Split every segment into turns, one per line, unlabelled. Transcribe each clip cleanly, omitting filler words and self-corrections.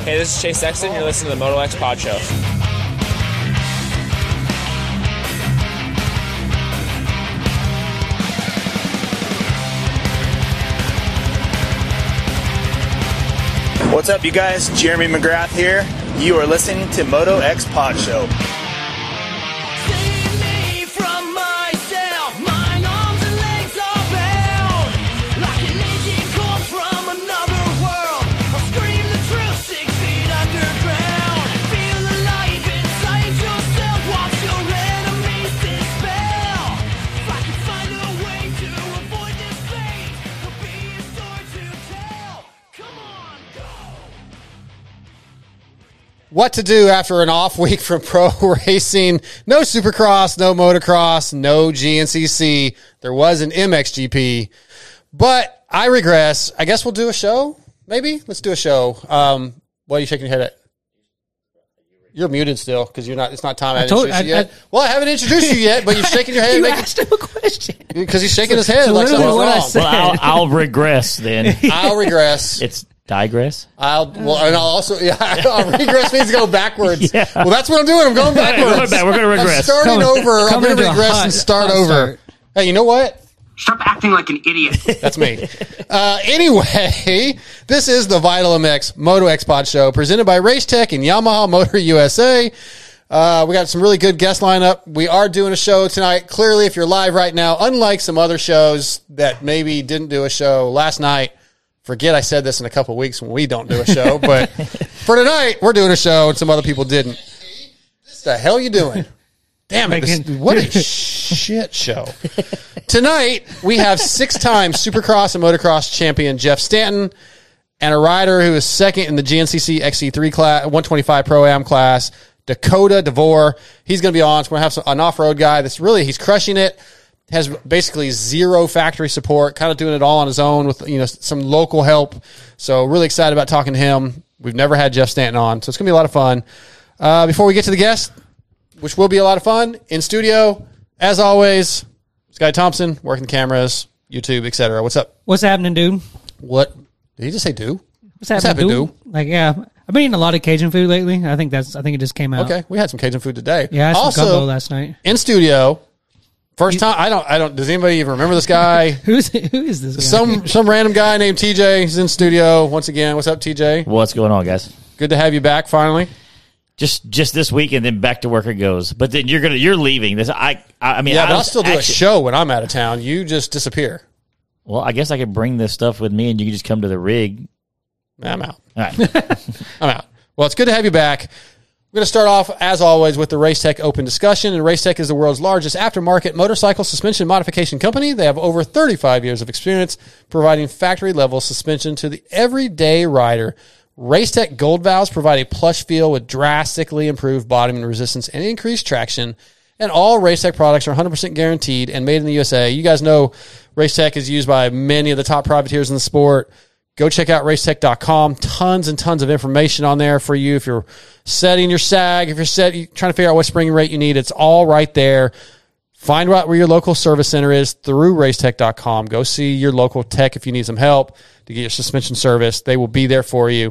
Hey, this is Chase Sexton. You're listening to the Moto X Pod Show.
What's up, you guys? Jeremy McGrath here. You are listening to Moto X Pod Show.
What to do after an off week from pro racing. No Supercross, no motocross, no GNCC. There was an MXGP, but I regress. I guess we'll do a show. Maybe let's do a show. What are you shaking your head at? You're muted still because you're not. It's not time. I haven't introduced you yet. Well, I haven't introduced you yet, but you're shaking your head.
You asked him a question
because he's shaking his head like something's wrong.
Well, I'll regress then.
I'll regress.
It's digress.
I'll regress means go backwards. Yeah. Well, that's what I'm doing. I'm going backwards.
We're going to regress.
I'm starting over. I'm going to regress and start over. Hey, you know what?
Stop acting like an idiot.
That's me. Anyway, this is the Vital MX Moto X Pod Show presented by Racetech and Yamaha Motor USA. We got some really good guest lineup. We are doing a show tonight. Clearly, if you're live right now, unlike some other shows that maybe didn't do a show last night, forget I said this in a couple of weeks when we don't do a show, but for tonight, we're doing a show and some other people didn't. What the hell are you doing? Damn it. What a shit show. Tonight, we have 6-time Supercross and Motocross champion Jeff Stanton and a rider who is second in the GNCC XC3 class, 125 Pro-Am class, Dakota DeVore. He's going to be on. So we're going to have an off-road guy that's really, he's crushing it. Has basically zero factory support, kind of doing it all on his own with, some local help. So really excited about talking to him. We've never had Jeff Stanton on, so it's going to be a lot of fun. Before we get to the guest, which will be a lot of fun, in studio, as always, Sky Thompson, working the cameras, YouTube, etc. What's up?
What's happening, dude?
What? Did he just say do?
What's happening, dude? Like, yeah. I've been eating a lot of Cajun food lately. I think it just came out.
Okay. We had some Cajun food today.
Yeah, I had some gumbo last night.
In studio, first time, I don't, does anybody even remember this guy?
Who is this guy?
Some random guy named TJ is in studio once again. What's up, TJ?
What's going on, guys?
Good to have you back finally.
Just this week and then back to work it goes. But then you're leaving. This I mean,
yeah, but I'll still do a show when I'm out of town. You just disappear.
Well, I guess I could bring this stuff with me and you can just come to the rig.
I'm out.
All right.
I'm out. Well, it's good to have you back. We're going to start off, as always, with the Racetech Open discussion. And Racetech is the world's largest aftermarket motorcycle suspension modification company. They have over 35 years of experience providing factory-level suspension to the everyday rider. Racetech Gold Valves provide a plush feel with drastically improved bottoming resistance and increased traction. And all Racetech products are 100% guaranteed and made in the USA. You guys know Racetech is used by many of the top privateers in the sport. Go check out racetech.com. Tons and tons of information on there for you. If you're setting your sag, if you're trying to figure out what spring rate you need, it's all right there. Find out where your local service center is through racetech.com. Go see your local tech if you need some help to get your suspension service. They will be there for you.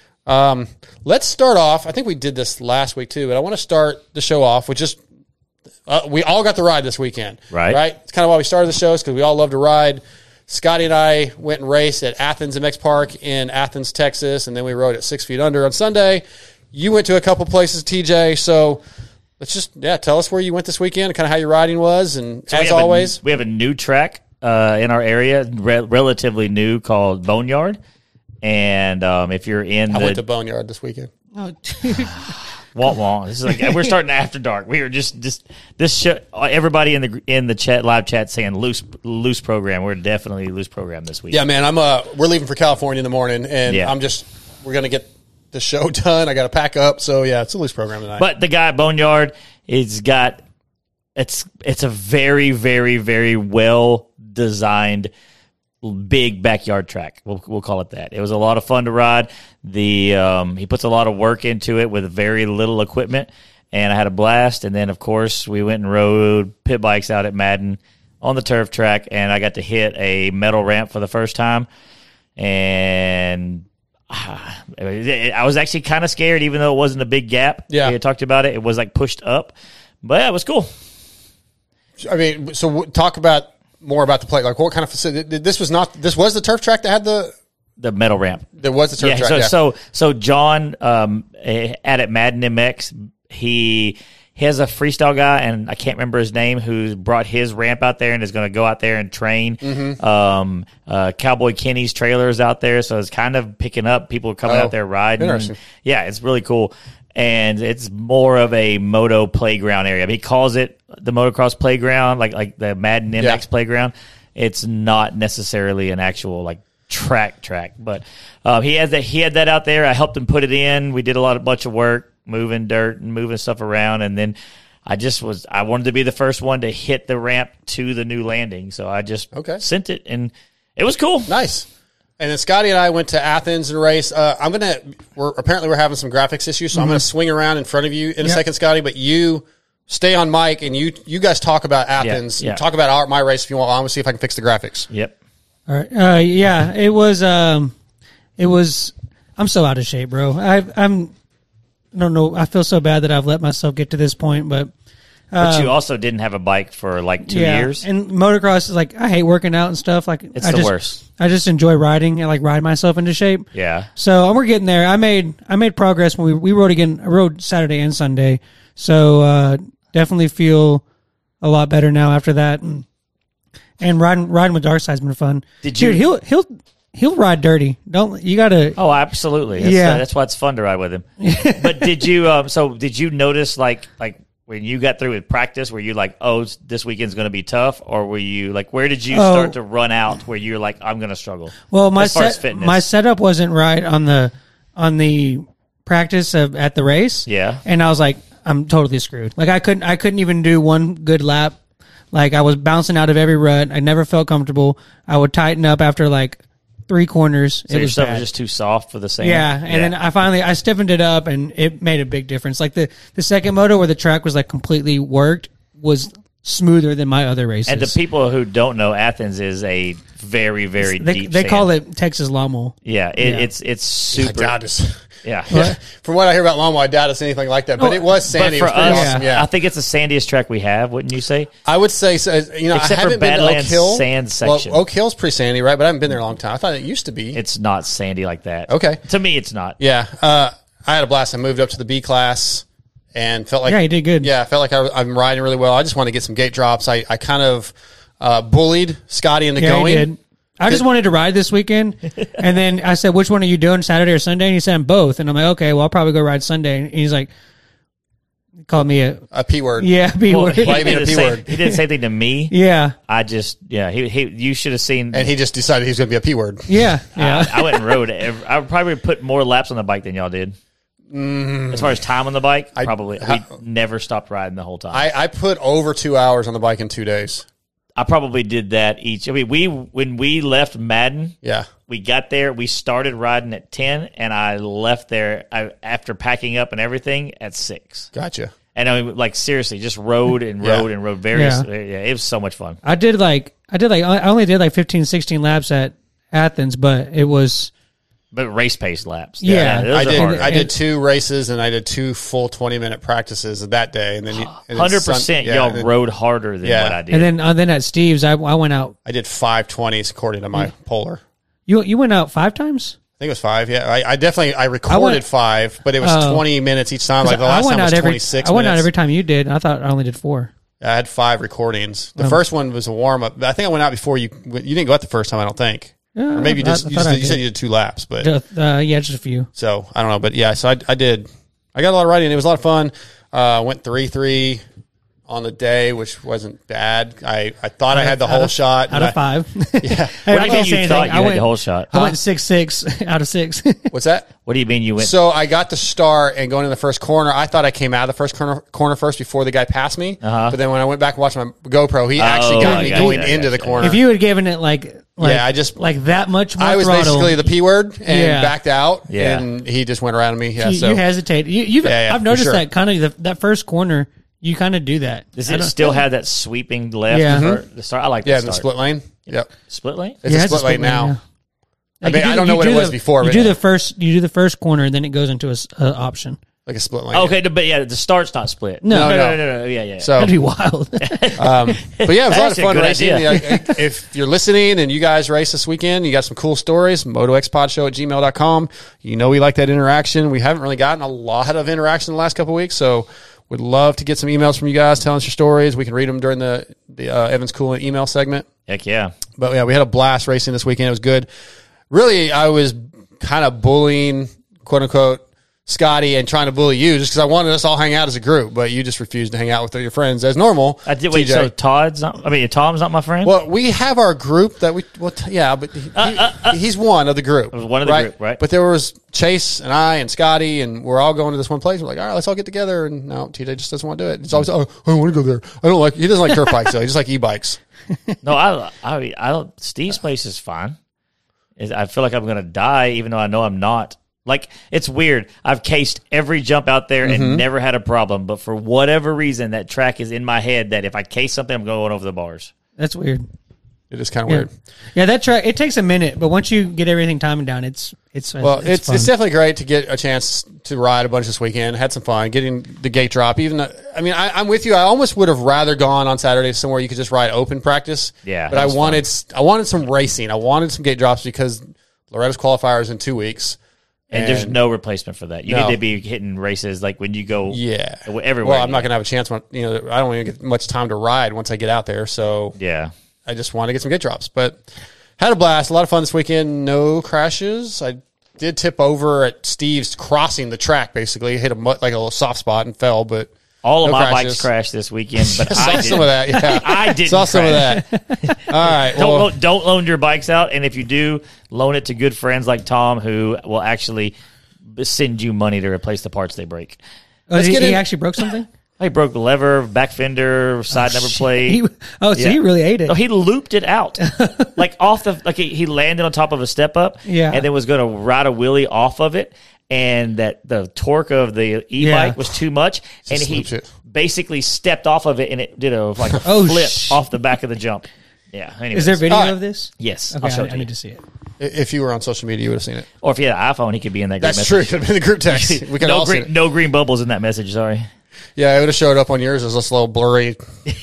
Let's start off. I think we did this last week too, but I want to start the show off with just we all got to ride this weekend. Right? It's kind of why we started the show, is because we all love to ride. Scotty and I went and raced at Athens MX Park in Athens, Texas, and then we rode at 6 Feet Under on Sunday. You went to a couple places, TJ, so let's just tell us where you went this weekend and kind of how your riding was. And so as always,
we have a new track in our area, relatively new, called Boneyard. And if you're in
I went to Boneyard this weekend.
Oh, dude.
Wah. This is like we're starting after dark. We are just this show. Everybody in the chat, live chat, saying loose program. We're definitely loose program this week.
Yeah, man. We're leaving for California in the morning, and we're gonna get the show done. I got to pack up, so yeah, it's a loose program tonight.
But the guy at Boneyard, it's a very, very, very well designed big backyard track. We'll call it that. It was a lot of fun to ride. He puts a lot of work into it with very little equipment, and I had a blast. And then, of course, we went and rode pit bikes out at Madden on the turf track, and I got to hit a metal ramp for the first time. And I was actually kind of scared, even though it wasn't a big gap.
Yeah.
We had talked about it. It was like pushed up, but yeah, it was cool.
I mean, so talk about more about the plate. Like, what kind of facility? This was the turf track that had
The metal ramp.
there was the turf
Yeah.
track.
So John at Madden MX, he has a freestyle guy, and I can't remember his name, who brought his ramp out there and is going to go out there and train. Cowboy Kenny's trailer is out there, so it's kind of picking up. People are coming out there riding.
Interesting.
Yeah, it's really cool. And it's more of a moto playground area. I mean, he calls it the motocross playground, like the Madden MX playground. It's not necessarily an actual like track, but he had that out there. I helped him put it in. We did a bunch of work, moving dirt and moving stuff around, and then I wanted to be the first one to hit the ramp to the new landing, so I just sent it, and it was cool.
Nice. And then Scotty and I went to Athens and raced. We're having some graphics issues, so I'm going to swing around in front of you in a second, Scotty. But you stay on mic, and you guys talk about Athens.
Yeah.
Talk about my race if you want. I'm going to see if I can fix the graphics.
Yep.
All right. Yeah, it was. I'm so out of shape, bro. I don't know. I feel so bad that I've let myself get to this point, but
you also didn't have a bike for like 2 years.
And motocross is like, I hate working out and stuff. Like,
It's the worst.
I just enjoy riding and like ride myself into shape.
Yeah.
So we're getting there. I made progress when we rode again. I rode Saturday and Sunday. So definitely feel a lot better now after that. And riding with Darkside's been fun. Dude, he'll ride dirty. You gotta.
Oh, absolutely. That's why it's fun to ride with him. But did you notice like when you got through with practice, were you like, oh, this weekend's going to be tough? Or were you like, where did you start to run out where you're like, I'm going to struggle?
Well, my
fitness?
setup wasn't right on the practice at the race.
Yeah.
And I was like, I'm totally screwed. Like I couldn't even do one good lap. Like I was bouncing out of every rut. I never felt comfortable. I would tighten up after like 3 corners.
So your stuff was just too soft for the sand?
Yeah, and then I stiffened it up, and it made a big difference. Like the second moto where the track was like completely worked was smoother than my other races.
And the people who don't know, Athens is a very, very deep
They
sand.
call it Texas Lommel.
Yeah, it's super. Yeah.
From what I hear about Longmore, I doubt it's anything like that. But it was sandy.
But for
it was
us,
awesome. Yeah.
I think it's the sandiest track we have, wouldn't you say?
I would say so. You know,
Except
I haven't
for
been to Oak
Badlands
Hill.
sand section.
Well, Oak Hill's pretty sandy, right? But I haven't been there a long time. I thought it used to be.
It's not sandy like that.
Okay.
To me, it's not.
Yeah. I had a blast. I moved up to the B class and felt like...
Yeah, you did good.
Yeah, I felt like I'm riding really well. I just wanted to get some gate drops. I kind of bullied Scotty into going.
You did. I just wanted to ride this weekend, and then I said, which one are you doing, Saturday or Sunday? And he said, both. And I'm like, okay, well, I'll probably go ride Sunday. And he's like, he called me a
P word.
Yeah, P word.
Why you mean a P word?
He didn't say anything to me.
Yeah.
You should have seen.
And he just decided he was going to be a P word.
Yeah.
I went and rode it. I would probably put more laps on the bike than y'all did. As far as time on the bike, we never stopped riding the whole time.
I put over 2 hours on the bike in 2 days.
I probably did that each. I mean, when we left Madden, we got there. We started riding at 10, and I left there after packing up and everything at 6.
Gotcha.
And I mean, like seriously, just rode and rode and rode. It was so much fun.
I only did like 15, 16 laps at Athens, but it was.
But race pace laps.
Yeah.
those are harder.
I did 2 races and I did 2 full 20-minute practices that day, and then
100% y'all rode harder than what I did.
And then at Steve's, I went out.
I did 5:20s according to my polar.
You went out 5 times?
I think it was 5. Yeah, I recorded 5, but it was 20 minutes each time. Like the last time was 26.
I went out every time you did. I thought I only did 4.
I had 5 recordings. The first one was a warm up. I think I went out before you. You didn't go out the first time. I don't think. Or maybe you said you did 2 laps, but
just a few.
So I don't know, but yeah, so I did. I got a lot of riding. It was a lot of fun. Went 3-3 on the day, which wasn't bad. I thought I had the whole shot
out of 5.
Yeah.
What do you mean you thought you had the whole shot?
I went 6-6 out of 6.
What's that?
What do you mean you went?
So I got the start and going in the first corner. I thought I came out of the first corner first before the guy passed me. But then when I went back and watched my GoPro, he actually got me going into the corner.
If you had given it I just like that much more
I was
throttle.
Basically the P word and backed out, and he just went around me. Yeah,
you hesitated. I've noticed that kind of that first corner. You kind of do that.
Does it still have that sweeping left?
Yeah.
For the start? I like that.
Yeah, the split lane. Yep.
Split lane?
It's a split lane now. I mean, I don't know what it was before.
You
but
do the first corner, and then it goes into a option.
like a split lane.
Okay, but yeah, the start's not split.
No.
No. Yeah.
So,
That'd be wild.
but yeah, it was a lot of
That's a
fun
good
racing.
idea.
If you're listening and you guys race this weekend, you got some cool stories, motoxpodshow@gmail.com. You know we like that interaction. We haven't really gotten a lot of interaction the last couple of weeks, so would love to get some emails from you guys telling us your stories. We can read them during the Evans Coolant email segment.
Heck yeah.
But yeah, we had a blast racing this weekend. It was good. Really, I was kind of bullying, quote unquote, Scotty and trying to bully you just because I wanted us all hang out as a group, but you just refused to hang out with your friends as normal.
I did. Wait,
TJ.
so Tom's not my friend?
Well, we have our group that but he's one of the group.
One of the group, right.
But there was Chase and I and Scotty, and we're all going to this one place. We're like, all right, let's all get together. And no, TJ just doesn't want to do it. It's always, I don't want to go there. He doesn't like dirt bikes, though. He just like e-bikes.
No, I don't. Steve's place is fine. I feel like I'm going to die, even though I know I'm not. Like, it's weird. I've cased every jump out there and never had a problem. But for whatever reason, that track is in my head that if I case something, I'm going over the bars.
That's weird.
It is kind of weird.
Yeah, that track, it takes a minute, but once you get everything timing down, it's
fun. It's definitely great to get a chance to ride a bunch this weekend. Had some fun getting the gate drop. I'm with you. I almost would have rather gone on Saturday somewhere you could just ride open practice.
Yeah,
but I wanted some racing. I wanted some gate drops because Loretta's qualifier is in 2 weeks.
And there's no replacement for that. You need to be hitting races like when you go everywhere.
Well, I'm not going to have a chance. I don't even get much time to ride once I get out there. So
yeah, I
just want to get some gate drops. But had a blast. A lot of fun this weekend. No crashes. I did tip over at Steve's crossing the track, basically. Hit like a little soft spot and fell, but
all of
no
my
crashes.
bikes crashed this weekend, but
I saw some of that. Yeah,
I didn't.
Saw some of that. All right.
Don't loan your bikes out, and if you do, loan it to good friends like Tom, who will actually send you money to replace the parts they break.
He actually broke something?
He broke the lever, back fender, side number plate.
He really ate it.
No, he looped it out, he landed on top of a step up, and then was going to ride a wheelie off of it. And that the torque of the e-bike was too much, and he basically stepped off of it, and it did a flip off the back of the jump. Yeah. Anyways.
Is there video of this?
Yes.
Okay,
I'll show it to
I
you.
need to see it.
If you were on social media, you would have seen it.
Or if you had an iPhone, he could be in that group
That's
message.
true. It could have been the group text. We could
no green bubbles in that message, sorry.
Yeah, it would have showed up on yours as this little blurry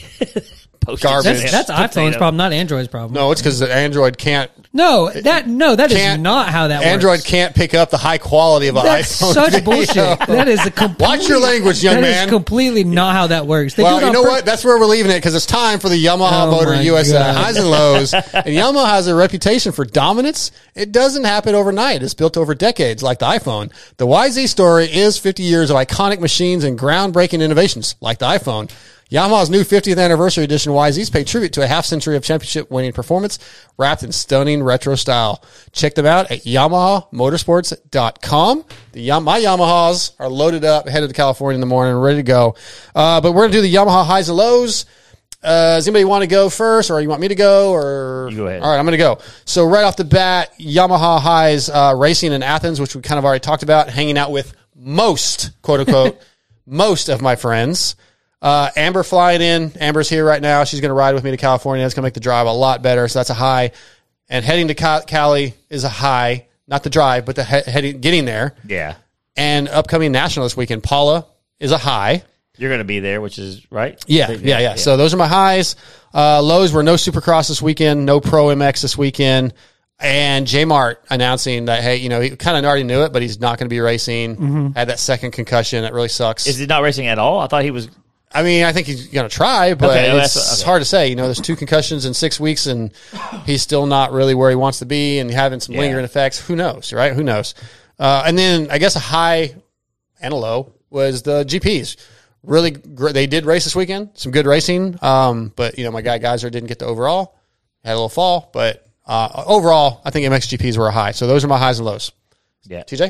garbage.
That's iPhone's problem, not Android's problem.
No, it's because Android can't.
No, that is not how that works.
Android can't pick up the high quality of an
That's
iPhone.
such
video.
bullshit. That is a complete.
Watch your language, young man.
That is completely not how that works. They
Well,
do it
you
on
know what? That's where we're leaving it because it's time for the Yamaha Motor
my
USA
God.
highs and lows. And Yamaha has a reputation for dominance. It doesn't happen overnight. It's built over decades, like the iPhone. The YZ story is 50 years of iconic machines and groundbreaking innovations, like the iPhone. Yamaha's new 50th anniversary edition YZs pay tribute to a half century of championship-winning performance wrapped in stunning retro style. Check them out at YamahaMotorsports.com. My Yamahas are loaded up, headed to California in the morning, ready to go. But we're going to do the Yamaha highs and lows. Does anybody want to go first, or you want me to go? Or
you go ahead.
All right, I'm going to go. So right off the bat, Yamaha highs racing in Athens, which we kind of already talked about, hanging out with most, quote unquote, most of my friends. Amber flying in. Amber's here right now. She's going to ride with me to California. It's going to make the drive a lot better. So that's a high. And heading to Cali is a high. Not the drive, but the getting there.
Yeah.
And upcoming national this weekend, Paula is a high.
You're going to be there, which is right.
Yeah. So those are my highs. Lows were no Supercross this weekend, no Pro MX this weekend. And J Mart announcing that, hey, he kind of already knew it, but he's not going to be racing. Had that second concussion. That really sucks.
Is he not racing at all? I thought he was.
I mean, I think he's going to try, but
Okay,
it's hard to say. There's 2 concussions in 6 weeks, and he's still not really where he wants to be and having some lingering effects. Who knows, right? Who knows? And then I guess a high and a low was the GPs. Really great. They did race this weekend. Some good racing. But, my guy Geyser didn't get the overall. Had a little fall. But overall, I think MXGPs were a high. So those are my highs and lows.
Yeah.
TJ?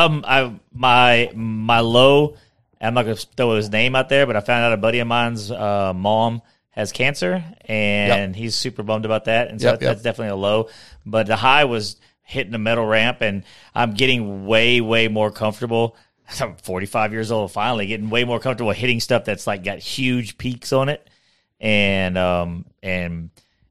My low, I'm not going to throw his name out there, but I found out a buddy of mine's mom has cancer, and he's super bummed about that. And so that's definitely a low. But the high was hitting a metal ramp, and I'm getting way, way more comfortable. I'm 45 years old, finally getting way more comfortable hitting stuff that's like got huge peaks on it. And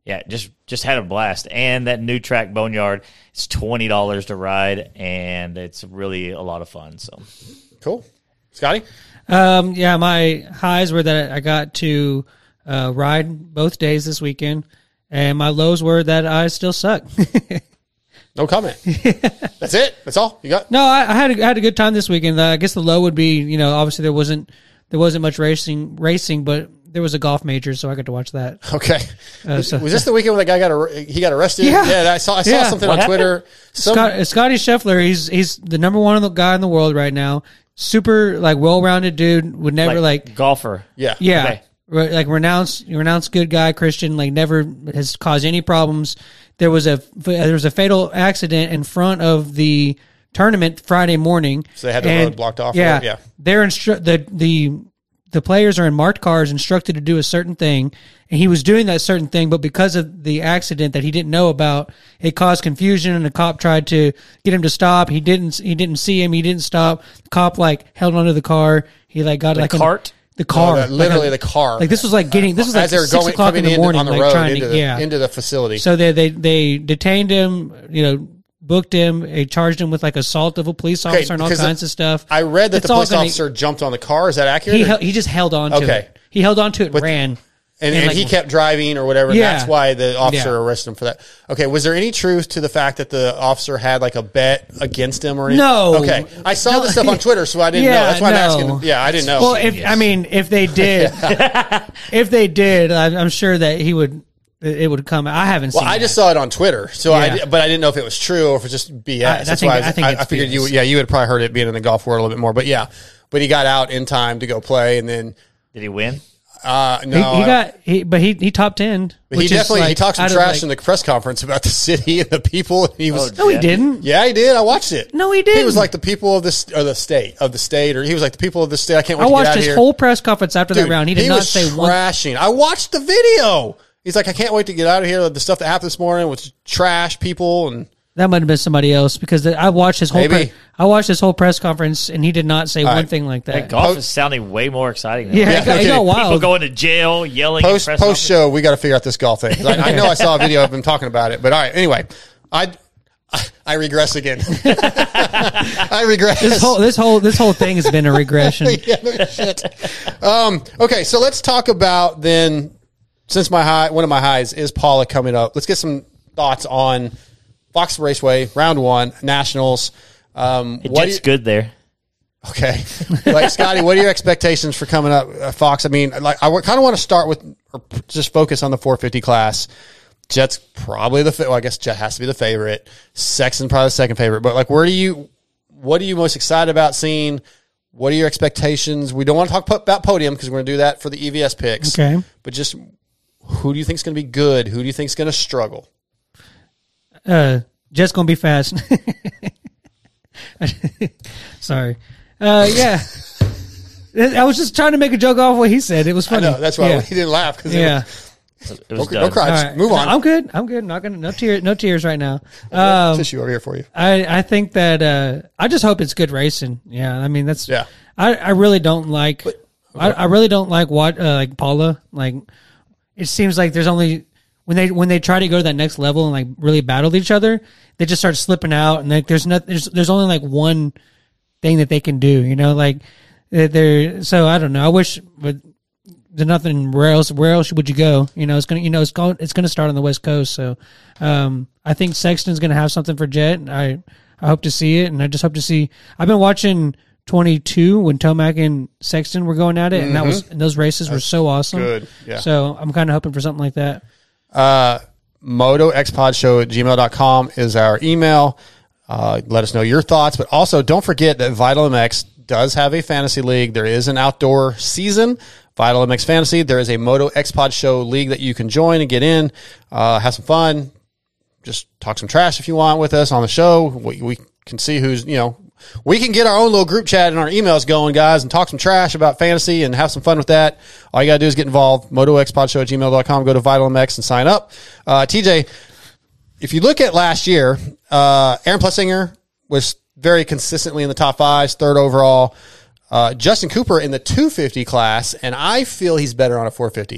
yeah, just had a blast. And that new track Boneyard, it's $20 to ride, and it's really a lot of fun. So
Cool. Scotty?
Yeah, my highs were that I got to ride both days this weekend, and my lows were that I still suck.
No comment. That's it? That's all you got?
No, I had a good time this weekend. I guess the low would be, obviously there wasn't much racing, but there was a golf major, so I got to watch that.
Okay. Was
so-
this the weekend when that guy got arrested?
Yeah.
I saw
Yeah.
something
What
on Twitter.
Scotty Scheffler, he's the number one guy in the world right now. Super well-rounded dude. Would never
golfer.
Yeah.
yeah,
Okay.
Renounced good guy, Christian. Never has caused any problems. There was a fatal accident in front of the tournament Friday morning.
So they had the road blocked off.
Yeah,
Yeah.
They're the players are in marked cars instructed to do a certain thing, and he was doing that certain thing, but because of the accident that he didn't know about, it caused confusion, and the cop tried to get him to stop. He didn't see him. He didn't stop. The cop held onto the car. He got
The cart?
the car,
Literally the car.
This was like
as they were
6 o'clock in the morning,
on the road
trying
into
to
into the facility.
So they detained him, booked him, they charged him with assault of a police officer and all
because
kinds of stuff.
I read that
It's
the
all
police
gonna-
officer jumped on the car. Is that accurate?
He just held on to
Okay.
it. He held on to it and ran.
And
And
he kept driving or whatever. And
Yeah.
that's why the officer
Yeah.
arrested him for that. Okay. Was there any truth to the fact that the officer had a bet against him or anything?
No.
Okay. I saw the stuff on Twitter, so I didn't know. That's why I'm asking. Yeah, I didn't know.
Well, if they did, I'm sure that it would come. I haven't seen.
Well, I
that.
just saw it on Twitter, so
Yeah.
but I didn't know if it was true or if it's just BS. That's why
I think
I
it's
figured
BS.
you had probably heard it being in the golf world a little bit more. But yeah, but he got out in time to go play, and then
Did he win?
no,
he top 10.
But he definitely he talked some trash in the press conference about the city and the people. And he was
No, he didn't.
yeah, he did. I watched it.
No, he
He
didn't.
was like the people of this or the state, or he was like the people of the state. I can't wait
I
to get
watched
out of
his
here.
whole press conference after that
Dude,
round. He did not
was
say one.
trashing. I watched the video. He's like, I can't wait to get out of here. The stuff that happened this morning was trash people and.
That might have been somebody else because I watched his whole.
Maybe.
I watched his whole press conference and he did not say one
right.
thing like that.
Golf is sounding way more exciting. Than
Yeah,
that.
it got
okay.
wild.
People going to jail, yelling. in
Post
press conference.
show, we got to figure out this golf thing. I know I saw a video of him talking about it, but all right. Anyway, I regress again. I regress.
This whole thing has been a regression.
Yeah, no shit. Okay, so let's talk about then. Since one of my highs is Paula coming up, let's get some thoughts on Fox Raceway Round 1 Nationals.
It's good there.
Okay, Scotty, what are your expectations for coming up, Fox? I mean, I kind of want to start with or just focus on the 450 class. Jet's probably I guess Jet has to be the favorite. Sexton probably the second favorite. But what are you most excited about seeing? What are your expectations? We don't want to talk about podium because we're going to do that for the EVS picks.
Okay.
But just who do you think is going to be good? Who do you think is going to struggle?
Jet's gonna be fast. Sorry. Yeah. I was just trying to make a joke off what he said. It was
I
funny.
know that's why
Yeah.
he didn't laugh because
Yeah.
It was
don't cry.
All
Just
right.
move on.
I'm good. Not gonna. No tears right now.
Tissue over here for you.
I think that I just hope it's good racing. Yeah, I mean that's.
Yeah.
I really don't like. I really don't like what like Paula. Like it seems like there's only when they try to go to that next level and really battle each other, they just start slipping out and there's only one thing that they can do. So I don't know. I wish, but there's nothing. Where else would you go? It's gonna start on the West Coast. So I think Sexton's gonna have something for Jet. I hope to see it, and I just hope to see. I've been watching 22 when Tomac and Sexton were going at it, and and those races were so awesome.
good, yeah.
So I'm kind of hoping for something like that.
MotoXPodShow@gmail.com is our email. Let us know your thoughts, but also don't forget that Vital MX does have a fantasy league. There is an outdoor season, Vital MX Fantasy. There is a Moto X Pod Show league that you can join and get in, have some fun, just talk some trash if you want with us on the show. We can see who's, we can get our own little group chat and our emails going, guys, and talk some trash about fantasy and have some fun with that. All you got to do is get involved. MotoXPodShow@gmail.com. Go to Vital MX and sign up. TJ, if you look at last year, Aaron Plessinger was very consistently in the top 5, third overall. Justin Cooper in the 250 class, and I feel he's better on a 450.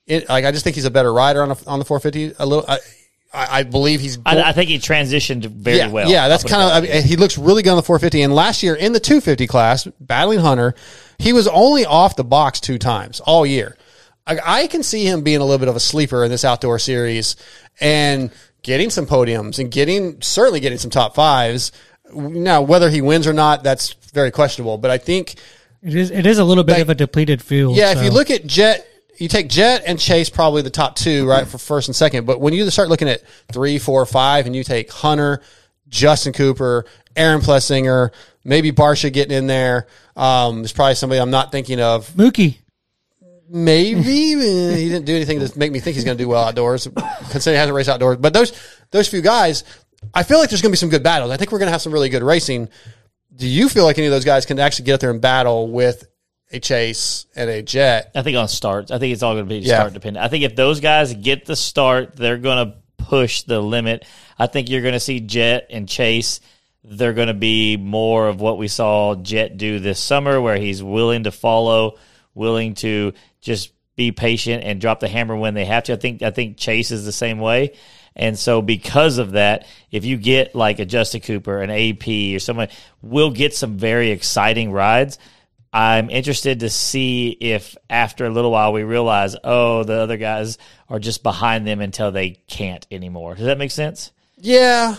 I just think he's a better rider on the 450. A little, I believe he's.
I think he transitioned very well.
Yeah, that's kind of. I mean, he looks really good on the 450. And last year in the 250 class, battling Hunter, he was only off the box 2 times all year. I can see him being a little bit of a sleeper in this outdoor series and getting some podiums and certainly getting some top 5s. Now, whether he wins or not, that's very questionable. But I think
it is a little bit of a depleted field.
Yeah, if you look at Jet, you take Jet and Chase, probably the top 2, right, for first and second. But when you start looking at 3, 4, 5, and you take Hunter, Justin Cooper, Aaron Plessinger, maybe Barsha getting in there. There's probably somebody I'm not thinking of.
Mookie.
Maybe he didn't do anything to make me think he's going to do well outdoors, considering he hasn't raced outdoors. But those few guys, I feel like there's going to be some good battles. I think we're going to have some really good racing. Do you feel like any of those guys can actually get up there and battle with a Chase and a Jet?
I think on starts. I think it's all going to be start dependent. I think if those guys get the start, they're going to push the limit. I think you're going to see Jet and Chase. They're going to be more of what we saw Jet do this summer, where he's willing to follow, willing to just be patient and drop the hammer when they have to. I think Chase is the same way. And so because of that, if you get like a Justin Cooper, an AP, or someone, we'll get some very exciting rides. I'm interested to see if after a little while we realize, the other guys are just behind them until they can't anymore. Does that make sense?
Yeah.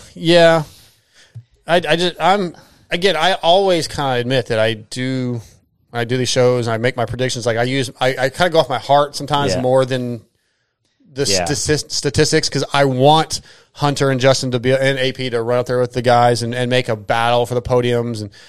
I always kind of admit that I do these shows and I make my predictions. Like I kind of go off my heart sometimes more than the statistics, because I want Hunter and Justin to be and AP to run up there with the guys and make a battle for the podiums. And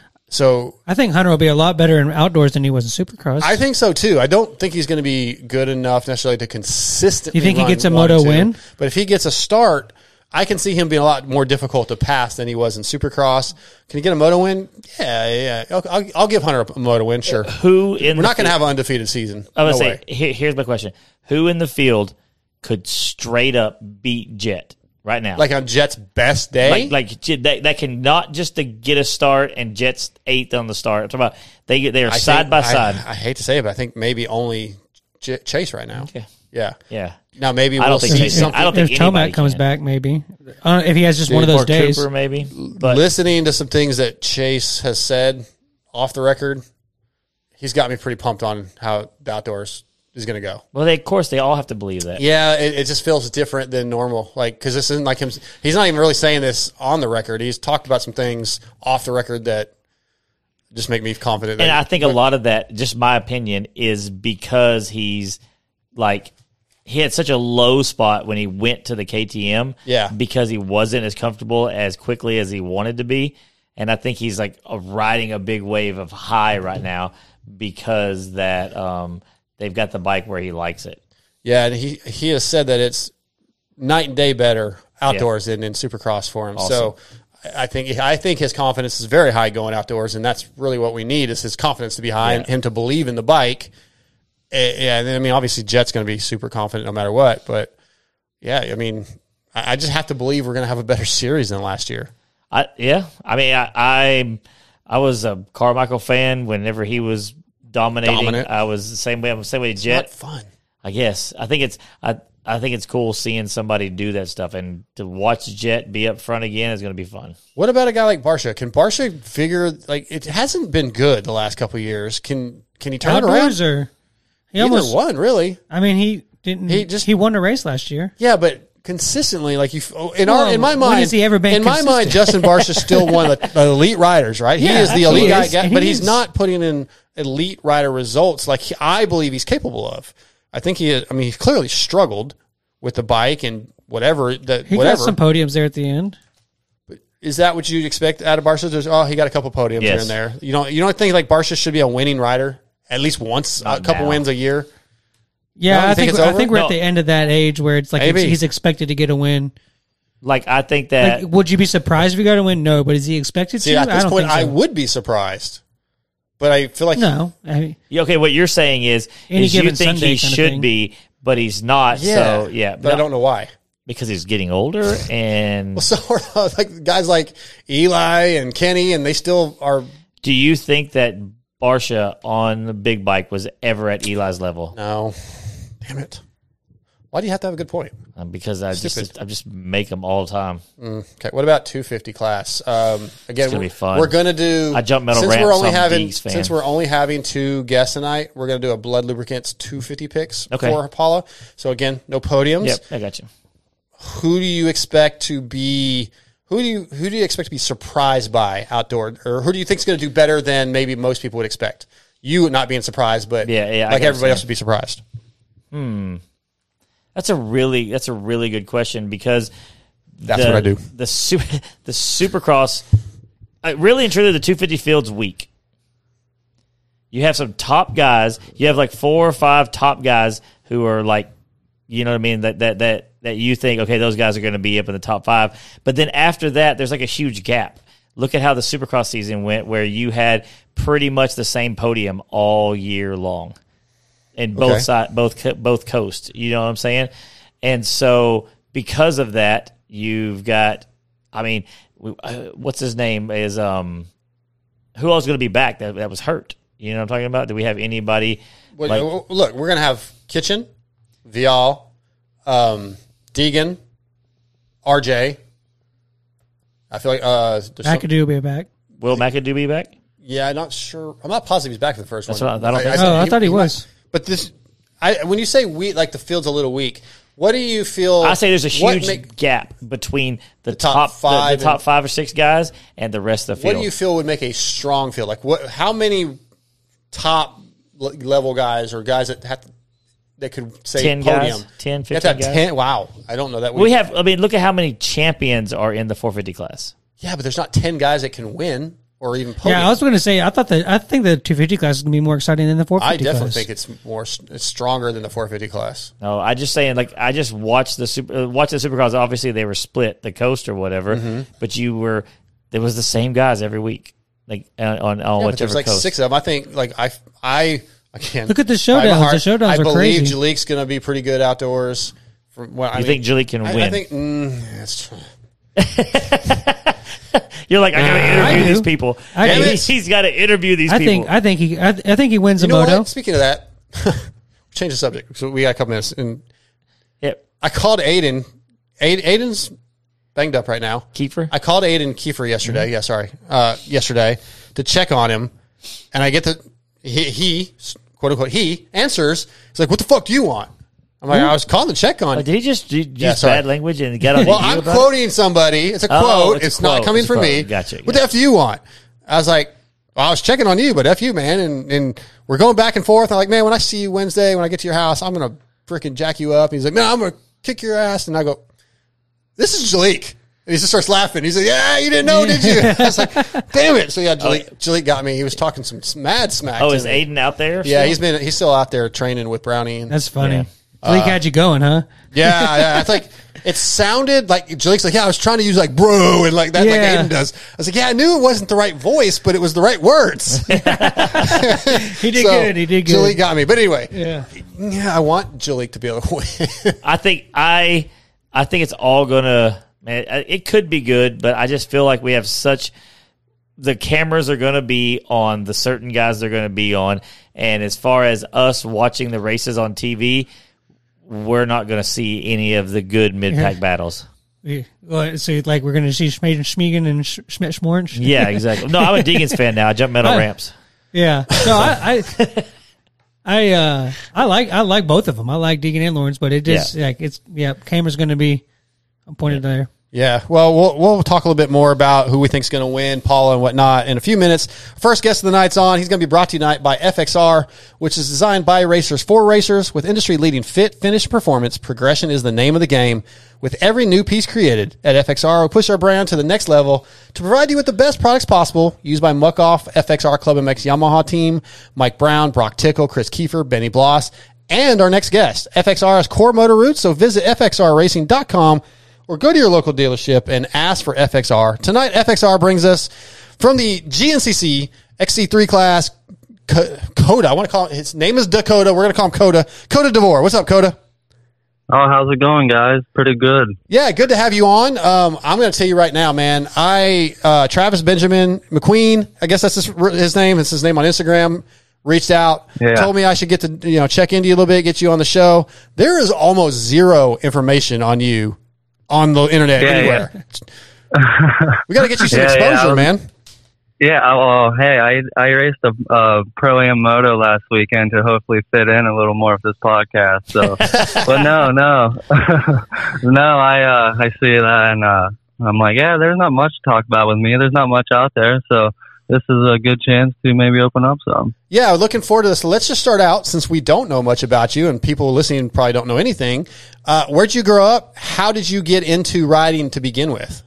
so
I think Hunter will be a lot better in outdoors than he was in Supercross.
I think so too. I don't think he's going to be good enough necessarily to consistently.
You think he gets a moto win?
But if he gets a start, I can see him being a lot more difficult to pass than he was in Supercross. Can he get a moto win? Yeah. I'll give Hunter a moto win, sure. We're not going to have an undefeated season.
I would say, here's my question. Who in the field could straight up beat Jet right now?
Like on Jet's best day?
Like that can not just to get a start and Jet's 8th on the start. I'm talking about they are side by side.
I hate to say it, but I think maybe only Chase right now.
Okay.
Yeah. Now maybe we'll see something.
I don't think
if Tomac comes back, maybe. If he has just one of those days.
Cooper, maybe. But
listening to some things that Chase has said off the record, he's got me pretty pumped on how the outdoors is going to go.
Well, of course, they all have to believe that.
Yeah, it just feels different than normal. Like, because this isn't like him. He's not even really saying this on the record. He's talked about some things off the record that just make me confident.
And I think a lot of that, just my opinion, is because he's like, he had such a low spot when he went to the KTM.
Yeah. Because
he wasn't as comfortable as quickly as he wanted to be. And I think he's like riding a big wave of high right now because that they've got the bike where he likes it.
Yeah, and he has said that it's night and day better outdoors than in Supercross for him.
Awesome.
So I think his confidence is very high going outdoors, and that's really what we need is his confidence to be high and him to believe in the bike. Yeah, I mean, obviously Jet's going to be super confident no matter what, but yeah, I mean, I just have to believe we're going to have a better series than last year.
I mean, I was a Carmichael fan whenever he was dominant. I was the same way. I'm the same way. Jet,
it's not fun.
I guess. I think it's cool seeing somebody do that stuff, and to watch Jet be up front again is going to be fun.
What about a guy like Barsha? Can Barsha figure it hasn't been good the last couple of years? Can he turn it around?
He almost
won, really.
I mean, he didn't. He won a race last year.
Yeah, but consistently, like in my mind,
when has he ever been?
In my mind, Justin Barsha is still one of the elite riders, right? He is the elite guy, but he's not putting in elite rider results like I believe he's capable of. I think he is. I mean, he's clearly struggled with the bike and whatever.
He got some podiums there at the end.
Is that what you'd expect out of Barsha? He got a couple podiums here and there. You don't think like Barsha should be a winning rider at least once, a couple wins a year?
Yeah, I think we're at the end of that age where it's like he's expected to get a win.
Like, I think that...
would you be surprised if he got a win? No, but is he expected to?
At this point, I would be surprised. But I feel like...
No.
Okay, what you're saying is you think he should be, but he's not.
Yeah,
so, yeah.
But I don't know why.
Because he's getting older and...
Well, so are like guys like Eli and Kenny, and they still are...
Do you think that Barsha on the big bike was ever at Eli's level?
No. Damn it. Why do you have to have a good point?
Because I just make them all the time.
Okay, what about 250 class? Again,
gonna be fun.
We're going to do.
I jump metal
since
ramps.
we're only
I'm
having
Geeks fan.
since we're only having 2 guests tonight. We're going to do a Blood Lubricants 250 picks for Apollo. So again, no podiums.
Yep, I got you.
Who do you expect to be? Who do you expect to be surprised by outdoor, or who do you think is going to do better than maybe most people would expect? You not being surprised, but like everybody else would be surprised.
That's a really good question because
that's what I do.
The Supercross, really and truly, the 250 field's weak. You have some top guys. You have like 4 or 5 top guys who are like, you know what I mean, that you think, okay, those guys are going to be up in the top 5. But then after that, there's like a huge gap. Look at how the Supercross season went, where you had pretty much the same podium all year long. And both coasts, you know what I'm saying? And so because of that, you've got, I mean, what's his name is, who else is going to be back that was hurt? You know what I'm talking about? Do we have anybody?
Well, look, we're going to have Kitchen, Vial, Deegan, RJ. I feel like
McAdoo will be back.
Will McAdoo be back?
Yeah, I'm not sure. I'm not positive he's back for the first one.
What I don't think so.
I thought he was.
But when you say like the field's a little weak, what do you feel?
I say there's a huge gap between the top 5, the top 5 or 6 guys, and the rest of the field.
What do you feel would make a strong field? Like how many top level guys or guys that could say
10
podium?
guys, 10, 15
you have to have
guys.
10. Wow, I don't know that.
We have. I mean, look at how many champions are in the 450 class.
Yeah, but there's not 10 guys that can win. Or even podium.
Yeah, I was going to say, I think the 250 class is going to be more exciting than the 450
class. I
class.
definitely think it's stronger than the 450 class.
No, I just saying, like, I just watched the Supercross. Obviously, they were split, the coast or whatever, but there was the same guys every week, like on whichever
there's like
coast.
6 of them. I think, like, I can't
look at the showdowns. The showdowns
I
are
believe
crazy.
Jaliek's going to be pretty good outdoors.
You think Jaliek can win?
I think that's
You're like, I got to interview these people. He's got to interview these people.
I think he wins a moto.
What? Speaking of that, change the subject. So we got a couple minutes. And
yep.
I called Aiden. Aiden's banged up right now.
Kiefer?
I called Aiden Kiefer yesterday. Yeah, sorry. Yesterday to check on him. And I get he quote unquote, he answers. He's like, what the fuck do you want? I'm like, I was calling to check on you.
Did he just use bad language and get on
Well, I'm quoting somebody. It's a quote. It's not coming from me.
Gotcha.
What the F do you want? I was like, well, I was checking on you, but F you, man. And we're going back and forth. I'm like, man, when I see you Wednesday, when I get to your house, I'm going to freaking jack you up. And he's like, no, I'm going to kick your ass. And I go, this is Jaliek. And he just starts laughing. He's like, yeah, you didn't know, did you? I was like, damn it. So yeah, Jaliek got me. He was talking some mad smack.
Oh, is Aiden out there?
Yeah, he's still out there training with Brownie.
That's funny.
Yeah.
Jaliek had you going, huh?
Yeah. It's like, it sounded like Jaliek's like, yeah, I was trying to use like bro and like that, like Aiden does. I was like, yeah, I knew it wasn't the right voice, but it was the right words.
He did good. He did good.
Jaliek got me. But anyway,
yeah,
I want Jaliek to be able to win.
I think it's all gonna. Man, it could be good, but I just feel like we have the cameras are going to be on the certain guys they're going to be on, and as far as us watching the races on TV, we're not going to see any of the good mid-pack battles.
Yeah. Well, so like we're going to see Schmiegen and Schmidt-Schmorch?
Yeah, exactly. No, I'm a Deegan's fan now. I jump metal ramps.
Yeah. No, I like both of them. I like Deegan and Lawrence, but it just camera's going to be pointed there.
Yeah, well, we'll talk a little bit more about who we think is going to win, Paula and whatnot, in a few minutes. First guest of the night's on. He's going to be brought to you tonight by FXR, which is designed by racers for racers with industry-leading fit, finish, performance. Progression is the name of the game. With every new piece created at FXR, we push our brand to the next level to provide you with the best products possible, used by Muck-Off, FXR Club MX Yamaha team, Mike Brown, Brock Tickle, Chris Kiefer, Benny Bloss, and our next guest. FXR has core motor roots, so visit fxrracing.com or go to your local dealership and ask for FXR. Tonight, FXR brings us from the GNCC XC3 class, Coda. I want to call it, his name is Dakota. We're going to call him Coda. Coda DeVore. What's up, Coda?
Oh, how's it going, guys? Pretty good.
Yeah, good to have you on. I'm going to tell you right now, man, Travis Benjamin McQueen, I guess that's his name. It's his name on Instagram. reached out,
Yeah.
told me I should get to check into you a little bit, get you on the show. There is almost zero information on you on the internet anywhere. We got to get you some exposure, man.
Yeah, well, hey, I raced a Pro-Am Moto last weekend to hopefully fit in a little more of this podcast. So, but no, I see that and I'm like, yeah, there's not much to talk about with me. There's not much out there, so this is a good chance to maybe open up some.
Yeah, looking forward to this. Let's just start out since we don't know much about you and people listening probably don't know anything. Where'd you grow up? How did you get into riding to begin with?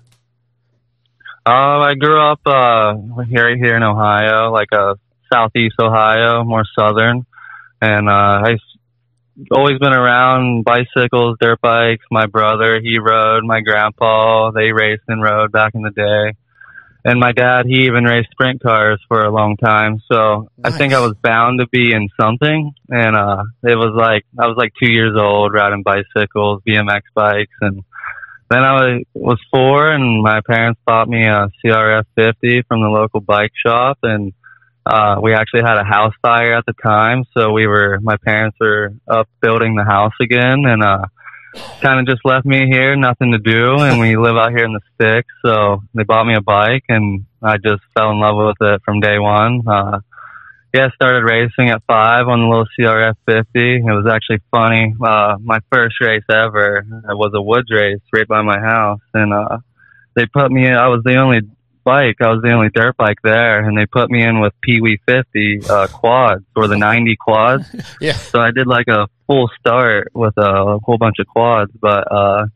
I grew up here in Ohio, like southeast Ohio, more southern, and I've always been around bicycles, dirt bikes. My brother, he rode. My grandpa, they raced and rode back in the day, and my dad, he even raced sprint cars for a long time. So
Nice.
I think I was bound to be in something, and it was like I was like 2 years old riding bicycles, BMX bikes, and then I was 4, and my parents bought me a CRF 50 from the local bike shop, and we actually had a house fire at the time, so my parents were up building the house again, and kind of just left me here, nothing to do, and we live out here in the sticks, so they bought me a bike, and I just fell in love with it from day one. I started racing at 5 on the little CRF 50. It was actually funny. My first race ever was a woods race right by my house. And they put me in. I was the only dirt bike there. And they put me in with Pee Wee 50 quads, or the 90 quads.
Yeah.
So I did like a full start with a whole bunch of quads. But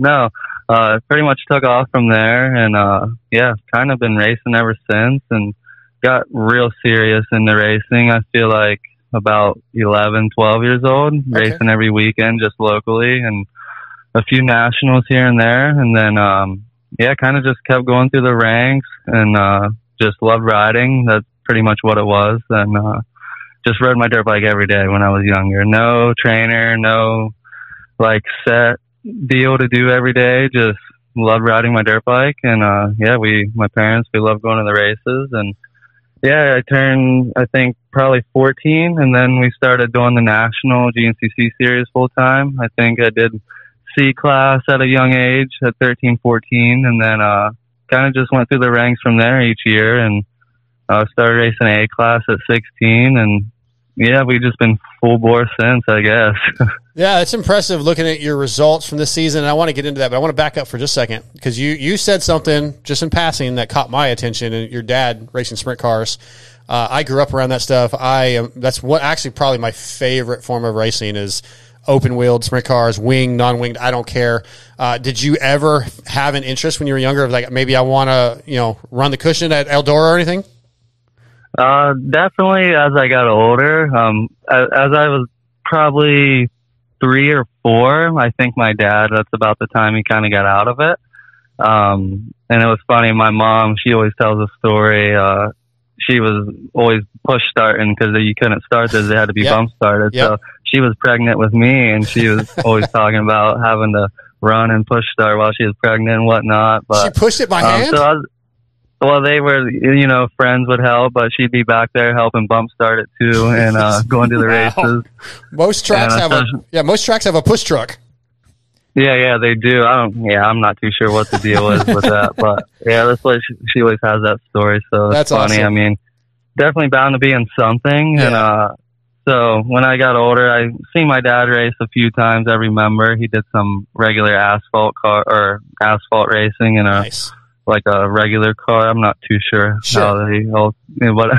pretty much took off from there. And kind of been racing ever since. And got real serious into racing, I feel like about 11, 12 years old, racing every weekend just locally and a few nationals here and there. And then, kind of just kept going through the ranks and just loved riding. That's pretty much what it was. And just rode my dirt bike every day when I was younger. No trainer, no like set deal to do every day. Just loved riding my dirt bike. And my parents, we loved going to the races. And I turned, I think, probably 14, and then we started doing the national GNCC series full time. I think I did C class at a young age, at 13, 14, and then kind of just went through the ranks from there each year, and started racing A class at 16, and we've just been full bore since, I guess.
Yeah, it's impressive looking at your results from this season. And I want to get into that, but I want to back up for just a second because you said something just in passing that caught my attention. And your dad racing sprint cars. I grew up around that stuff. That's what actually probably my favorite form of racing is open wheeled sprint cars, winged, non-winged. I don't care. Did you ever have an interest when you were younger of like maybe I want to run the cushion at Eldora or anything?
Definitely as I got older. As I was probably 3 or 4, I think my dad, that's about the time he kind of got out of it. And it was funny. My mom, she always tells a story. She was always push starting because you couldn't start this. They had to be bump started.
Yep.
So she was pregnant with me, and she was always talking about having to run and push start while she was pregnant and whatnot. But
she pushed it by hand?
Well, they were, friends would help, but she'd be back there helping bump start it too and going to the races.
Most tracks have a push truck.
Yeah, they do. I'm not too sure what the deal is with that, but that's what she always has that story. So that's funny.
Awesome.
I mean, definitely bound to be in something.
Yeah.
And so when I got older, I seen my dad race a few times. I remember he did some regular asphalt racing in
Nice.
like a regular car. I'm not too sure. How but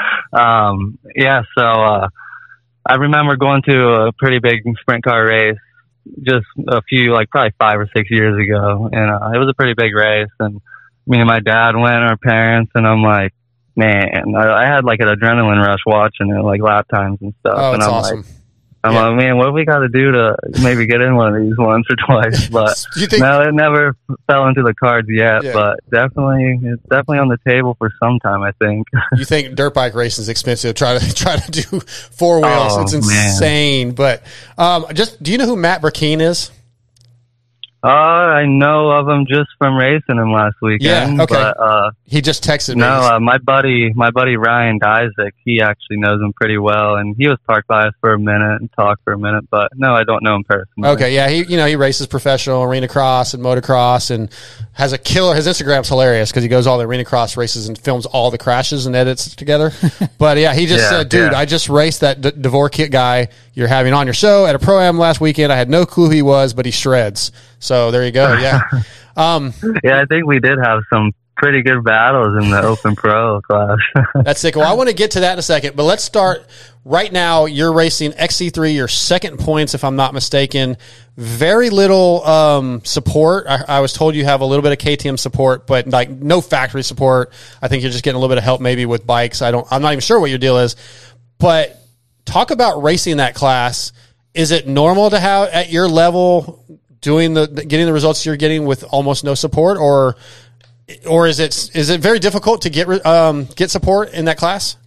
so I remember going to a pretty big sprint car race just a few, like probably 5 or 6 years ago, and it was a pretty big race, and me and my dad went, our parents, and I'm like, man, I had like an adrenaline rush watching it, like lap times and stuff.
Oh,
and
it's
I'm
awesome.
like, man, what do we got to do to maybe get in one of these once or twice? But no, it never fell into the cards yet. Yeah. But it's definitely on the table for some time, I think.
You think dirt bike racing is expensive? Try to do 4 wheels. It's insane. Man. But do you know who Matt Burkeen is?
I know of him just from racing him last weekend.
Yeah, okay.
But,
he just texted me.
no, my buddy Ryan Dyzik, he actually knows him pretty well, and he was parked by us for a minute and talked for a minute. But no, I don't know him personally.
Okay, yeah, he races professional arena cross and motocross and has a killer. His Instagram's hilarious because he goes all the arena cross races and films all the crashes and edits it together. But yeah, he just said, dude, I just raced that Dvorak guy you're having on your show at a Pro-Am last weekend. I had no clue who he was, but he shreds. So there you go. Yeah.
Yeah, I think we did have some pretty good battles in the Open Pro class.
That's sick. Well, I want to get to that in a second, but let's start right now. You're racing XC3, your second points, if I'm not mistaken. Very little support. I was told you have a little bit of KTM support, but like no factory support. I think you're just getting a little bit of help maybe with bikes. I'm not even sure what your deal is, but talk about racing that class. Is it normal to have at your level getting the results you're getting with almost no support, or is it very difficult to get support in that class?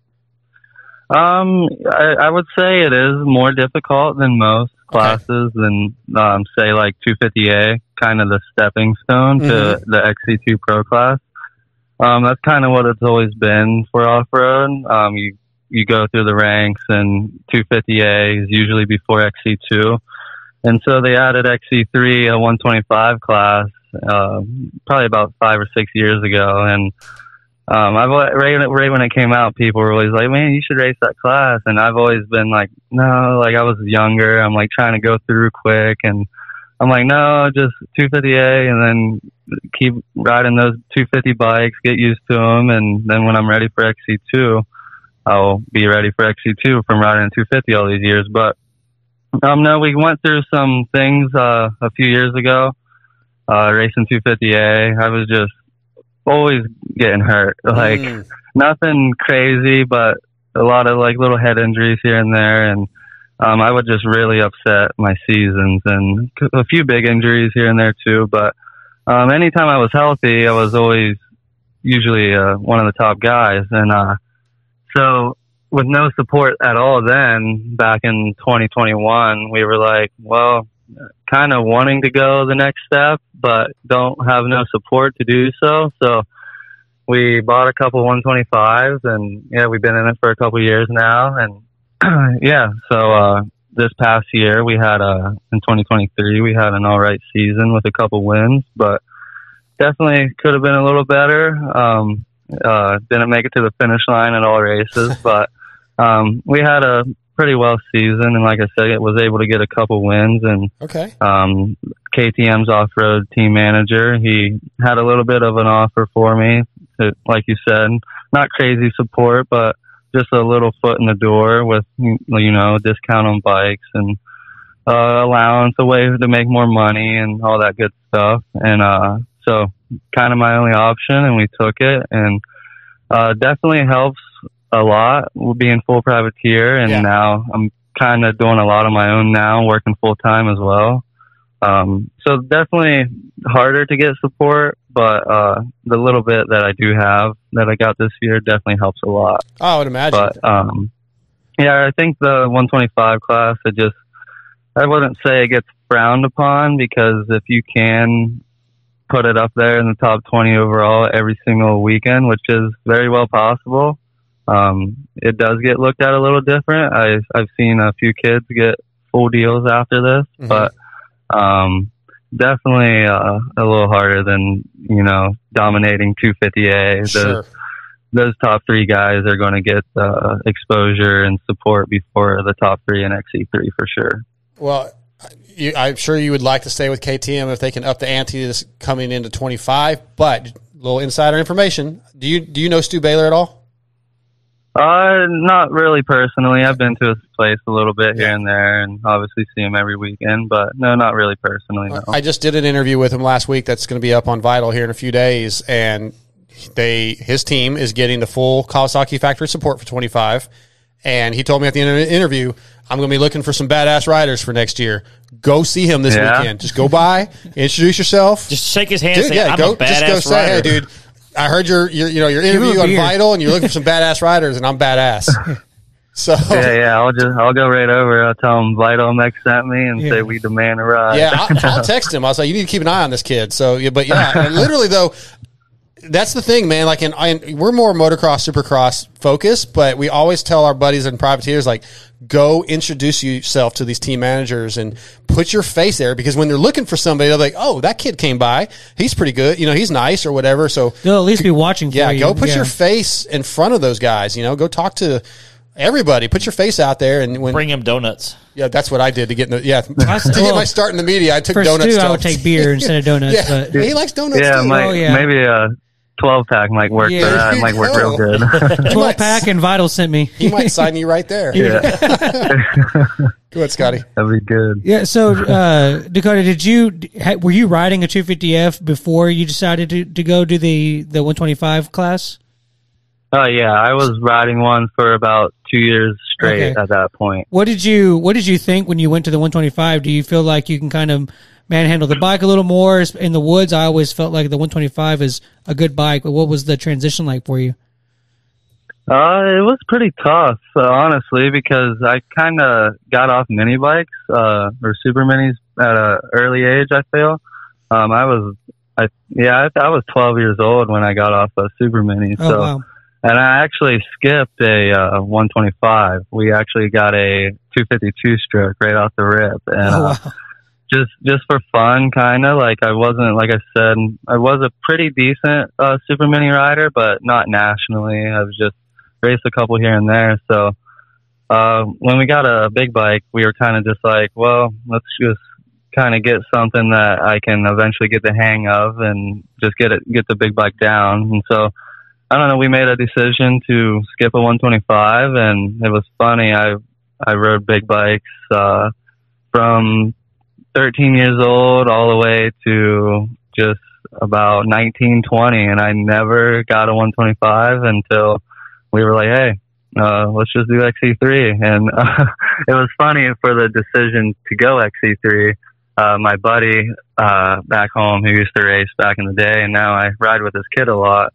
I would say it is more difficult than most classes than say like 250A, kind of the stepping stone to the XC2 Pro class. That's kind of what it's always been for off-road. You go through the ranks, and 250A is usually before XC2. And so they added XC3, a 125 class, probably about 5 or 6 years ago. And right when it came out, people were always like, man, you should race that class. And I've always been like, no, like I was younger. I'm like trying to go through quick. And I'm like, no, just 250A and then keep riding those 250 bikes, get used to them. And then when I'm ready for XC2, I'll be ready for XC2 from riding 250 all these years. But no, we went through some things a few years ago, racing 250A. I was just always getting hurt. Like nothing crazy, but a lot of like little head injuries here and there, and I would just really upset my seasons, and a few big injuries here and there too. But anytime I was healthy, I was always usually one of the top guys, and so with no support at all then, back in 2021, we were like, well, kind of wanting to go the next step, but don't have no support to do so. So we bought a couple 125s, and yeah, we've been in it for a couple years now. And yeah, so this past year we had in 2023, we had an all right season with a couple wins, but definitely could have been a little better. Didn't make it to the finish line at all races, but we had a pretty well season, and like I said, it was able to get a couple wins. And KTM's off-road team manager, he had a little bit of an offer for me to, like you said, not crazy support, but just a little foot in the door with, discount on bikes and allowance, a way to make more money and all that good stuff. And so kind of my only option, and we took it, and definitely helps a lot being full privateer. And now I'm kind of doing a lot on my own now, working full time as well. So definitely harder to get support, but the little bit that I do have that I got this year definitely helps a lot.
I would imagine.
But yeah, I think the 125 class, I wouldn't say it gets frowned upon, because if you can put it up there in the top 20 overall every single weekend, which is very well possible, it does get looked at a little different. I've seen a few kids get full deals after this, but definitely a little harder than, dominating 250A.
Sure.
Those top three guys are going to get exposure and support before the top three in XC3 for sure.
Well, I'm sure you would like to stay with KTM if they can up the ante this coming into 25, but a little insider information. Do you know Stu Baylor at all?
Not really personally. I've been to his place a little bit here and there, and obviously see him every weekend, but no, not really personally, no.
I just did an interview with him last week that's going to be up on Vital here in a few days, and his team is getting the full Kawasaki factory support for 25, and he told me at the end of the interview, I'm going to be looking for some badass riders for next year. Go see him this weekend. Just go by, introduce yourself.
Just shake his hand,
dude,
say, I'm a badass
just go say,
rider.
hey, dude, I heard your interview on Vital, and you're looking for some badass riders, and I'm badass. So
Yeah. I'll go right over. I'll tell him Vitamex sent me and say we demand a ride.
yeah, I'll text him. I'll say you need to keep an eye on this kid. So, but literally though, that's the thing, man. Like, we're more motocross, supercross focused, but we always tell our buddies and privateers, like, go introduce yourself to these team managers and put your face there, because when they're looking for somebody, they're like, oh, that kid came by. He's pretty good. He's nice or whatever. So
they'll at least be watching for you.
Go put your face in front of those guys. Go talk to everybody. Put your face out there and
bring him donuts.
Yeah, that's what I did to get to get my start in the media. I took
for
donuts.
I would take beer instead of donuts.
Yeah,
but
he likes donuts.
Yeah,
too.
maybe a 12-pack might work for that. It might work real good.
12-pack and Vital sent me.
He might sign you right there.
Yeah.
Go ahead, Scotty.
That'd be good.
Yeah. So, Dakota, were you riding a 250F before you decided to go do the 125 class?
Oh yeah, I was riding one for about 2 years straight at that point.
What did you think when you went to the 125? Do you feel like you can kind of manhandle the bike a little more in the woods? I always felt like the 125 is a good bike, but what was the transition like for you?
It was pretty tough, honestly, because I kind of got off mini bikes or super minis at an early age. I feel I was 12 years old when I got off a super mini.
Oh, wow.
And I actually skipped a 125. We actually got a 252 stroke right off the rip, and just for fun, kind of. Like, I wasn't, like I said, I was a pretty decent super mini rider, but not nationally. I was just raced a couple here and there. So when we got a big bike, we were kind of just like, well, let's just kind of get something that I can eventually get the hang of and just get the big bike down. And so, I don't know, we made a decision to skip a 125, and it was funny. I rode big bikes from 13 years old all the way to just about 19, 20, and I never got a 125 until we were like, hey, let's just do XC3. And it was funny for the decision to go XC3. My buddy back home who used to race back in the day, and now I ride with his kid a lot,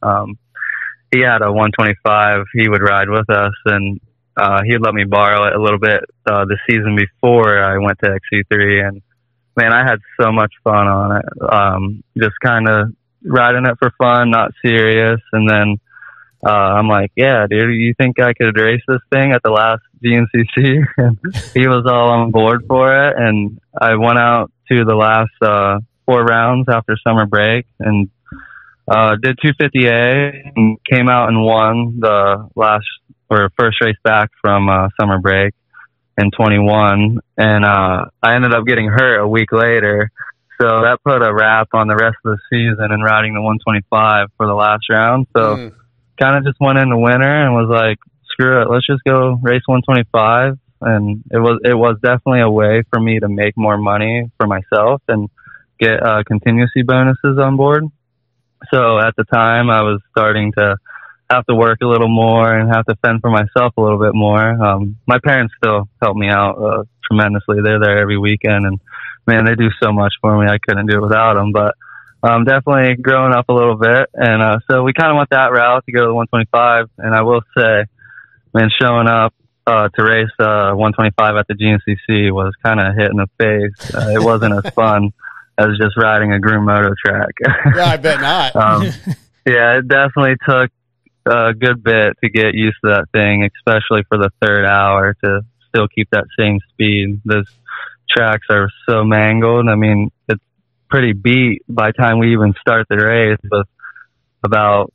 he had a 125 he would ride with us, and he'd let me borrow it a little bit the season before I went to XC3, and man, I had so much fun on it. Just kind of riding it for fun, not serious. And then I'm like, yeah, dude, you think I could race this thing at the last GNCC? And he was all on board for it, and I went out to the last 4 rounds after summer break and did 250A and came out and won the first race back from summer break in 21. And I ended up getting hurt a week later. So that put a wrap on the rest of the season and riding the 125 for the last round. So kind of just went in the winter and was like, screw it, let's just go race 125. And it was definitely a way for me to make more money for myself and get contingency bonuses on board. So at the time, I was starting to have to work a little more and have to fend for myself a little bit more. My parents still help me out tremendously. They're there every weekend, and man, they do so much for me. I couldn't do it without them. But definitely growing up a little bit, and so we kind of went that route to go to the 125. And I will say, man, showing up to race 125 at the GNCC was kind of hit in the face. It wasn't as fun as just riding a Groom Moto track.
Yeah, I bet not.
Yeah, it definitely took a good bit to get used to that thing, especially for the third hour to still keep that same speed. Those tracks are so mangled. I mean, it's pretty beat by the time we even start the race with about,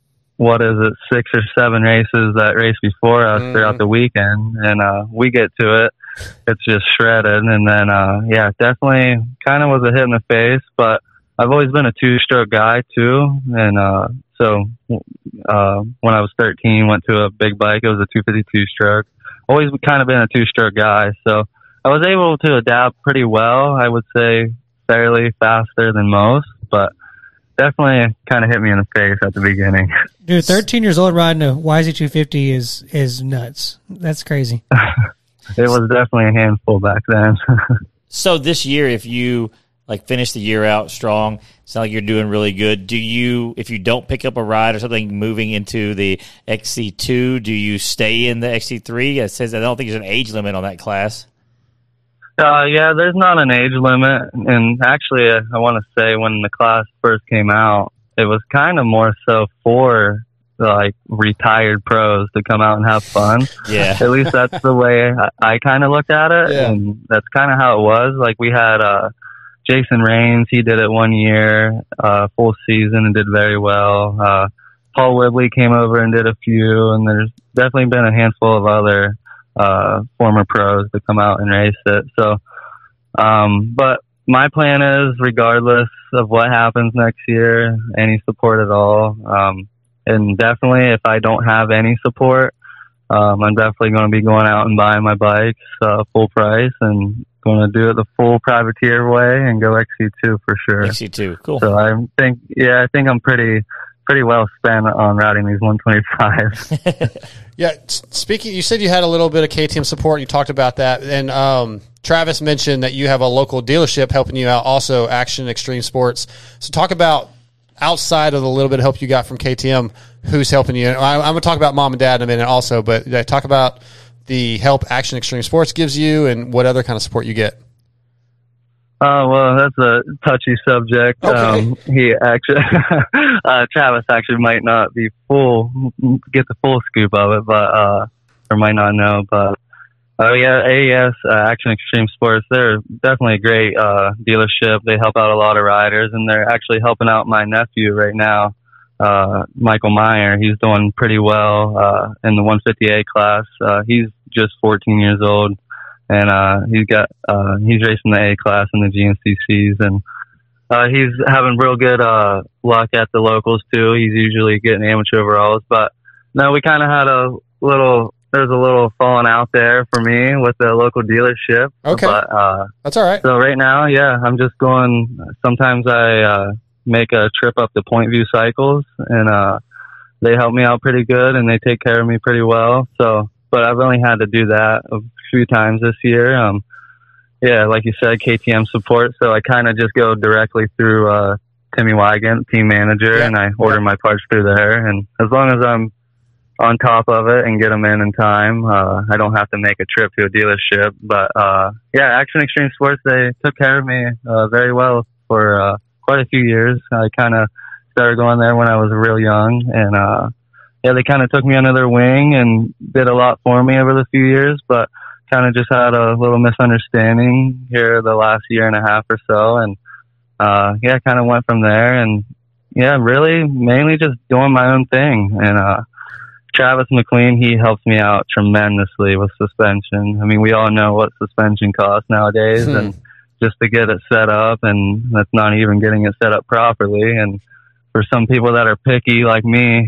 6 or 7 races that race before us throughout the weekend. And we get to it. It's just shredded. And then, definitely kind of was a hit in the face, but I've always been a 2-stroke guy too. And so when I was 13, went to a big bike. It was a 252 stroke. Always kind of been a 2-stroke guy. So I was able to adapt pretty well. I would say fairly faster than most, but definitely kind of hit me in the face at the beginning.
Dude, 13 years old riding a YZ250 is nuts. That's crazy.
It was definitely a handful back then.
So this year, if you like finish the year out strong. It's not like you're doing really good. Do you, if you don't pick up a ride or something moving into the XC2, do you stay in the XC3? It says I don't think there's an age limit on that class.
Yeah, there's not an age limit. And actually, I want to say when the class first came out, it was kind of more so for like retired pros to come out and have fun.
Yeah.
At least that's the way I kind of looked at it.
Yeah.
And that's kind of how it was. Like we had Jason Raines, he did it 1 year, full season, and did very well. Paul Whibley came over and did a few, and there's definitely been a handful of other former pros to come out and race it. So, but my plan is, regardless of what happens next year, any support at all, and definitely if I don't have any support, I'm definitely going to be going out and buying my bikes full price and going to do it the full privateer way and go XC2 for sure.
XC2, cool.
So I think I'm pretty well spent on riding these 125.
Yeah, speaking, you said you had a little bit of KTM support. You talked about that, and Travis mentioned that you have a local dealership helping you out, also Action Extreme Sports. So talk about, outside of the little bit of help you got from KTM, who's helping you. I'm going to talk about mom and dad in a minute also, but talk about the help Action Extreme Sports gives you and what other kind of support you get.
Well, that's a touchy subject.
Okay.
He actually, Travis actually might not be get the full scoop of it, but, or might not know, but, AES, Action Extreme Sports, they're definitely a great, dealership. They help out a lot of riders, and they're actually helping out my nephew right now, Michael Meyer. He's doing pretty well, in the 150A class. He's just 14 years old. And he's racing the A class in the GNCCs, and he's having real good luck at the locals too. He's usually getting amateur overalls, but no, we kind of had there's a little falling out there for me with the local dealership.
Okay,
but
that's all right.
So right now, yeah, I'm just going. Sometimes I make a trip up to Point View Cycles, and they help me out pretty good, and they take care of me pretty well. So, but I've only had to do that a few times this year. Yeah, like you said, KTM support. So I kind of just go directly through Timmy Wygant, team manager, and I order my parts through there. And as long as I'm on top of it and get them in time, I don't have to make a trip to a dealership. But yeah, Action Extreme Sports, they took care of me very well for quite a few years. I kind of started going there when I was real young, and yeah, they kind of took me under their wing and did a lot for me over the few years, but kind of just had a little misunderstanding here the last year and a half or so. And, yeah, kind of went from there, and yeah, really mainly just doing my own thing. And, Travis McLean, he helps me out tremendously with suspension. I mean, we all know what suspension costs nowadays, and just to get it set up, and that's not even getting it set up properly. And for some people that are picky like me,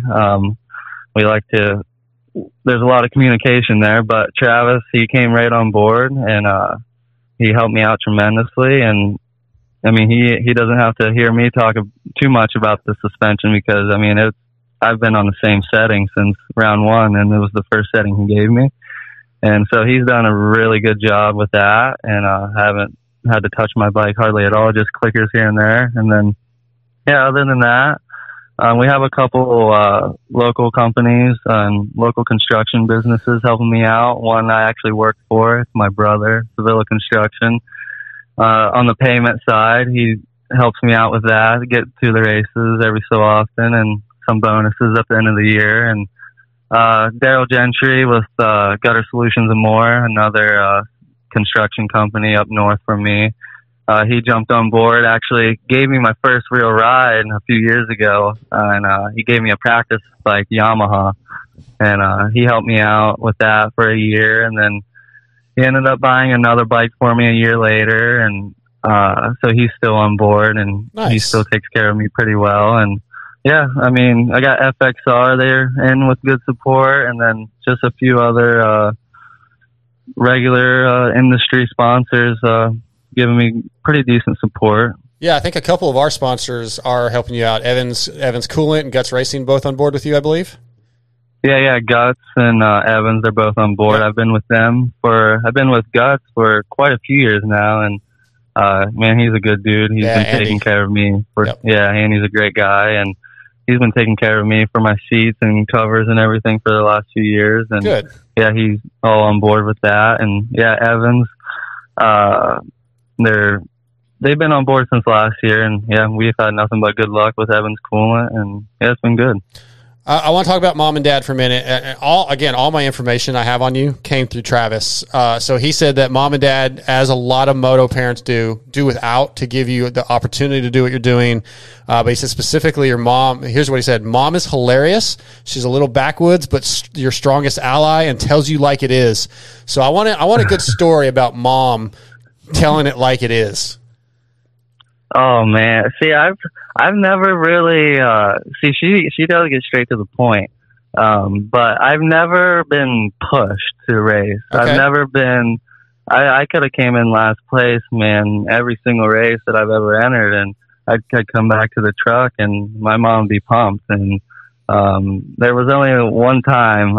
there's a lot of communication there, but Travis, he came right on board, and he helped me out tremendously. And I mean, he doesn't have to hear me talk too much about the suspension, because I mean, I've been on the same setting since round one, and it was the first setting he gave me. And so he's done a really good job with that, and haven't had to touch my bike hardly at all, just clickers here and there. And then, yeah, other than that, we have a couple local companies and local construction businesses helping me out. One I actually work for, it's my brother, Sevilla Construction. On the payment side, he helps me out with that, get to the races every so often, and some bonuses at the end of the year. And Daryl Gentry with Gutter Solutions and More, another construction company up north from me. He jumped on board, actually gave me my first real ride a few years ago, and he gave me a practice bike, Yamaha, and he helped me out with that for a year, and then he ended up buying another bike for me a year later, and so he's still on board, and he still takes care of me pretty well. And yeah, I mean, I got FXR there in with good support, and then just a few other regular industry sponsors giving me pretty decent support.
Yeah, I think a couple of our sponsors are helping you out. Evans Coolant and Guts Racing, both on board with you, I believe.
Yeah, Guts and Evans, they're both on board. Yeah. I've been with Guts for quite a few years now, and man, he's a good dude. He's been
Andy.
taking care of me.
Yep.
Yeah, Andy's a great guy, and he's been taking care of me for my seats and covers and everything for the last few years. And
Good.
yeah, he's all on board with that. And yeah, Evans, they've been on board since last year, and yeah, we've had nothing but good luck with Evans Coolant, and yeah, it's been good.
I want to talk about mom and dad for a minute. All my information I have on you came through Travis. So he said that mom and dad, as a lot of moto parents do without to give you the opportunity to do what you're doing. But he said specifically your mom, here's what he said. Mom is hilarious. She's a little backwoods, but your strongest ally and tells you like it is. So I want a good story about mom telling it like it is.
Oh man, see, I've never really she does get straight to the point, but I've never been pushed to race.
Okay.
I've never been. I could have came in last place, man, every single race that I've ever entered, and I'd come back to the truck, and my mom would be pumped. And there was only one time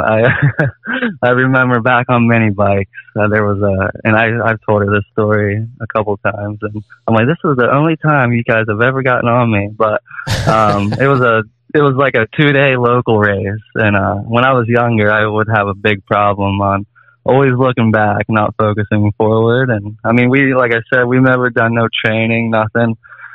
I remember back on mini bikes. There was and I've told her this story a couple times, and I'm like, this was the only time you guys have ever gotten on me. But it was like a 2-day local race, and when I was younger, I would have a big problem on always looking back, not focusing forward. And I mean, like I said, we've never done no training, nothing.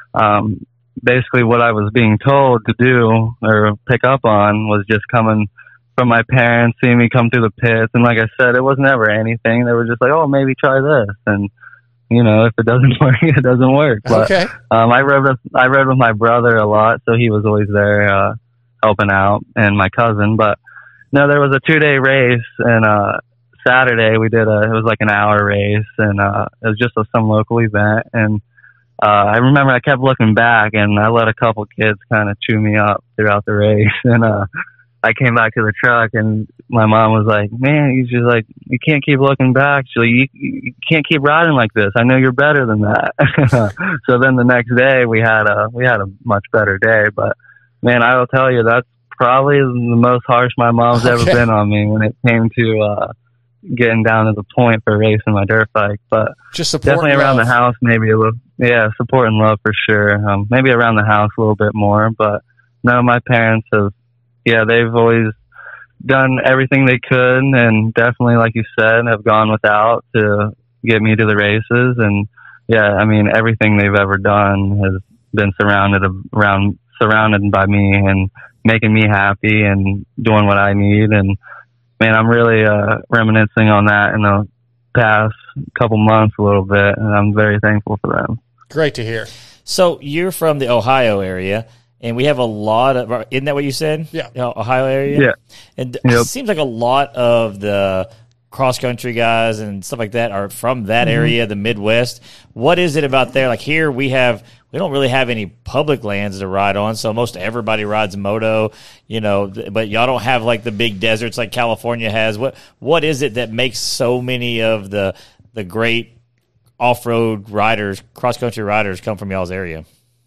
Basically what I was being told to do or pick up on was just coming from my parents, seeing me come through the pits. And like I said, it was never anything. They were just like, oh, maybe try this. And, you know, if it doesn't work, it doesn't work. But,
Okay.
I rode with my brother a lot, so he was always there, helping out, and my cousin. But no, there was a 2-day race, and, Saturday we did it was like an hour race, and, it was just some local event. And, I remember I kept looking back, and I let a couple kids kind of chew me up throughout the race. And I came back to the truck, and my mom was like, man, she's like, you can't keep looking back. She's like, you can't keep riding like this. I know you're better than that. So then the next day we had a much better day. But man, I will tell you, that's probably the most harsh my mom's ever been on me when it came to getting down to the point for racing my dirt bike. But
Just support
definitely
and
around
love.
the house, maybe a little. Yeah, support and love for sure. Maybe around the house a little bit more. But no, my parents have, they've always done everything they could, and definitely, like you said, have gone without to get me to the races. And yeah, I mean, everything they've ever done has been surrounded by me and making me happy and doing what I need. And man, I'm really reminiscing on that in the past couple months a little bit, and I'm very thankful for them.
Great to hear.
So you're from the Ohio area, and we have a lot of, isn't that what you said?
Yeah.
Ohio area?
Yeah.
And
Yep.
it seems like a lot of the cross-country guys and stuff like that are from that area, the Midwest. What is it about there? Like here we don't really have any public lands to ride on, so most everybody rides moto, but y'all don't have like the big deserts like California has. What is it that makes so many of the great off-road riders, cross-country riders come from y'all's area?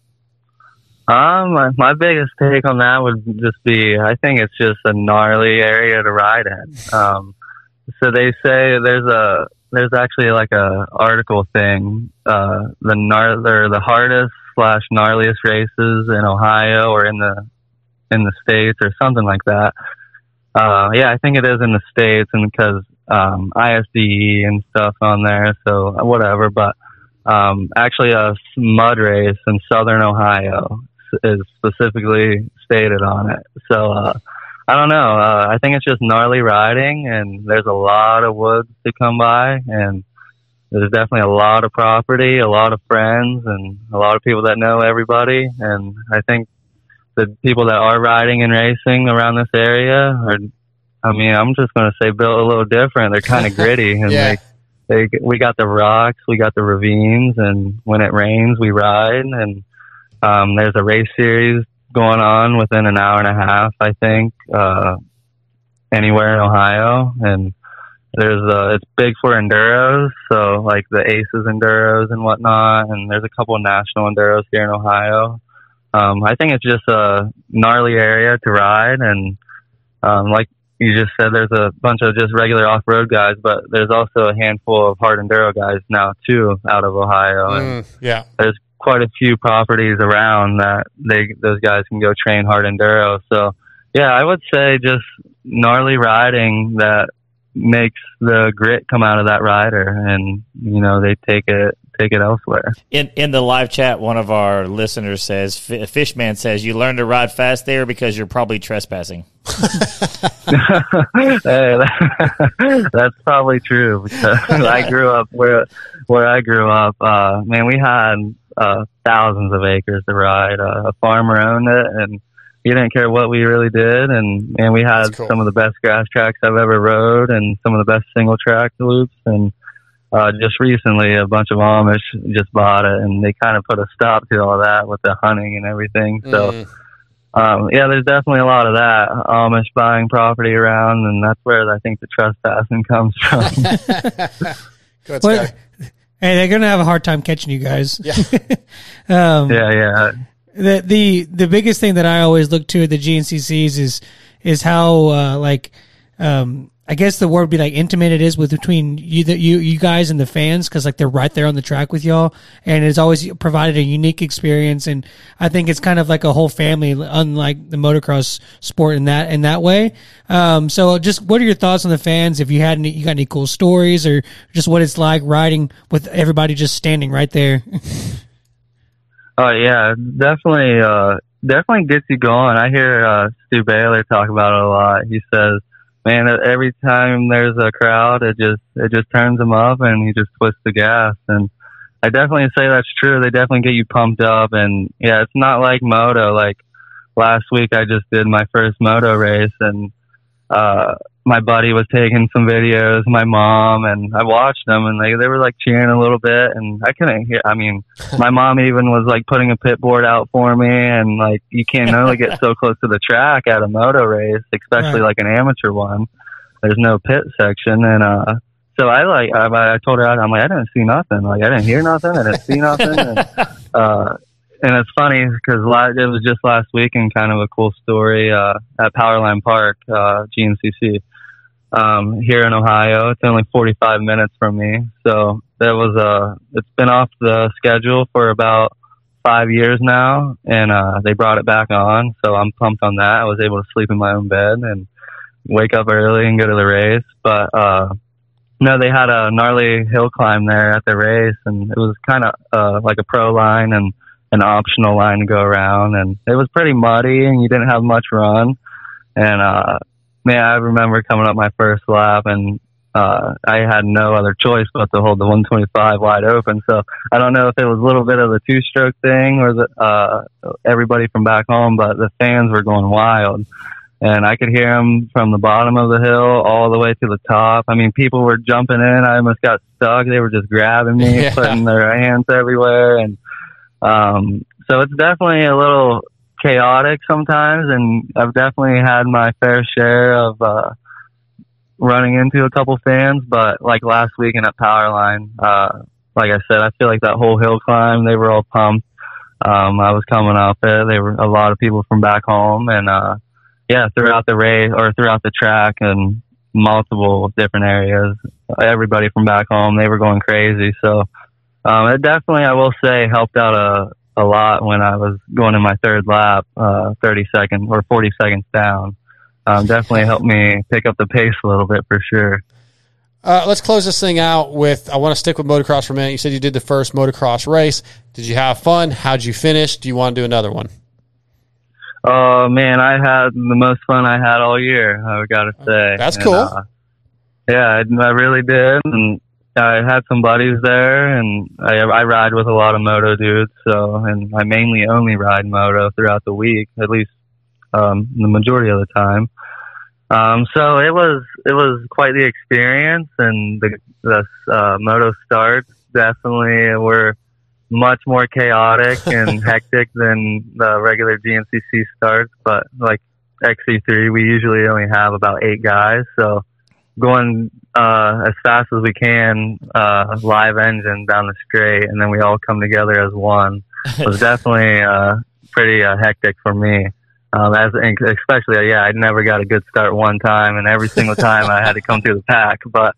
My biggest take on that would just be, I think it's just a gnarly area to ride in. So they say there's actually like a article thing, the hardest / gnarliest races in Ohio or in the States or something like that. I think it is in the States, and because ISDE and stuff on there, so whatever. But actually, a mud race in Southern Ohio is specifically stated on it. So I don't know. I think it's just gnarly riding, and there's a lot of woods to come by, and there's definitely a lot of property, a lot of friends, and a lot of people that know everybody. And I think the people that are riding and racing around this area are, I'm just going to say built a little different. They're kind of gritty, and
Yeah.
we got the rocks, we got the ravines, and when it rains, we ride. And there's a race series going on within an hour and a half, I think, anywhere in Ohio. And it's big for enduros, so like the Aces enduros and whatnot. And there's a couple of national enduros here in Ohio. I think it's just a gnarly area to ride, and like you just said there's a bunch of just regular off-road guys, but there's also a handful of hard enduro guys now too out of Ohio. And
Yeah.
there's quite a few properties around that those guys can go train hard enduro. So yeah, I would say just gnarly riding that makes the grit come out of that rider, and they take it elsewhere.
In the live chat, one of our listeners says, Fishman says, you learn to ride fast there because you're probably trespassing.
Hey, that's probably true, because I grew up where I grew up. Man, we had thousands of acres to ride. A farmer owned it, and he didn't care what we really did. And we had
cool.
some of the best grass tracks I've ever rode, and some of the best single track loops. And just recently, a bunch of Amish just bought it, and they kind of put a stop to all that with the hunting and everything. So, yeah, there's definitely a lot of that Amish buying property around, and that's where I think the trespassing comes from.
Good,
Well,
Scott.
hey, they're gonna have a hard time catching you guys.
Yeah.
Yeah.
The biggest thing that I always look to at the GNCCs is how I guess the word would be like intimate it is between you guys and the fans, because like they're right there on the track with y'all, and it's always provided a unique experience. And I think it's kind of like a whole family, unlike the motocross sport in that way. So just what are your thoughts on the fans? If you got any cool stories, or just what it's like riding with everybody just standing right there?
Oh yeah, definitely gets you going. I hear Stu Baylor talk about it a lot. He says, man, every time there's a crowd, it just turns him up, and he just twists the gas. And I definitely say that's true. They definitely get you pumped up. And yeah, it's not like moto. Like last week, I just did my first moto race, and my buddy was taking some videos, my mom, and I watched them, and they were like cheering a little bit, and I couldn't hear. I mean, my mom even was like putting a pit board out for me, and like you can't only get so close to the track at a moto race, especially like an amateur one. There's no pit section, and so I told her, I'm like, I didn't see nothing, like I didn't hear nothing, I didn't see nothing, and it's funny because it was just last week, and kind of a cool story at Powerline Park, GNCC. Here in Ohio. It's only 45 minutes from me. So it's been off the schedule for about 5 years now, and they brought it back on. So I'm pumped on that. I was able to sleep in my own bed and wake up early and go to the race. But no, they had a gnarly hill climb there at the race, and it was kind of like a pro line and an optional line to go around, and it was pretty muddy, and you didn't have much run. And man, I remember coming up my first lap, and I had no other choice but to hold the 125 wide open. So I don't know if it was a little bit of the two-stroke thing or everybody from back home, but the fans were going wild. And I could hear them from the bottom of the hill all the way to the top. I mean, people were jumping in. I almost got stuck. They were just grabbing me, putting their hands everywhere. And so it's definitely a little chaotic sometimes, and I've definitely had my fair share of running into a couple fans. But like last weekend at Powerline, like I said, I feel like that whole hill climb, they were all pumped. I was coming up it. There were a lot of people from back home, and yeah, throughout the race or throughout the track and multiple different areas, everybody from back home, they were going crazy. So it definitely, I will say, helped out a lot when I was going in my third lap, 30 seconds or 40 seconds down. Definitely helped me pick up the pace a little bit for sure.
Let's close this thing out with, I want to stick with motocross for a minute. You said you did the first motocross race. Did you have fun? How'd you finish? Do you want to do another one?
Oh man, I had the most fun I had all year, I gotta say.
That's cool.
Yeah, I really did. And I had some buddies there, and I ride with a lot of moto dudes. And I mainly only ride moto throughout the week, at least the majority of the time. So it was quite the experience, and the moto starts definitely were much more chaotic and hectic than the regular GNCC starts. But like XC3, we usually only have about 8 guys, so going as fast as we can, live engine down the straight, and then we all come together as one was definitely pretty hectic for me. Especially, I never got a good start one time, and every single time I had to come through the pack. But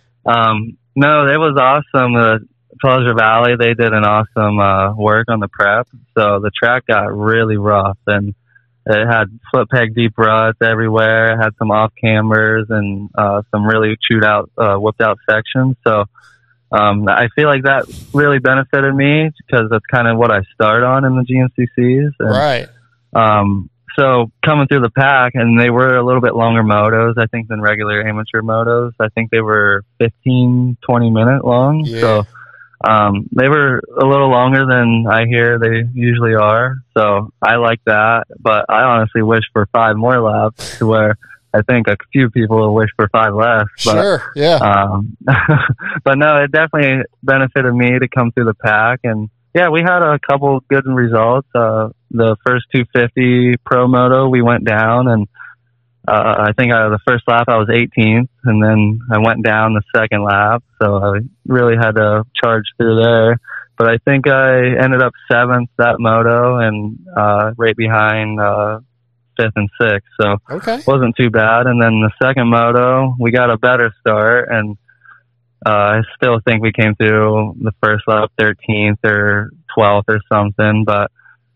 no, it was awesome. Pleasure Valley, they did an awesome work on the prep. So the track got really rough, and it had split peg deep ruts everywhere. It had some off cambers and some really chewed out, whipped out sections. So I feel like that really benefited me because that's kind of what I start on in the GNCCs. And,
Right.
So coming through the pack, and they were a little bit longer motos, I think, than regular amateur motos. I think they were 15, 20-minute long.
Yeah.
So they were a little longer than I hear they usually are. So I like that. But I honestly wish for 5 more laps, to where I think a few people will wish for 5 less. But,
Sure, yeah.
but no, it definitely benefited me to come through the pack. And yeah, we had a couple good results. The first 250 Pro Moto, we went down, and I think out of the first lap I was 18th, and then I went down the second lap, so I really had to charge through there. But I think I ended up 7th that moto, and right behind 5th and 6th, so
Okay.
it wasn't too bad. And then the second moto, we got a better start, and I still think we came through the first lap 13th or 12th or something, but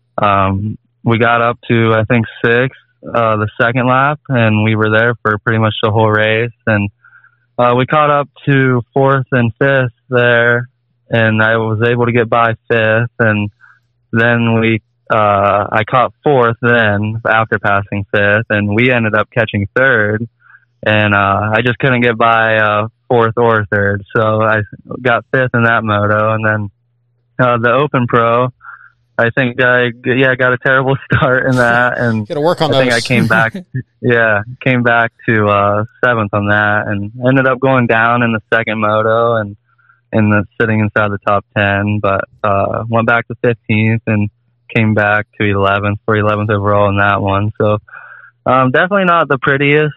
we got up to, I think, 6th the second lap, and we were there for pretty much the whole race. And we caught up to 4th and 5th there, and I was able to get by 5th. And then I caught 4th then after passing 5th, and we ended up catching 3rd. And I just couldn't get by 4th or 3rd, so I got 5th in that moto. And then the Open Pro, I think I got a terrible start in that, and
Got to work on
I think
those.
I came back, came back to 7th on that, and ended up going down in the second moto and sitting inside the top 10, but went back to 15th and came back to 11th for 11th overall in that one. So definitely not the prettiest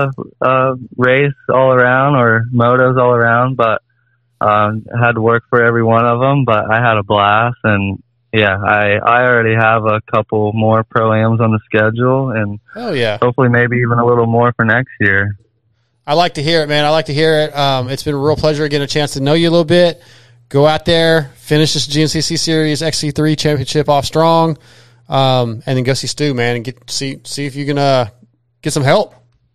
race all around, or motos all around, but I had to work for every one of them. But I had a blast, and yeah, I already have a couple more Pro-Ams on the schedule, and
Oh, yeah.
hopefully maybe even a little more for next year.
I like to hear it, man. I like to hear it. It's been a real pleasure getting a chance to know you a little bit. Go out there, finish this GNCC Series XC3 Championship off strong, and then go see Stu, man, and see if you can get some help.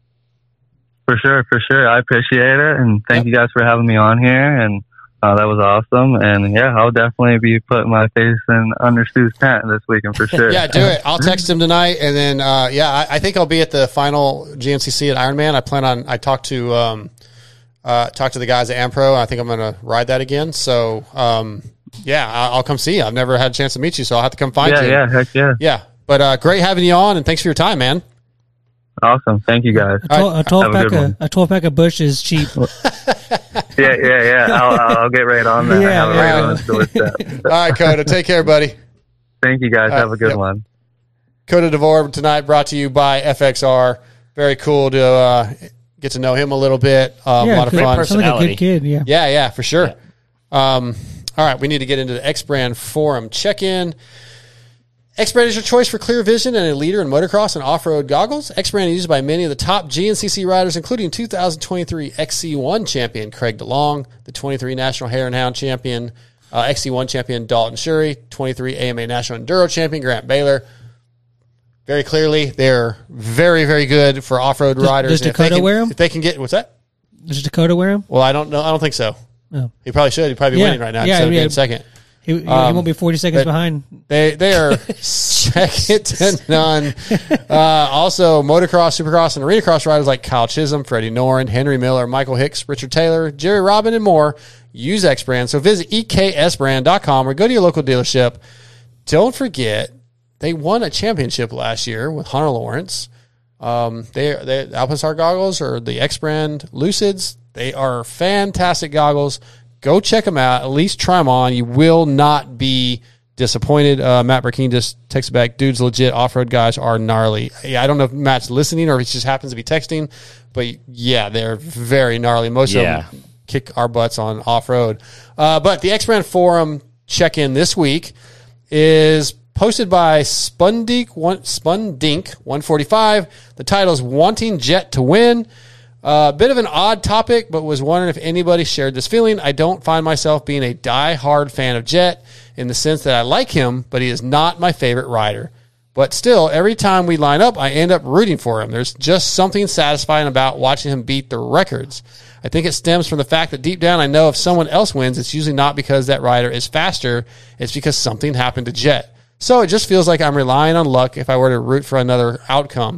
For sure. I appreciate it, and thank you guys for having me on here, and that was awesome. And yeah, I'll definitely be putting my face in under Stu's tent this weekend for sure.
Yeah, do it. I'll text him tonight, and then I think I'll be at the final GNCC at Ironman. I talked to the guys at Ampro, and I think I'm going to ride that again. So I'll come see you. I've never had a chance to meet you, so I'll have to come find you.
Yeah, heck yeah.
Yeah, but great having you on, and thanks for your time, man.
Awesome. Thank you guys.
A 12
Have a good
pack of a Bush is cheap.
Yeah. I'll get right on that.
Yeah,
I have it right
yeah.
on the doorstep.
All right, Coda, take care, buddy.
Thank you guys. Have a good
yep.
one.
Coda DeVore tonight brought to you by FXR. Very cool to get to know him a little bit. A lot of
good.
fun.
Sounds like a
Personality.
good kid. Yeah.
Yeah, for sure. All right, we need to get into the X-Brand Forum check-in. X-Brand is your choice for clear vision and a leader in motocross and off-road goggles. X-Brand is used by many of the top GNCC riders, including 2023 XC1 champion Craig DeLong, the 23 National Hare and Hound champion, XC1 champion Dalton Shurey, 23 AMA National Enduro champion Grant Baylor. Very clearly, they're very, very good for off-road riders.
does
And if they
Dakota
can-
wear 'em?
If they can get, what's that?
Does Dakota wear him?
Well, I don't know. I don't think so.
No.
He probably should. He'd probably be
Yeah.
winning right now
Yeah,
instead of
yeah.
being second.
He won't be 40 seconds
but-
behind.
They are second to none. Also, motocross, supercross, and arena cross riders like Kyle Chisholm, Freddie Noren, Henry Miller, Michael Hicks, Richard Taylor, Jerry Robin, and more use X-Brand. So visit EKSbrand.com or go to your local dealership. Don't forget, they won a championship last year with Hunter Lawrence. They Alpenstar goggles or the X-Brand Lucids. They are fantastic goggles. Go check them out. At least try them on. You will not be disappointed. Matt Burkeen just texted back, dudes legit. Off-road guys are gnarly. Yeah, I don't know if Matt's listening or if he just happens to be texting, but yeah, they're very gnarly. Most of them kick our butts on off-road. But the X-Brand Forum check-in this week is posted by Spundink145. The title is Wanting Jet to Win. A bit of an odd topic, but was wondering if anybody shared this feeling. I don't find myself being a die-hard fan of Jet in the sense that I like him, but he is not my favorite rider. But still, every time we line up, I end up rooting for him. There's just something satisfying about watching him beat the records. I think it stems from the fact that deep down I know if someone else wins, it's usually not because that rider is faster. It's because something happened to Jet. So it just feels like I'm relying on luck if I were to root for another outcome.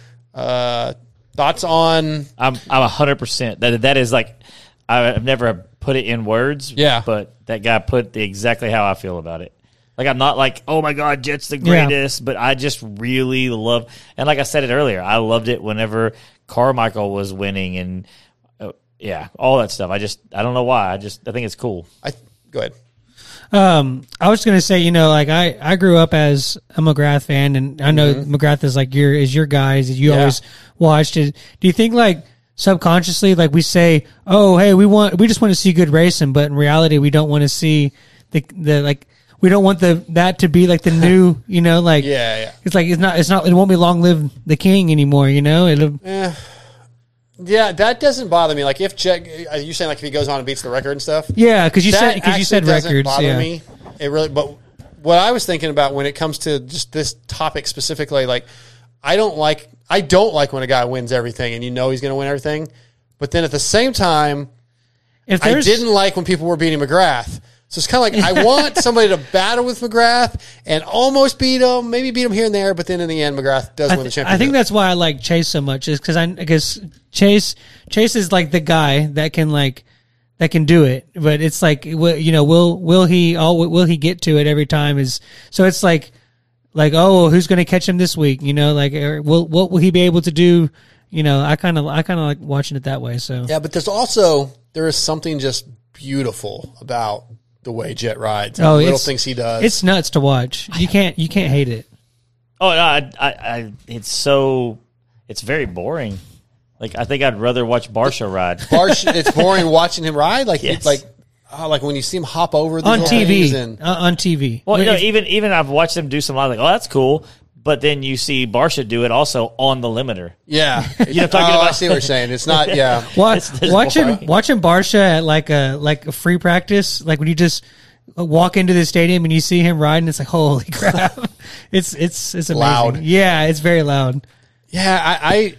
Thoughts on...
I'm 100%. That is like, I've never put it in words.
Yeah.
But that guy put exactly how I feel about it. Like, I'm not like, oh my God, Jet's the greatest, but I just really love, and like I said it earlier, I loved it whenever Carmichael was winning and all that stuff. I don't know why. I think it's cool.
Go ahead.
I was going to say, like I grew up as a McGrath fan, and I know McGrath is like your guys that you always watched it. Do you think like subconsciously, like we say, oh, hey, we just want to see good racing, but in reality, we don't want to see the like, we don't want that to be like the new, like, it's like, it's not, it won't be long live the king anymore, it'll.
Yeah, that doesn't bother me. Like if Jet, are you saying like if he goes on and beats the record and stuff?
Yeah, because you said
doesn't
records.
Bother me. It really. But what I was thinking about when it comes to just this topic specifically, like I don't like when a guy wins everything and he's going to win everything. But then at the same time, I didn't like when people were beating McGrath. So it's kind of like I want somebody to battle with McGrath and almost beat him, maybe beat him here and there, but then in the end, McGrath does win the championship.
I think that's why I like Chase so much, is because Chase is like the guy that can do it, but it's like will he get to it every time? So it's like oh, who's going to catch him this week? Like what will he be able to do? I kind of like watching it that way. So
yeah, but there is something just beautiful about the way Jet rides, and little things he does.
It's nuts to watch. You can't hate it.
Oh no, it's very boring. Like I think I'd rather watch Barsha ride.
It's boring watching him ride. Like
yes.
like when you see him hop over
on TV. On TV.
Well, even I've watched him do some. I was like, oh, that's cool. But then you see Barsha do it also on the limiter.
Yeah,
you know what I'm talking about?
I see what you're saying. It's not. Yeah,
watching Barsha at like a free practice, like when you just walk into the stadium and you see him riding, it's like holy crap! it's amazing.
Loud.
Yeah, it's very loud.
Yeah,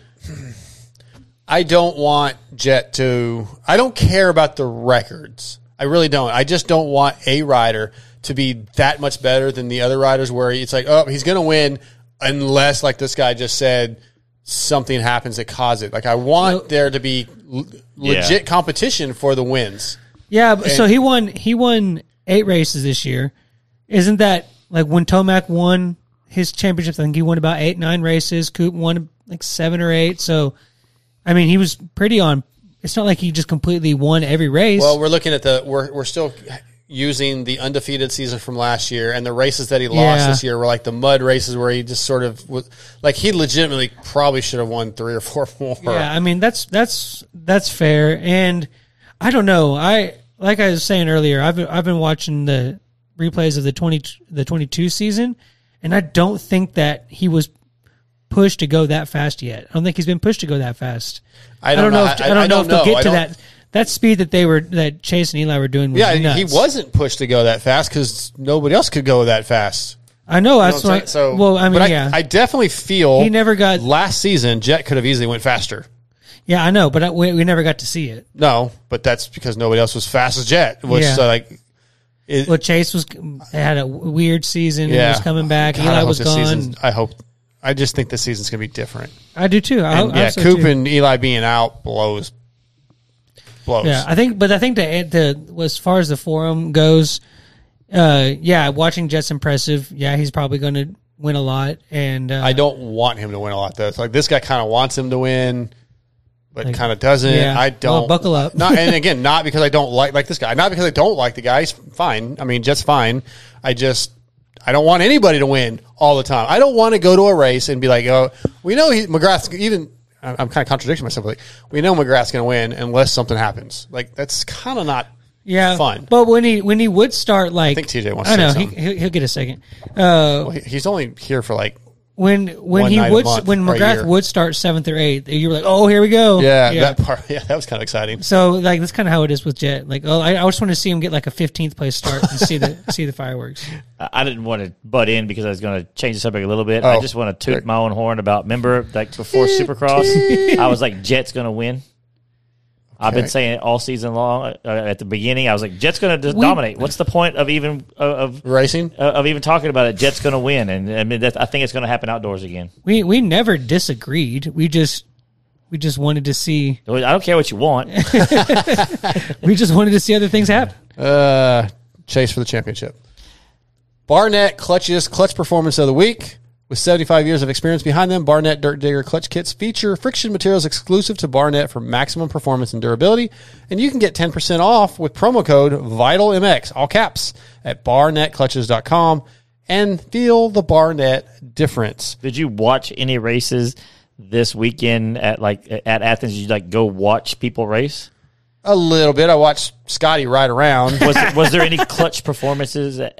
I don't want Jet to. I don't care about the records. I really don't. I just don't want a rider to be that much better than the other riders where it's like, oh, he's going to win unless, like this guy just said, something happens that causes it. Like, I want there to be legit competition for the wins.
Yeah, so he won 8 races this year. Isn't that, like, when Tomac won his championships, I think he won about 8-9 races. Coop won, like, 7 or 8. So, I mean, he was pretty on. It's not like he just completely won every race.
Well, we're looking at we're still using the undefeated season from last year, and the races that he lost this year were like the mud races where he just sort of was like he legitimately probably should have won 3 or 4 more.
Yeah, I mean that's fair, and I don't know. Like I was saying earlier, I've been watching the replays of the 22 season, and I don't think that he was pushed to go that fast yet. I don't think he's been pushed to go that fast. I don't know if they'll get to that speed that Chase and Eli were doing. Was nuts.
He wasn't pushed to go that fast because nobody else could go that fast.
I know. That's why.
So,
well, I mean,
I definitely feel
he never got
last season. Jet could have easily went faster.
Yeah, I know, but we never got to see it.
No, but that's because nobody else was fast as Jet.
Well, Chase had a weird season. Yeah. He was coming back. God, Eli was gone.
I just think this season's going to be different.
I do too.
Coop and Eli being out blows.
Yeah, I think as far as the forum goes, watching Jet's impressive. Yeah, he's probably going to win a lot, and
I don't want him to win a lot though. It's like this guy kind of wants him to win, but kind of doesn't. Yeah. I don't.
Well, buckle up.
And again, not because I don't like this guy. Not because I don't like the guy. He's fine. I mean, Jet's fine. I don't want anybody to win all the time. I don't want to go to a race and be like, oh, we know McGrath's even. I'm kind of contradicting myself. Like, we know McGrath's going to win unless something happens. Like, that's kind of not.
Yeah,
fun.
But when he would start, like,
I think TJ wants
I
to
know
say something.
he'll get a second.
Well, he's only here for like
When he
night a
would
month
when
or a
McGrath
year.
would start 7th or 8th, you were like, oh, here we go.
that part. Yeah, that was kind of exciting.
So like that's kind of how it is with Jet. Like, oh, I just want to see him get like a 15th place start and see the fireworks.
I didn't want to butt in because I was going to change the subject a little bit.
Oh.
I just want to toot my own horn about, remember, like before Supercross, I was like, Jet's going to win. I've been saying it all season long. At the beginning, I was like, Jet's going to dominate. What's the point of even
Racing?
of even talking about it? Jet's going to win, and I mean, I think it's going to happen outdoors again.
We never disagreed. We just wanted to see.
I don't care what you want.
We just wanted to see other things happen.
Chase for the championship. Barnett clutch performance of the week. With 75 years of experience behind them, Barnett Dirt Digger clutch kits feature friction materials exclusive to Barnett for maximum performance and durability. And you can get 10% off with promo code VITALMX, all caps, at barnettclutches.com and feel the Barnett difference.
Did you watch any races this weekend at Athens? Did you like go watch people race?
A little bit. I watched Scotty ride around.
Was there any clutch performances at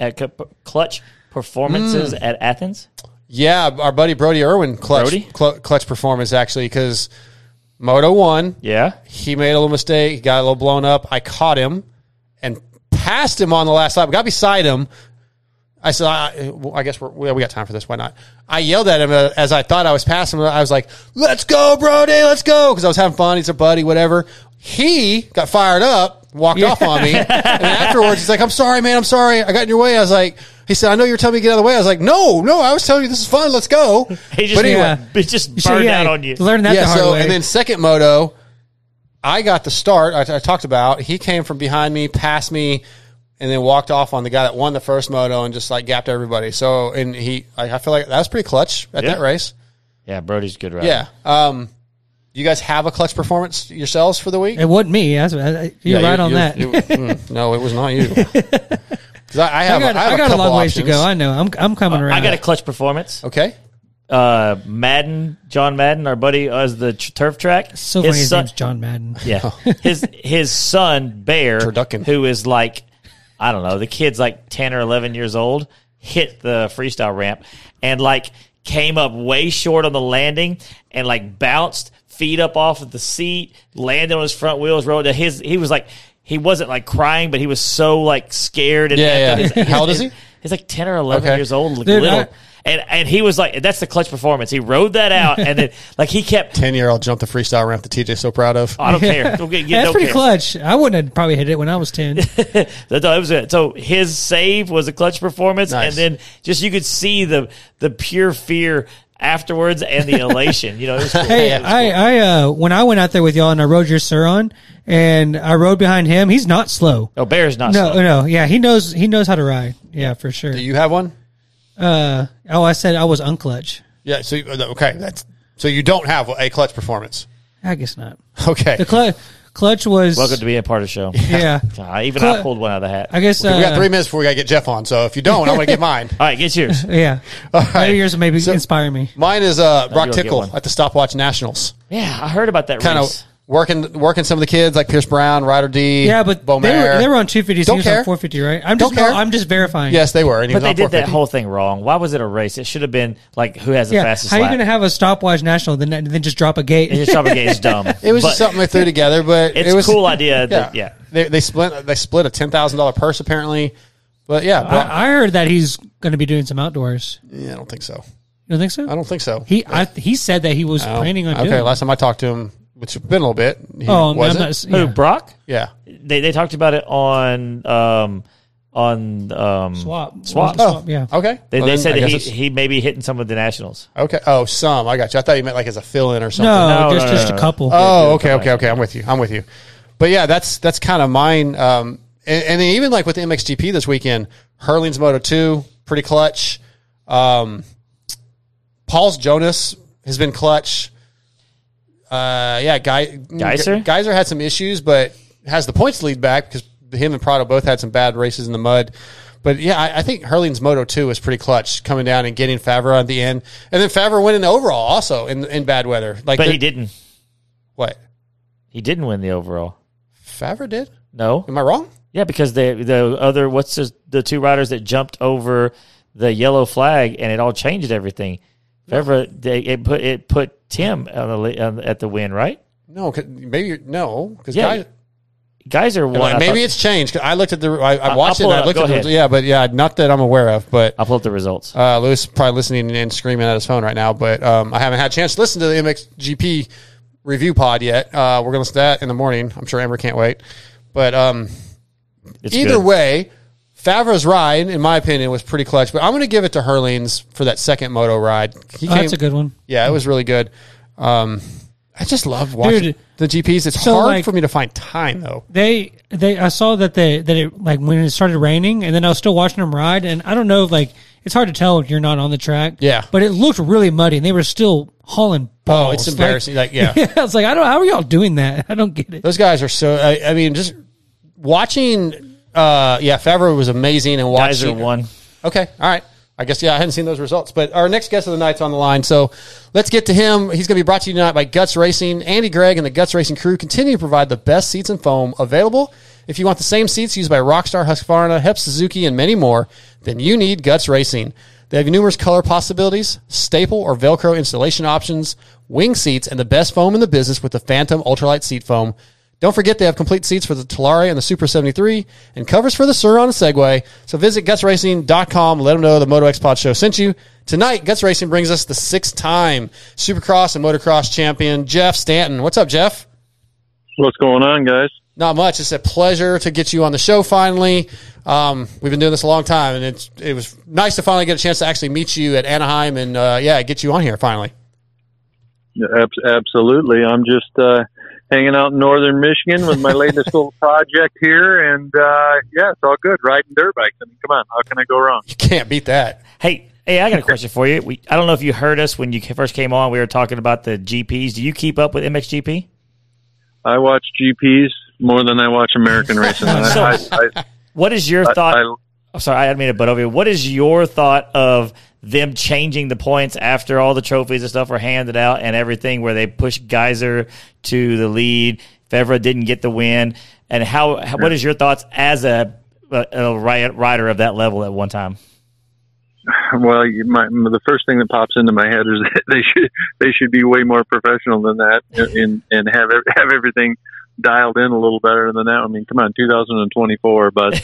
Athens?
Yeah, our buddy Brody Irwin clutch performance, actually, because Moto won.
Yeah.
He made a little mistake. He got a little blown up. I caught him and passed him on the last lap. Got beside him. I said, I guess we got time for this. Why not? I yelled at him as I thought I was passing him. I was like, let's go, Brody, let's go. Because I was having fun. He's a buddy, whatever. He got fired up, walked off on me. And then afterwards, he's like, I'm sorry, man. I'm sorry. I got in your way. I was like, he said, I know you were telling me to get out of the way. I was like, no, I was telling you this is fun. Let's go.
He just,
But anyway,
it just burned out on you.
Learn that the hard way.
And then second moto, I got the start. I talked about. He came from behind me, passed me, and then walked off on the guy that won the first moto and just like gapped everybody. So, and I feel like that was pretty clutch at that race.
Yeah, Brody's good rider.
Yeah. You guys have a clutch performance yourselves for the week?
It wasn't me. You're right on that.
No, it was not you. I
got a long ways to go. I know. I'm coming around.
I got a clutch performance.
Okay.
John Madden, our buddy, as the turf track.
So funny his name's John Madden.
Yeah. his son, Bear,
Turducken.
who is like, I don't know, the kid's like 10 or 11 years old, hit the freestyle ramp and like came up way short on the landing and like bounced feet up off of the seat, landed on his front wheels, rode to he was like, he wasn't like crying, but he was so like scared. And
How old is he?
He's like 10 or 11 years old, like
Dude,
little. And he was like, that's the clutch performance. He rode that out, and then like he kept.
10-year-old jumped the freestyle ramp that TJ's so proud of.
I don't care. Don't
That's pretty clutch. I wouldn't have probably hit it when I was 10.
So his save was a clutch performance,
Nice.
and then just you could see the pure fear afterwards and the elation. You know, it was cool.
Hey,
It was cool.
I when I went out there with y'all and I rode your Suron and I rode behind him, he's not slow.
Oh, Bear's not
No,
slow.
no, yeah, he knows how to ride. Yeah, for sure.
Do you have one?
I said I was unclutch.
Yeah. So okay, so you don't have a clutch performance.
I guess not.
Okay.
The clutch was
Welcome to being a part of the show.
yeah.
Even I pulled one out of the hat.
I guess
we got 3 minutes before we got to get Jeff on. So if you don't, I'm going to get mine.
All right, get yours.
Yeah, maybe yours maybe inspire me.
Mine is Brock
you'll get
Tickle
one.
at the Stopwatch Nationals.
Yeah, I heard about that
Kind
race.
of working some of the kids like Pierce Brown, Ryder D.
Yeah, but
Beaumare.
they were on 250.
Don't
he was
care.
on 450, right?
Don't care.
I'm just verifying.
Yes, they were. And he
But
was
they
on
did that
450.
whole thing wrong. Why was it a race? It should have been like who has the
Yeah.
fastest
How are you
lap.
going to have a stopwatch national then just drop a gate?
And just drop a gate is dumb.
It was
But
just something they threw together, but
It's
it was
a cool idea. That, yeah.
They split a $10,000 purse apparently, but yeah,
I heard that he's going to be doing some outdoors.
yeah, I don't think so.
You don't think so?
I don't think so.
He said that he was planning on doing.
Okay,
it.
last time I talked to him, which has been a little bit. He
I'm
wasn't.
not.
Who,
Yeah.
Brock?
Yeah.
They talked about it on
Swap.
Swap.
Yeah.
Okay.
They
Well, then
said
I
that
guess
he may be hitting some of the nationals.
okay. Oh, some. I got you. I thought you meant like as a fill-in or something.
No,
No,
just
no.
a couple.
Oh, okay. I'm with you. But yeah, that's kind of mine. And then even like with the MXGP this weekend, Hurling's Moto 2, pretty clutch. Paul's Jonas has been clutch.
Geyser?
Geyser had some issues, but has the points lead back because him and Prado both had some bad races in the mud. But yeah, I think Hurling's Moto 2 was pretty clutch, coming down and getting Favre at the end. And then Favre winning the overall also in bad weather. Like,
But he didn't.
What?
He didn't win the overall.
Favre did?
No.
Am I wrong?
Yeah, because the other the two riders that jumped over the yellow flag and it all changed everything. Febvre, it put Tim at the win, right?
No, because
Geyser won.
Maybe it's changed. I looked at I watched it. And I looked at not that I'm aware of, but
I'll pull up the results.
Lewis is probably listening and screaming at his phone right now, but I haven't had a chance to listen to the MXGP review pod yet. We're going to listen to that in the morning. I'm sure Amber can't wait. But either way, Favre's ride, in my opinion, was pretty clutch. But I'm going to give it to Herlings for that second moto ride.
That's a good one.
Yeah, it was really good. I just love watching the GPs. It's hard for me to find time though.
I saw that it like when it started raining, and then I was still watching them ride, and I don't know, like it's hard to tell if you're not on the track.
Yeah,
but it looked really muddy, and they were still hauling balls.
Oh, it's embarrassing. Yeah.
I was like, how are y'all doing that? I don't get it.
Those guys are so. I mean, just watching. Favre was amazing, and watching.
Geyser won.
Okay, all right. I guess, I hadn't seen those results. But our next guest of the night's on the line, so let's get to him. He's going to be brought to you tonight by Guts Racing. Andy Gregg and the Guts Racing crew continue to provide the best seats and foam available. If you want the same seats used by Rockstar, Husqvarna, Hep Suzuki, and many more, then you need Guts Racing. They have numerous color possibilities, staple or Velcro installation options, wing seats, and the best foam in the business with the Phantom Ultralight Seat Foam. Don't forget they have complete seats for the Talari and the Super 73 and covers for the Sur-Ron and Segway. So visit gutsracing.com. Let them know the Moto X Pod Show sent you. Tonight, Guts Racing brings us the 6-time Supercross and Motocross champion, Jeff Stanton. What's up, Jeff?
What's going on, guys?
Not much. It's a pleasure to get you on the show finally. We've been doing this a long time, and it was nice to finally get a chance to actually meet you at Anaheim and, get you on here finally.
Absolutely. I'm just hanging out in northern Michigan with my latest little project here, and it's all good. Riding dirt bikes. I mean, come on, how can I go wrong?
You can't beat that.
Hey, I got a question for you. I don't know if you heard us when you first came on. We were talking about the GPs. Do you keep up with MXGP?
I watch GPs more than I watch American racing.
What is your thought? I'm sorry, I didn't mean to butt over you. What is your thought of them changing the points after all the trophies and stuff were handed out and everything, where they pushed Geyser to the lead? Febvre didn't get the win. And what is your thoughts as a rider of that level at one time?
Well, the first thing that pops into my head is that they should be way more professional than that and have everything dialed in a little better than that. I mean, come on, 2024, but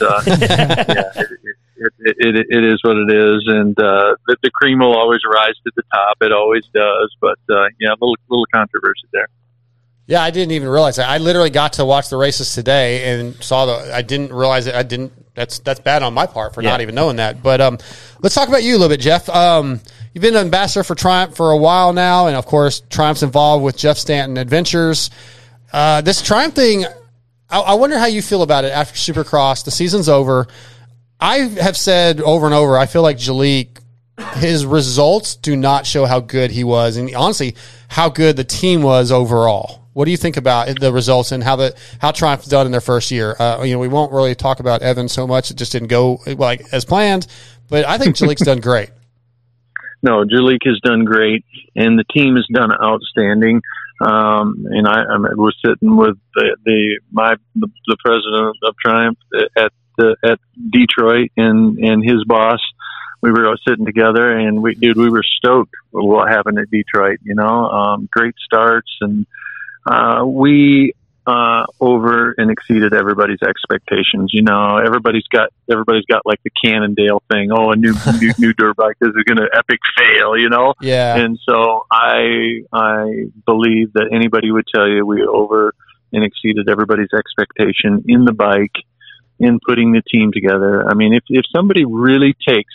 it is what it is, and the cream will always rise to the top. It always does, but a little controversy there.
Yeah, I didn't even realize that. I literally got to watch the races today and saw I didn't realize it. I didn't. That's bad on my part for not even knowing that. But let's talk about you a little bit, Jeff. You've been an ambassador for Triumph for a while now, and of course, Triumph's involved with Jeff Stanton Adventures. This Triumph thing, I wonder how you feel about it after Supercross. The season's over. I have said over and over, I feel like Jalek, his results do not show how good he was, and honestly, how good the team was overall. What do you think about the results and how Triumph's done in their first year? We won't really talk about Evan so much. It just didn't go as planned, but I think Jalek's done great.
No, Jalek has done great, and the team has done outstanding. And I was sitting with the president of Triumph at Detroit and his boss. We were sitting together, and we were stoked with what happened at Detroit. Great starts, and we over and exceeded everybody's expectations. Everybody's got like the Cannondale thing. Oh, a new dirt bike, this is going to epic fail.
Yeah.
And so I believe that anybody would tell you we over and exceeded everybody's expectation in the bike, in putting the team together. I mean, if somebody really takes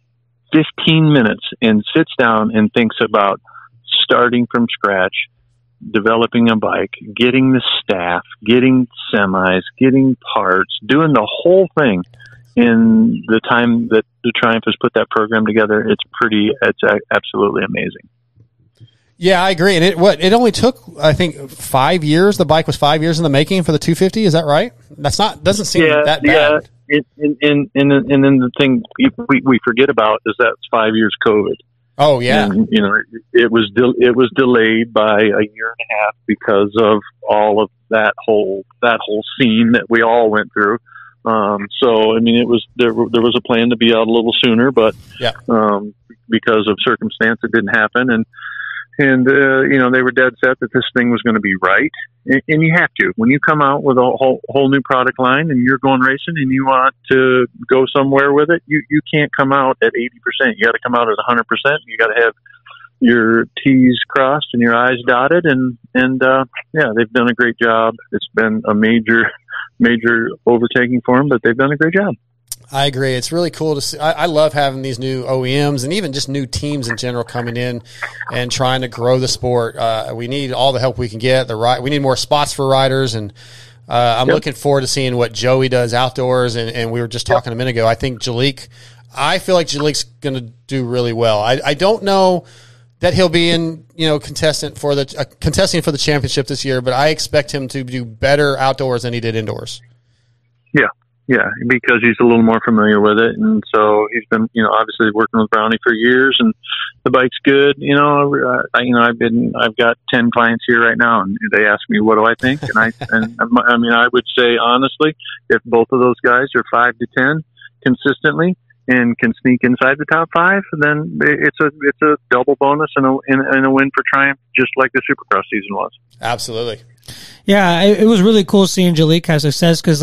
15 minutes and sits down and thinks about starting from scratch, developing a bike, getting the staff, getting semis, getting parts, doing the whole thing in the time that the Triumph has put that program together, it's absolutely amazing.
Yeah, I agree. And it only took, I think, 5 years. The bike was 5 years in the making for the 250. Is that right? Doesn't seem that bad.
Yeah. And then the thing we forget about is that's 5 years COVID.
Oh yeah.
And, it was delayed by a year and a half because of all of that whole scene that we all went through. So, I mean, there was a plan to be out a little sooner, but because of circumstance, it didn't happen. And they were dead set that this thing was going to be right. And you have to. When you come out with a whole new product line and you're going racing and you want to go somewhere with it, you can't come out at 80%. You got to come out at 100%. You got to have your T's crossed and your I's dotted. And they've done a great job. It's been a major overtaking for them, but they've done a great job.
I agree. It's really cool to see. I love having these new OEMs and even just new teams in general coming in and trying to grow the sport. We need all the help we can get. We need more spots for riders, and I'm looking forward to seeing what Joey does outdoors. And we were just talking a minute ago. I feel like Jaliek's going to do really well. I don't know that he'll be in, contesting for the championship this year, but I expect him to do better outdoors than he did indoors.
Yeah, because he's a little more familiar with it, and so he's been, obviously working with Brownie for years, and the bike's good. I've got 10 clients here right now, and they ask me what do I think, and I would say honestly, if both of those guys are 5 to 10 consistently and can sneak inside the top 5, then it's a double bonus and a win for Triumph, just like the Supercross season was.
Absolutely.
Yeah, it was really cool seeing Jaliek have success because,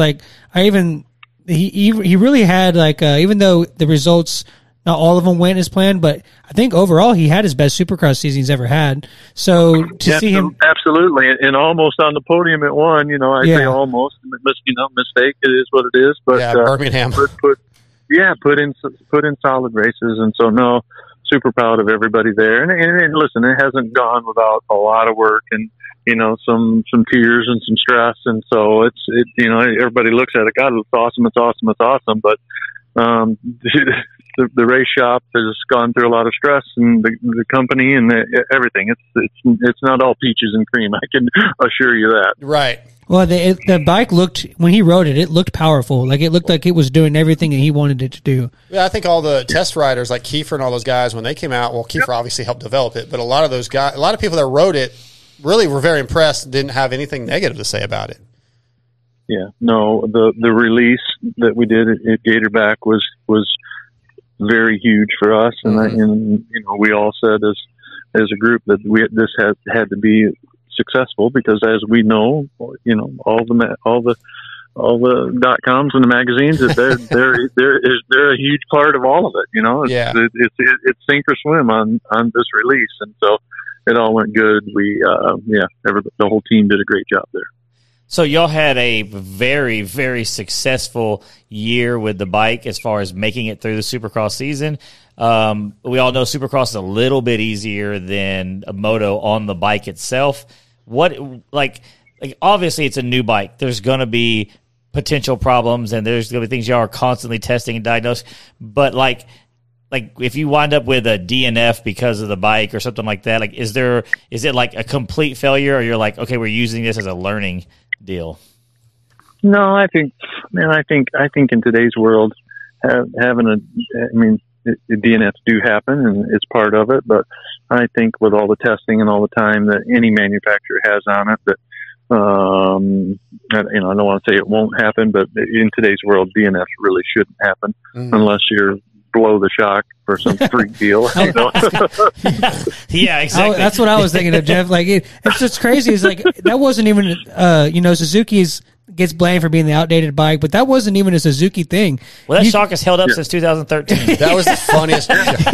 he really had even though the results, not all of them went as planned, but I think overall he had his best Supercross season he's ever had. So to see him
absolutely, and almost on the podium at one, say almost, mistake. It is what it is, but
Birmingham
put in solid races, and so super proud of everybody there. And listen, it hasn't gone without a lot of work and some tears and some stress, and so everybody looks at it. God, it's awesome. But the race shop has gone through a lot of stress, and the company and everything. It's not all peaches and cream. I can assure you that.
Right.
Well, the bike looked, when he rode it, it looked powerful. It looked like it was doing everything that he wanted it to do.
Yeah, I think all the test riders like Kiefer and all those guys, when they came out, well, Kiefer obviously helped develop it, but a lot of people that rode it really were very impressed and didn't have anything negative to say about it.
Yeah, no, the release that we did at Gatorback was very huge for us, and we all said as a group that this had to be successful because, as we know, all the .coms and the magazines, they're a huge part of all of it. It's sink or swim on this release, and so it all went good. The whole team did a great job there.
So y'all had a very, very successful year with the bike as far as making it through the Supercross season. We all know Supercross is a little bit easier than a moto on the bike itself. Obviously it's a new bike. There's going to be potential problems and there's going to be things y'all are constantly testing and diagnosing. But if you wind up with a DNF because of the bike or something like that, is it like a complete failure, or you're like, okay, we're using this as a learning deal?
No, I think in today's world, DNFs do happen and it's part of it, but I think with all the testing and all the time that any manufacturer has on it, that I don't want to say it won't happen, but in today's world, DNFs really shouldn't happen unless you're below the shock for some freak deal.
Yeah, exactly.
That's what I was thinking of, Jeff. It's just crazy. It's that wasn't even, Suzuki's gets blamed for being the outdated bike, but that wasn't even a Suzuki thing.
Well, that shock has held up since 2013.
That was the funniest.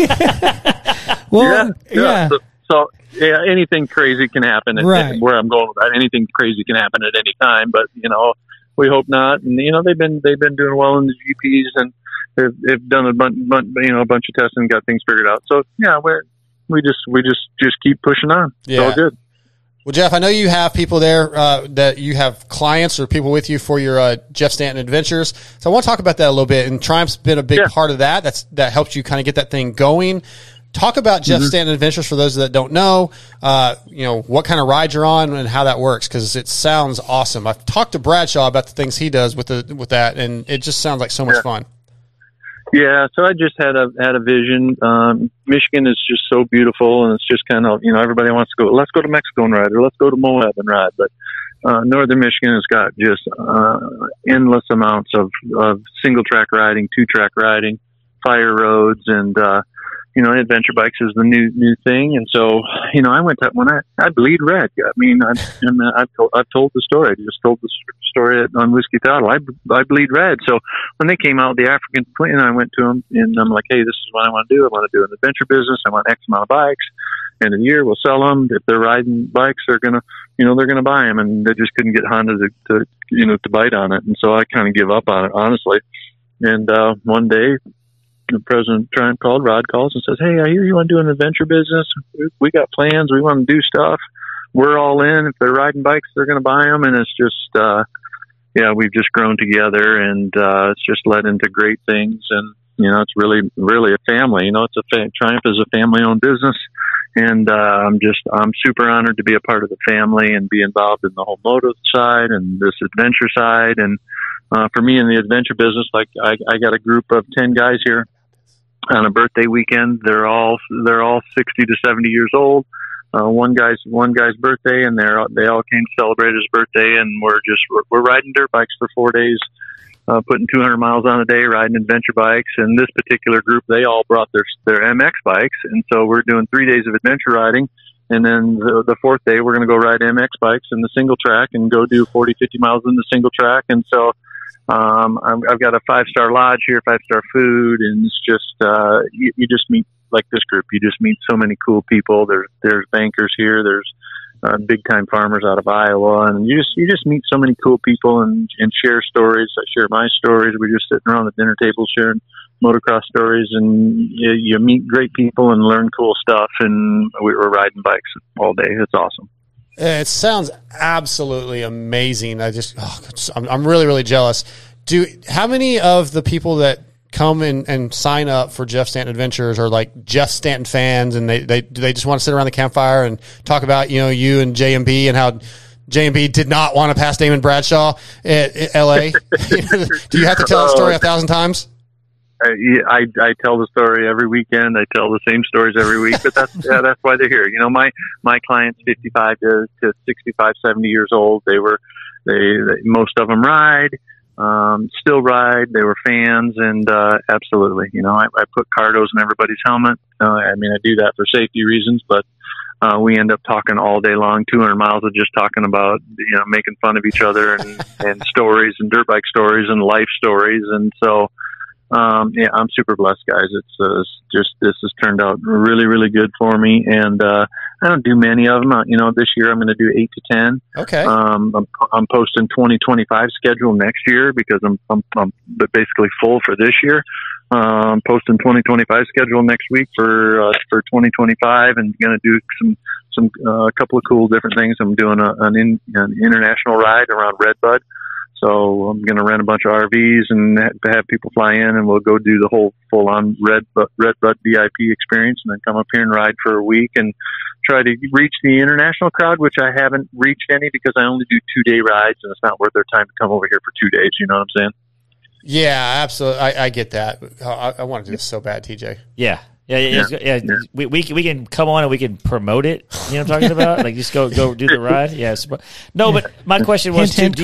So anything crazy can happen.
Right.
Where I'm going with that, anything crazy can happen at any time. But we hope not. And they've been doing well in the GPs, and they've done a bunch of testing and got things figured out. So we just keep pushing on. It's all good.
Well, Jeff, I know you have people there that you have clients or people with you for your Jeff Stanton Adventures. So I want to talk about that a little bit. And Triumph's been a big part of that. That helped you kind of get that thing going. Talk about Jeff Stanton Adventures for those that don't know. What kind of ride you're on and how that works, because it sounds awesome. I've talked to Bradshaw about the things he does with that, and it just sounds like so much fun.
Yeah, so I just had a vision. Michigan is just so beautiful, and it's just kind of everybody wants to go. Let's go to Mexico and ride, or let's go to Moab and ride. But Northern Michigan has got just endless amounts of single track riding, 2-track riding, fire roads, and adventure bikes is the new thing. And so, I went to when I bleed red. I mean, I've told the story. I just told the story on Whiskey Throttle. I bleed red. So when they came out with the African Twin, I went to them and I'm like, hey, this is what I want to do. I want to do an adventure business. I want X amount of bikes. End of the year, we'll sell them. If they're riding bikes, they're gonna buy them. And they just couldn't get Honda to bite on it. And so I kind of give up on it, honestly. And one day, the President Triumph Rod calls and says, hey, I hear you want to do an adventure business. We got plans. We want to do stuff. We're all in. If they're riding bikes, they're going to buy them. And it's just, we've just grown together, and it's just led into great things. And, it's really, really a family. Triumph is a family-owned business. And I'm super honored to be a part of the family and be involved in the whole moto side and this adventure side. And for me in the adventure business, like I got a group of 10 guys here on a birthday weekend. They're all 60 to 70 years old. One guy's birthday, and they all came to celebrate his birthday, and we're riding dirt bikes for 4 days, putting 200 miles on a day, riding adventure bikes. And this particular group, they all brought their MX bikes, and so we're doing 3 days of adventure riding. And then the fourth day, we're going to go ride MX bikes in the single track and go do 40, 50 miles in the single track. And so I've got a 5-star lodge here, 5-star food, and it's just you just meet, like this group, you just meet so many cool people. There's bankers here, there's big time farmers out of Iowa, and you just meet so many cool people and share stories. I share my stories. We're just sitting around the dinner table sharing motocross stories, and you meet great people and learn cool stuff. And we were riding bikes all day. It's awesome.
It sounds absolutely amazing. I'm really, really jealous. How many of the people that come and sign up for Jeff Stanton Adventures are like Jeff Stanton fans, and they just want to sit around the campfire and talk about, you and JMB and how JMB did not want to pass Damon Bradshaw at LA? Do you have to tell the story 1,000 times?
I tell the story every weekend. I tell the same stories every week, but that's why they're here. My clients, 55 to 65, 70 years old. They most of them ride, still ride. They were fans, and absolutely, I put Cardos in everybody's helmet. I do that for safety reasons, but we end up talking all day long, 200 miles of just talking about, making fun of each other and stories and dirt bike stories and life stories. And so, I'm super blessed, guys. This has turned out really, really good for me. And, I don't do many of them. This year I'm going to do 8 to 10.
Okay.
I'm posting 2025 schedule next year because I'm basically full for this year. I'm posting 2025 schedule next week for 2025, and going to do some a couple of cool different things. I'm doing an international ride around Redbud. So I'm going to rent a bunch of RVs and have people fly in, and we'll go do the whole full-on Redbud VIP experience, and then come up here and ride for a week and try to reach the international crowd, which I haven't reached any because I only do 2-day rides, and it's not worth their time to come over here for 2 days. You know what I'm saying?
Yeah, absolutely. I get that. I want to do this so bad, TJ.
Yeah. We can come on and we can promote it. You know what I'm talking about? Like just go do the ride. Yes. No, but my question was do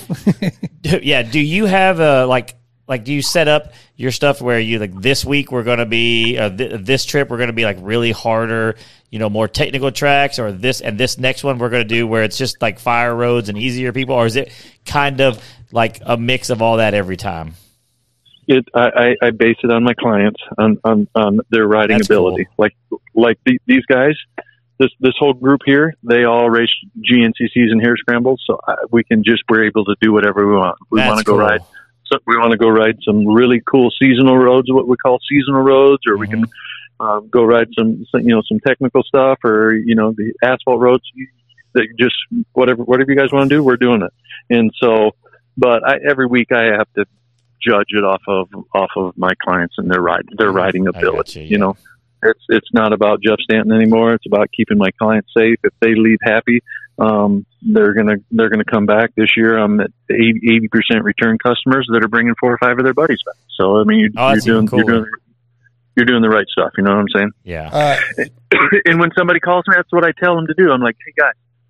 you have like do you set up your stuff where you like this week we're going to be this trip we're going to be like really harder, more technical tracks, or this next one we're going to do where it's just like fire roads and easier people, or is it kind of like a mix of all that every time?
I base it on my clients, on their riding
That's
ability.
Cool.
Like these guys, this whole group here, they all race GNCCs and hare scrambles, so we're able to do whatever we want. We want to go ride. So we want to go ride some really cool seasonal roads, what we call seasonal roads, or we can go ride some technical stuff, or the asphalt roads. Just whatever you guys want to do, we're doing it. And so, but every week I have to judge it off of my clients and their riding ability. It's not about Jeff Stanton anymore. It's about keeping my clients safe. If they leave happy, they're gonna come back. This year I'm at 80% return customers that are bringing 4 or 5 of their buddies back. So you're doing the right stuff. You know what I'm saying?
Yeah.
And when somebody calls me, that's what I tell them to do. I'm like, hey guys,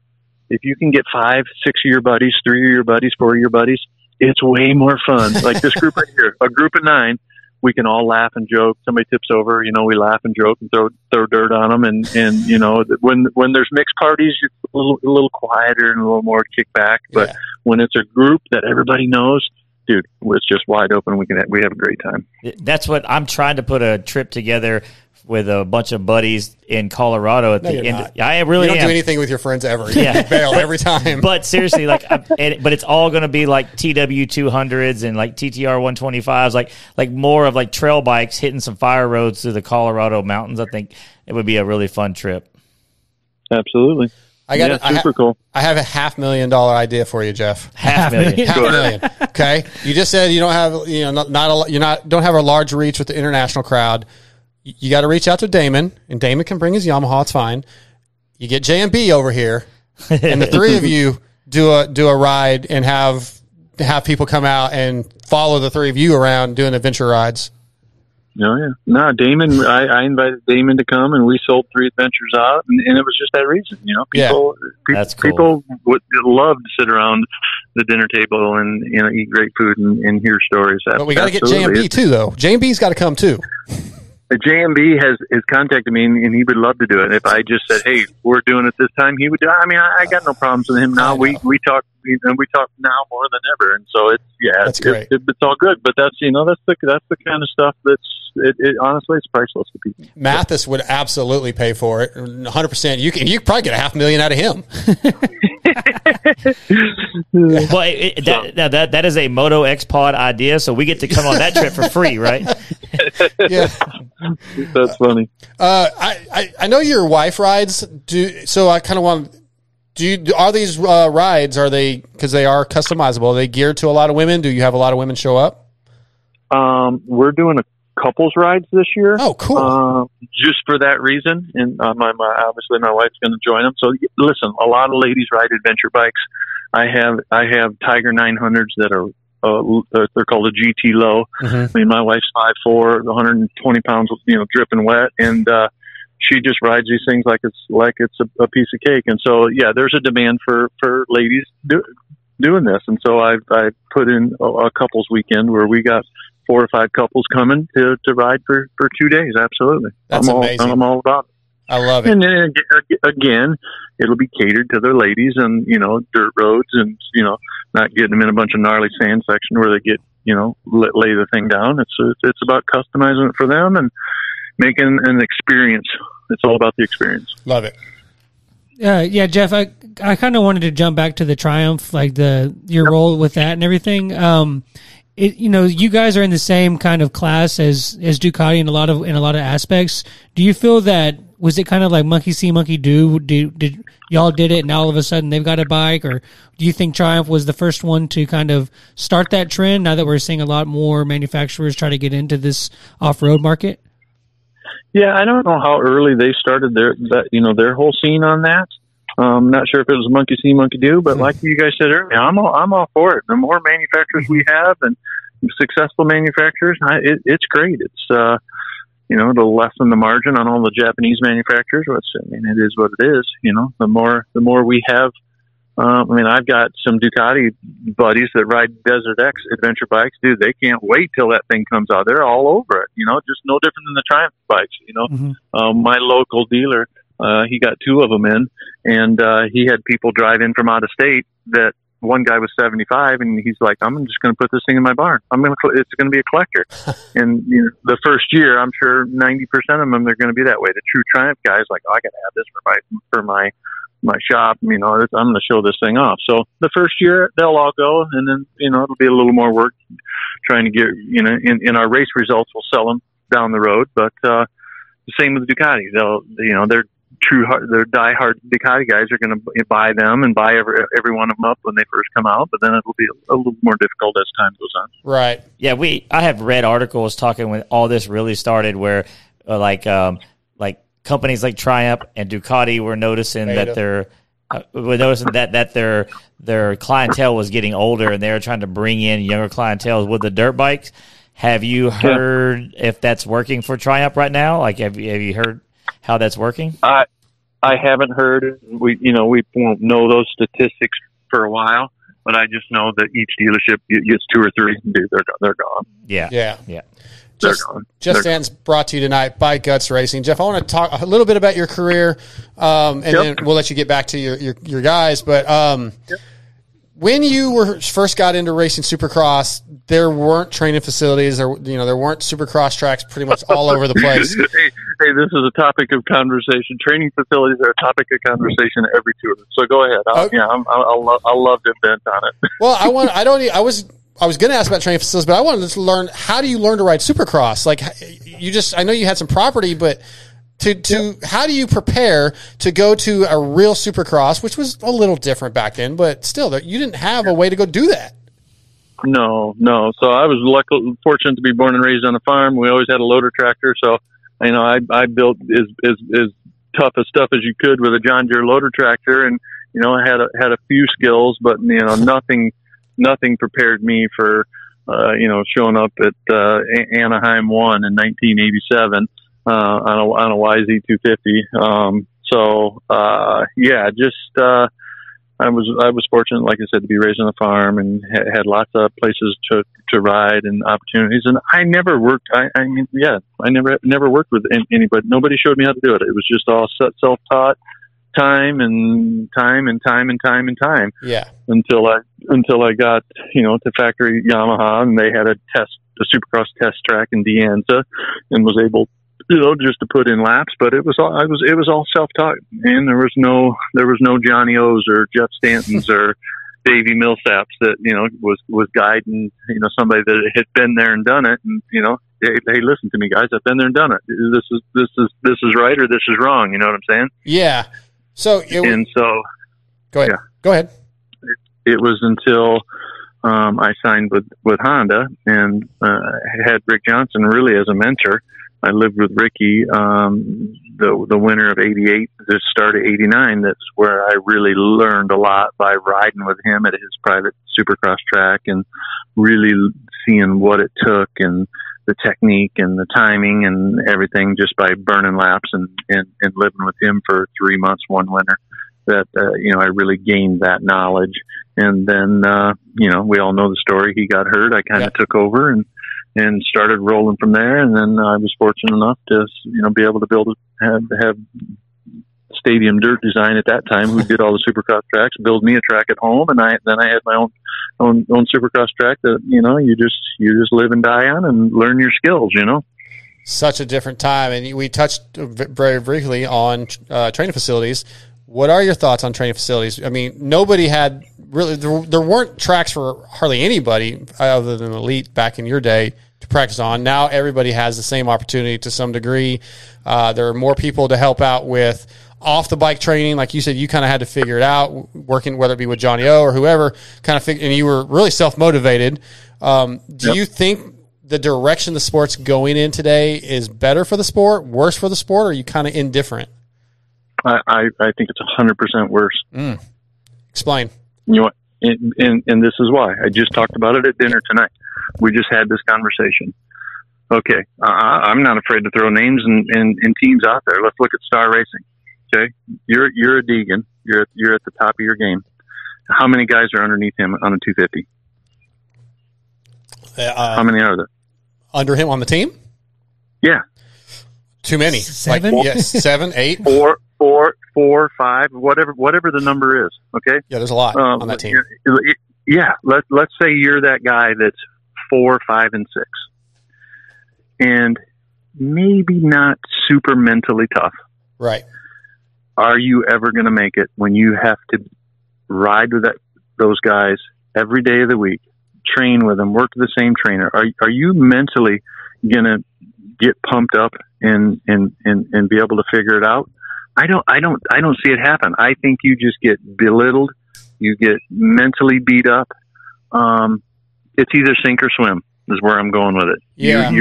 if you can get 5, 6 of your buddies, 3 of your buddies, 4 of your buddies, it's way more fun. Like this group right here, a group of 9, we can all laugh and joke. Somebody tips over, we laugh and joke and throw dirt on them. And when there's mixed parties, it's a little quieter and a little more kickback. But when it's a group that everybody knows, dude, it's just wide open. We have a great time.
That's what I'm trying to put a trip together with a bunch of buddies in Colorado at the end. I really
don't do anything with your friends ever.
Yeah.
You bail every time.
But seriously, but it's all going to be like TW 200s and like TTR 125s, like more of like trail bikes hitting some fire roads through the Colorado mountains. I think it would be a really fun trip.
Absolutely. Super cool.
I have a $500,000 idea for you, Jeff.
$500,000.
$500,000. Okay. You just said you don't have, don't have a large reach with the international crowd. You got to reach out to Damon, and Damon can bring his Yamaha. It's fine. You get J&B over here, and the 3 of you do a ride and have people come out and follow the 3 of you around doing adventure rides.
Oh, yeah. No, Damon, I invited Damon to come, and we sold 3 adventures out, and it was just that reason.
That's cool.
People would love to sit around the dinner table and eat great food and hear stories.
But we got to get J&B too, though. J&B's got to come too.
The JMB has contacted me, and he would love to do it. If I just said, "Hey, we're doing it this time," he would do it. I mean, I got no problems with him now. We talk, we talk now more than ever, and so that's
great.
It's all good. But that's the kind of stuff that's honestly it's priceless to people.
Mathis would absolutely pay for it, 100%. You can probably get $500,000 out of him.
Well, that is a Moto X Pod idea, so we get to come on that trip for free, right?
Yeah,
that's funny.
I know your wife rides. So I kind of want. Are these rides? Are they, because they are customizable? Are they geared to a lot of women? Do you have a lot of women show up?
We're doing a couples rides this year.
Oh, cool.
Just for that reason. And obviously my wife's going to join them. So listen, a lot of ladies ride adventure bikes. I have Tiger 900s that are, they're called a GT low.
Mm-hmm.
I mean, my wife's 5'4", 120 pounds, dripping wet. And, she just rides these things like it's a piece of cake. And so, there's a demand for ladies doing this. And so I put in a couples weekend where we got 4 or 5 couples coming to ride for 2 days. Absolutely.
That's amazing.
I'm all about it.
I love it.
And then again, it'll be catered to their ladies and, dirt roads and, not getting them in a bunch of gnarly sand section where they get, lay the thing down. It's about customizing it for them and making an experience. It's all about the experience.
Love it.
Jeff, I kind of wanted to jump back to the Triumph, like your role with that and everything. You guys are in the same kind of class as Ducati in a lot of aspects. Do you feel that, was it kind of like monkey see, monkey do? Did y'all did it and all of a sudden they've got a bike? Or do you think Triumph was the first one to kind of start that trend now that we're seeing a lot more manufacturers try to get into this off-road market?
Yeah, I don't know how early they started their whole scene on that. Not sure if it was monkey see, monkey do, but like you guys said earlier, I'm all for it. The more manufacturers we have and successful manufacturers, it's great. It's it'll lessen the margin on all the Japanese manufacturers. It is what it is. The more we have. I've got some Ducati buddies that ride Desert X adventure bikes. Dude, they can't wait till that thing comes out. They're all over it. Just no different than the Triumph bikes.
Mm-hmm.
My local dealer, he got 2 of them in, and he had people drive in from out of state. That one guy was 75, and he's like, "I'm just going to put this thing in my barn. It's going to be a collector." And the first year, I'm sure 90% of them are going to be that way. The true Triumph guys like, "Oh, I got to have this for my shop, I'm going to show this thing off." So the first year they'll all go, and then, it'll be a little more work trying to get, in our race results, we'll sell them down the road. But, the same with Ducati. They're their diehard Ducati guys are going to buy them and buy every one of them up when they first come out. But then it'll be a little more difficult as time goes on.
Right.
Yeah. I have read articles talking when all this really started where like companies like Triumph and Ducati were noticing that their clientele was getting older and they were trying to bring in younger clientele with the dirt bikes. Have you heard if that's working for Triumph right now? Like, have you heard how that's working?
I haven't heard. We won't know those statistics for a while, but I just know that each dealership gets 2 or 3. Dude, they're gone.
Yeah.
They're gone.
Just Stands brought to you tonight by Guts Racing. Jeff, I want to talk a little bit about your career, and then we'll let you get back to your guys. But when you first got into racing Supercross, there weren't training facilities. There weren't Supercross tracks pretty much all over the place.
Hey, this is a topic of conversation. Training facilities are a topic of conversation every tour. So go ahead. I'll love to vent on it.
Well, I was going to ask about training facilities, but I wanted to learn, how do you learn to ride Supercross? Like, I know you had some property, but how do you prepare to go to a real Supercross, which was a little different back then, but still, you didn't have a way to go do that.
No. So I was fortunate to be born and raised on a farm. We always had a loader tractor. So, I built as tough as stuff as you could with a John Deere loader tractor. And, I had a few skills, but, nothing prepared me for, showing up at Anaheim 1 in 1987 on a YZ250. I was fortunate, like I said, to be raised on a farm and had lots of places to ride and opportunities. And I never worked. I never worked with anybody. Nobody showed me how to do it. It was just all self-taught. Time.
Yeah.
Until I got, to factory Yamaha, and they had a Supercross test track in De Anza, and was able, just to put in laps. But it was all self-taught, and there was no Johnny O's or Jeff Stantons or Davey Millsaps that, was guiding, somebody that had been there and done it. And, hey, listen to me, guys, I've been there and done it. This is right, or this is wrong. You know what I'm saying?
Yeah. So go ahead.
Yeah.
Go ahead.
It was until I signed with Honda and had Rick Johnson really as a mentor. I lived with Ricky the winter of '88, the start of '89. That's where I really learned a lot by riding with him at his private Supercross track and really seeing what it took and the technique and the timing and everything, just by burning laps and living with him for 3 months one winter, that I really gained that knowledge. And then we all know the story. He got hurt. I kind of took over and started rolling from there. And then I was fortunate enough to be able to have Stadium Dirt Design at that time, who did all the Supercross tracks, build me a track at home, and I had my own Supercross track that you just live and die on and learn your skills.
Such a different time, and we touched very briefly on training facilities. What are your thoughts on training facilities? I mean, nobody had really there weren't tracks for hardly anybody other than elite back in your day to practice on. Now everybody has the same opportunity to some degree. There are more people to help out with off the bike training. Like you said, you kind of had to figure it out, working, whether it be with Johnny O or whoever, and you were really self-motivated. Do you think the direction the sport's going in today is better for the sport, worse for the sport, or are you kind of indifferent?
I think it's 100% worse.
Explain.
And this is why. I just talked about it at dinner tonight. We just had this conversation. Okay, I'm not afraid to throw names and teams out there. Let's look at Star Racing. Okay, you're a Deegan. You're at the top of your game. How many guys are underneath him on a 250? How many are there
under him on the team?
Yeah,
too many.
7?
Like, yes, 7, 8,
4, 5, whatever the number is. Okay.
Yeah, there's a lot on that team.
Yeah, let's say you're that guy that's 4, 5, and 6, and maybe not super mentally tough.
Right.
Are you ever going to make it when you have to ride with those guys every day of the week, train with them, work with the same trainer? Are you mentally going to get pumped up and be able to figure it out? I don't see it happen. I think you just get belittled. You get mentally beat up. It's either sink or swim is where I'm going with it.
Yeah.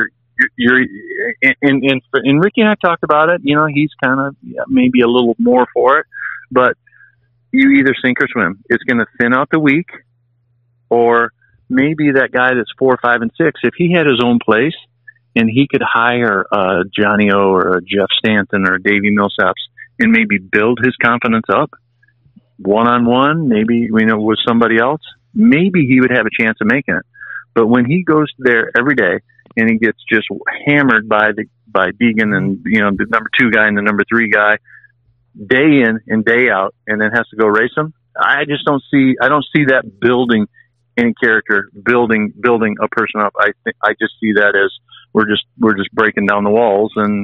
And Ricky and I talked about it. He's kind of maybe a little more for it, but you either sink or swim. It's going to thin out the week, or maybe that guy that's 4, 5, and 6, if he had his own place and he could hire Johnny O or a Jeff Stanton or a Davey Millsaps and maybe build his confidence up one-on-one, maybe, with somebody else, maybe he would have a chance of making it. But when he goes there every day and he gets just hammered by Deegan and, the number 2 guy and the number 3 guy day in and day out, and then has to go race them, I don't see that building any character, building a person up. I just see that as we're just breaking down the walls, and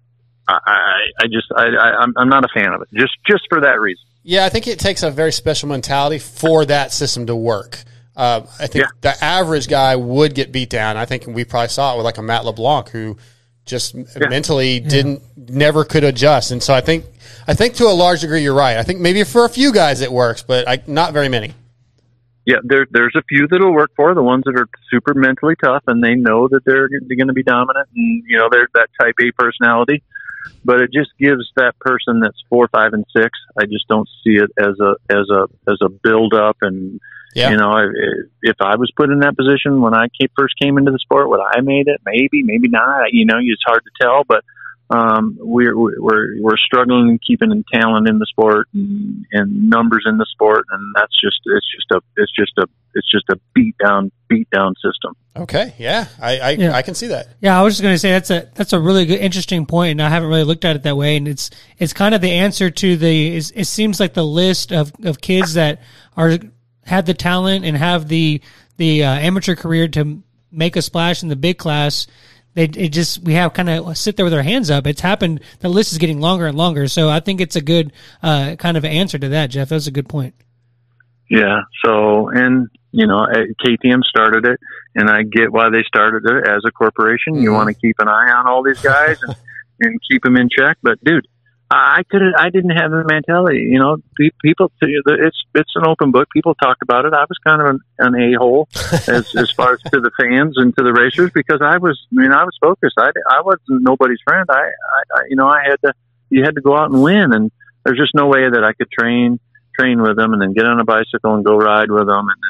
I'm not a fan of it, just for that reason.
Yeah, I think it takes a very special mentality for that system to work. I think the average guy would get beat down. I think we probably saw it with like a Matt LeBlanc who just mentally never could adjust. And so I think to a large degree you're right. I think maybe for a few guys it works, but not very many.
Yeah, there's a few that'll work for the ones that are super mentally tough and they know that they're going to be dominant and they're that type A personality. But it just gives that person that's 4, 5, and 6. I just don't see it as a build up. And if I was put in that position when I first came into the sport, would I made it? Maybe not. It's hard to tell. But we're struggling keeping talent in the sport and numbers in the sport, and it's just a beat down system.
Okay, yeah, I can see that.
Yeah, I was just going to say that's a really good, interesting point, and I haven't really looked at it that way. And it's kind of the answer to it seems like the list of kids that had the talent and have the amateur career to make a splash in the big class. We have kind of sit there with our hands up. It's happened. The list is getting longer and longer. So I think it's a good kind of answer to that, Jeff. That's a good point.
Yeah. So, and KTM started it, and I get why they started it as a corporation. You want to keep an eye on all these guys and keep them in check. But dude, I didn't have the mentality. People. It's an open book. People talked about it. I was kind of an a-hole as far as to the fans and to the racers because I was focused. I wasn't nobody's friend. You had to go out and win, and there's just no way that I could train with them and then get on a bicycle and go ride with them, and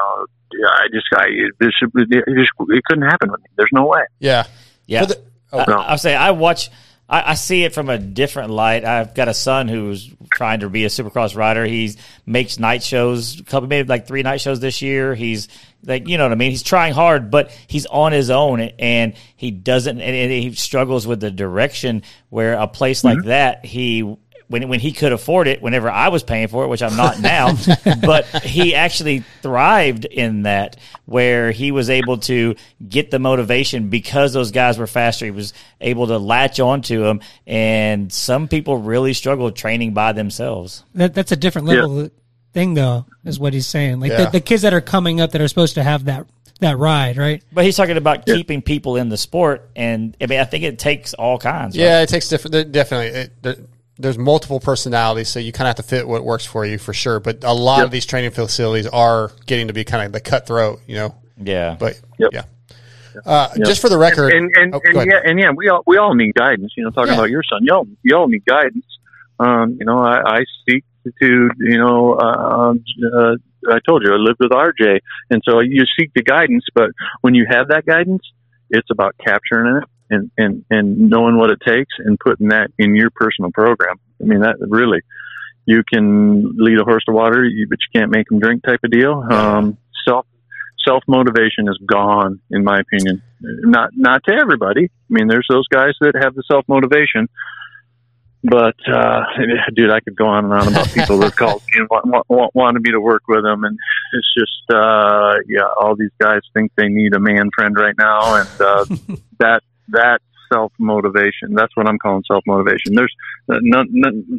then it couldn't happen with me. There's no way.
Yeah.
I'll say I see it from a different light. I've got a son who's trying to be a Supercross rider. He makes night shows, maybe like 3 night shows this year. He's like, you know what I mean? He's trying hard, but he's on his own, and he doesn't, and he struggles with the direction where a place like that, when he could afford it, whenever I was paying for it, which I'm not now, but he actually thrived in that, where he was able to get the motivation because those guys were faster. He was able to latch onto them, and some people really struggle training by themselves.
That's a different level thing, though, is what he's saying. Like the kids that are coming up that are supposed to have that ride, right?
But he's talking about keeping people in the sport, and I think it takes all kinds.
Yeah,
right?
it takes definitely. There's multiple personalities, so you kind of have to fit what works for you for sure. But a lot of these training facilities are getting to be kind of the cutthroat,
Yeah.
But just for the record,
we all need guidance. Talking about your son, you all need guidance. I speak to I told you I lived with RJ, and so you seek the guidance. But when you have that guidance, it's about capturing it. And knowing what it takes and putting that in your personal program. I mean, that really, you can lead a horse to water, but you can't make them drink type of deal. Self motivation is gone, in my opinion. Not to everybody. I mean, there's those guys that have the self motivation, but dude, I could go on and on about people that called me and wanted me to work with them, and it's just all these guys think they need a man friend right now, and that self-motivation, that's what I'm calling self-motivation. There's none.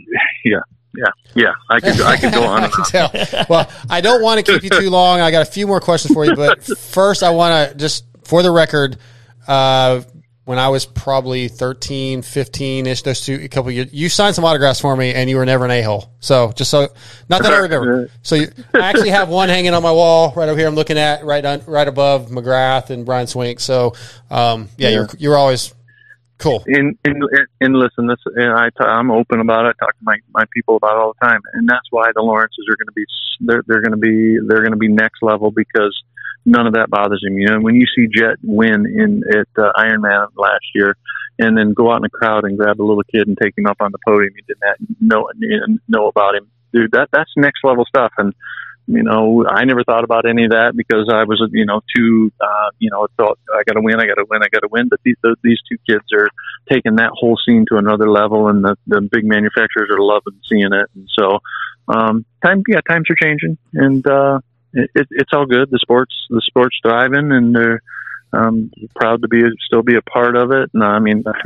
I could go on and on.
Tell. Well, I don't want to keep you too long. I got a few more questions for you, but first I want to just, for the record, when I was probably 13, 15-ish, a couple of years, you signed some autographs for me, and you were never an a-hole. So not that I remember. So I actually have one hanging on my wall right over here. I'm looking at right above McGrath and Brian Swink. So you're always cool.
And listen, I'm open about it. I talk to my people about it all the time, and that's why the Lawrences are going to be they're going to be next level, because none of that bothers him. You know, when you see Jet win at Ironman last year, and then go out in the crowd and grab a little kid and take him up on the podium, you didn't know about him, dude. That's next level stuff. And you know, I never thought about any of that because I was, thought I got to win. But these two kids are taking that whole scene to another level, and the big manufacturers are loving seeing it. And so, times are changing, and it's all good. The sport's thriving, and they're proud to still be a part of it. And I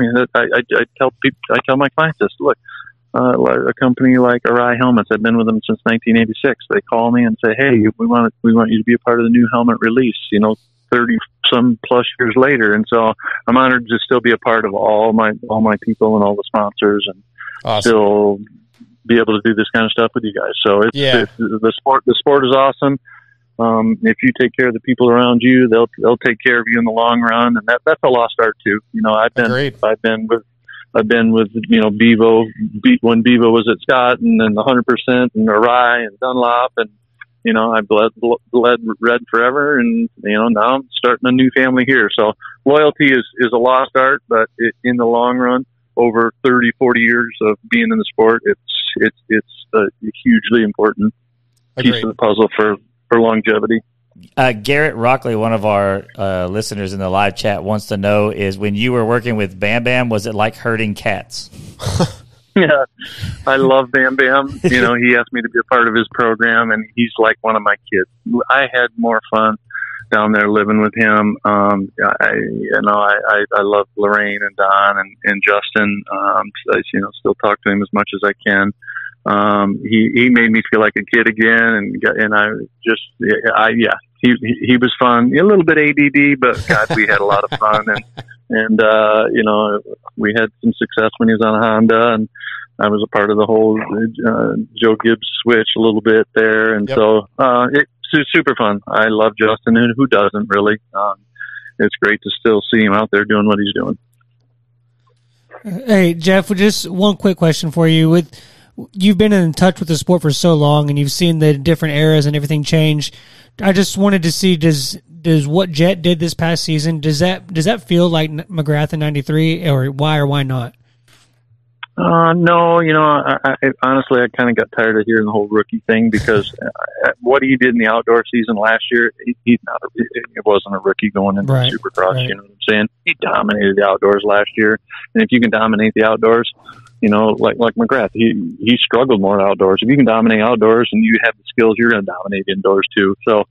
tell my clients this: look. A company like Arai Helmets, I've been with them since 1986. They call me and say, "Hey, we want you to be a part of the new helmet release." 30 some plus years later, and so I'm honored to still be a part of all my people and all the sponsors, and
awesome.
Still be able to do this kind of stuff with you guys. So it's the sport is awesome. If you take care of the people around you, they'll take care of you in the long run, and that's a lost art too. I've been with Bevo when Bevo was at Scott, and then the 100% and Arai and Dunlop, and I've bled red forever, and now I'm starting a new family here. So loyalty is a lost art, but in the long run, over 30, 40 years of being in the sport, it's a hugely important piece of the puzzle for longevity.
Garrett Rockley, one of our listeners in the live chat, wants to know is when you were working with Bam Bam, was it like herding cats?
Yeah, I love Bam Bam. He asked me to be a part of his program, and he's like one of my kids. I had more fun down there living with him. I love Lorraine and Don and Justin. I still talk to him as much as I can. He made me feel like a kid again, he was fun. A little bit ADD, but God, we had a lot of fun, and we had some success when he was on a Honda, and I was a part of the whole Joe Gibbs switch a little bit there, and so it's super fun. I love Justin, and who doesn't really? It's great to still see him out there doing what he's doing.
Hey, Jeff, just one quick question for you. You've been in touch with the sport for so long, and you've seen the different eras and everything change. I just wanted to see, does what Jet did this past season, does that feel like McGrath in '93, or why not?
No, I honestly, I kind of got tired of hearing the whole rookie thing because what he did in the outdoor season last year, it wasn't a rookie going into Supercross. Right. You know what I'm saying? He dominated the outdoors last year, and if you can dominate the outdoors, like McGrath, he struggled more outdoors. If you can dominate outdoors and you have the skills, you're going to dominate indoors too. So,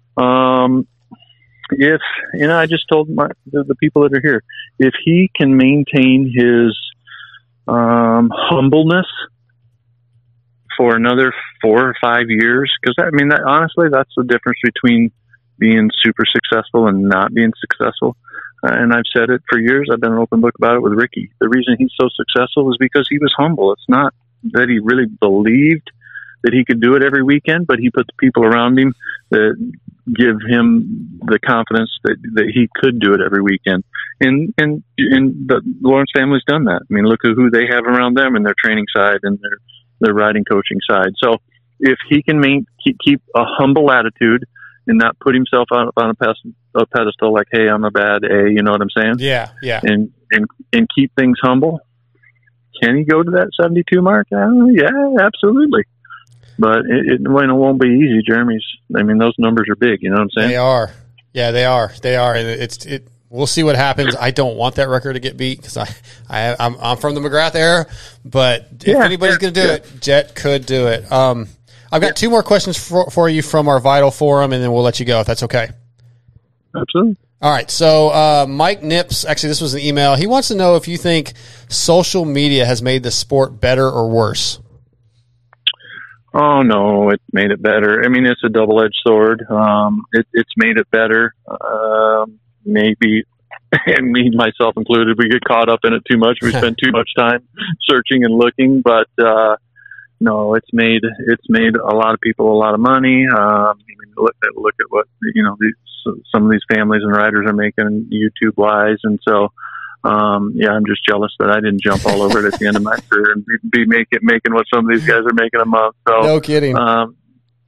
if I just told the people that are here, if he can maintain his humbleness for another 4 or 5 years, because honestly, that's the difference between being super successful and not being successful. And I've said it for years. I've been an open book about it with Ricky. The reason he's so successful is because he was humble. It's not that he really believed that he could do it every weekend, but he put the people around him that give him the confidence that he could do it every weekend. And the Lawrence family's done that. Look at who they have around them in their training side and their riding coaching side. So if he can keep a humble attitude and not put himself on a pedestal like, hey, I'm a bad A, you know what I'm saying?
Yeah.
And keep things humble. Can he go to that 72 mark? Yeah, absolutely. But it won't be easy, Jeremy's. Those numbers are big, you know what I'm saying?
They are. Yeah, they are. And we'll see what happens. I don't want that record to get beat because I'm from the McGrath era, but if anybody's going to do it, Jet could do it. I've got 2 more questions for you from our Vital Forum, and then we'll let you go if that's okay.
Absolutely.
All right. So Mike Nips, actually, this was an email. He wants to know if you think social media has made the sport better or worse.
Oh, no, it's made it better. It's a double-edged sword. It's made it better. Maybe, and me, myself included, we get caught up in it too much. We spend too much time searching and looking, but no, it's made a lot of people a lot of money. Look at what some of these families and riders are making YouTube wise, and so I'm just jealous that I didn't jump all over it at the end of my career and be making what some of these guys are making a month. So
no kidding.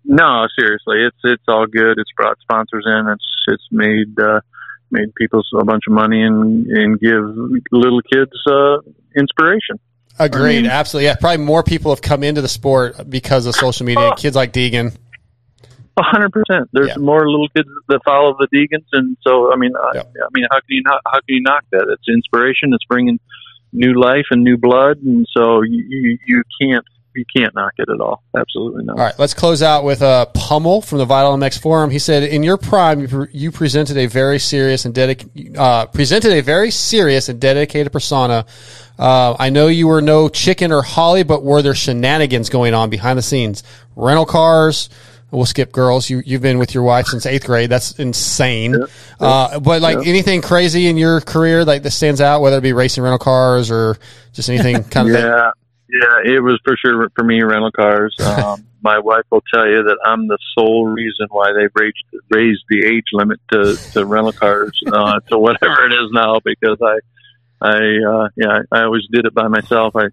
No, seriously, it's all good. It's brought sponsors in. It's made people a bunch of money and give little kids inspiration.
Agreed. Absolutely. Yeah. Probably more people have come into the sport because of social media. Kids like Deegan.
100%. There's more little kids that follow the Deegans, and so I mean, how can you knock that? It's inspiration. It's bringing new life and new blood, and so you can't knock it at all. Absolutely not.
All right, let's close out with Pummel from the Vital MX Forum. He said, "In your prime, you presented a very serious and dedicated persona. I know you were no Chicken or Holly, but were there shenanigans going on behind the scenes? Rental cars." We'll skip girls. You've been with your wife since 8th grade. That's insane. But anything crazy in your career like that stands out, whether it be racing rental cars or just anything kind of thing?
Yeah, it was for sure for me, rental cars. My wife will tell you that I'm the sole reason why they raised the age limit to rental cars to whatever it is now, because I always did it by myself. I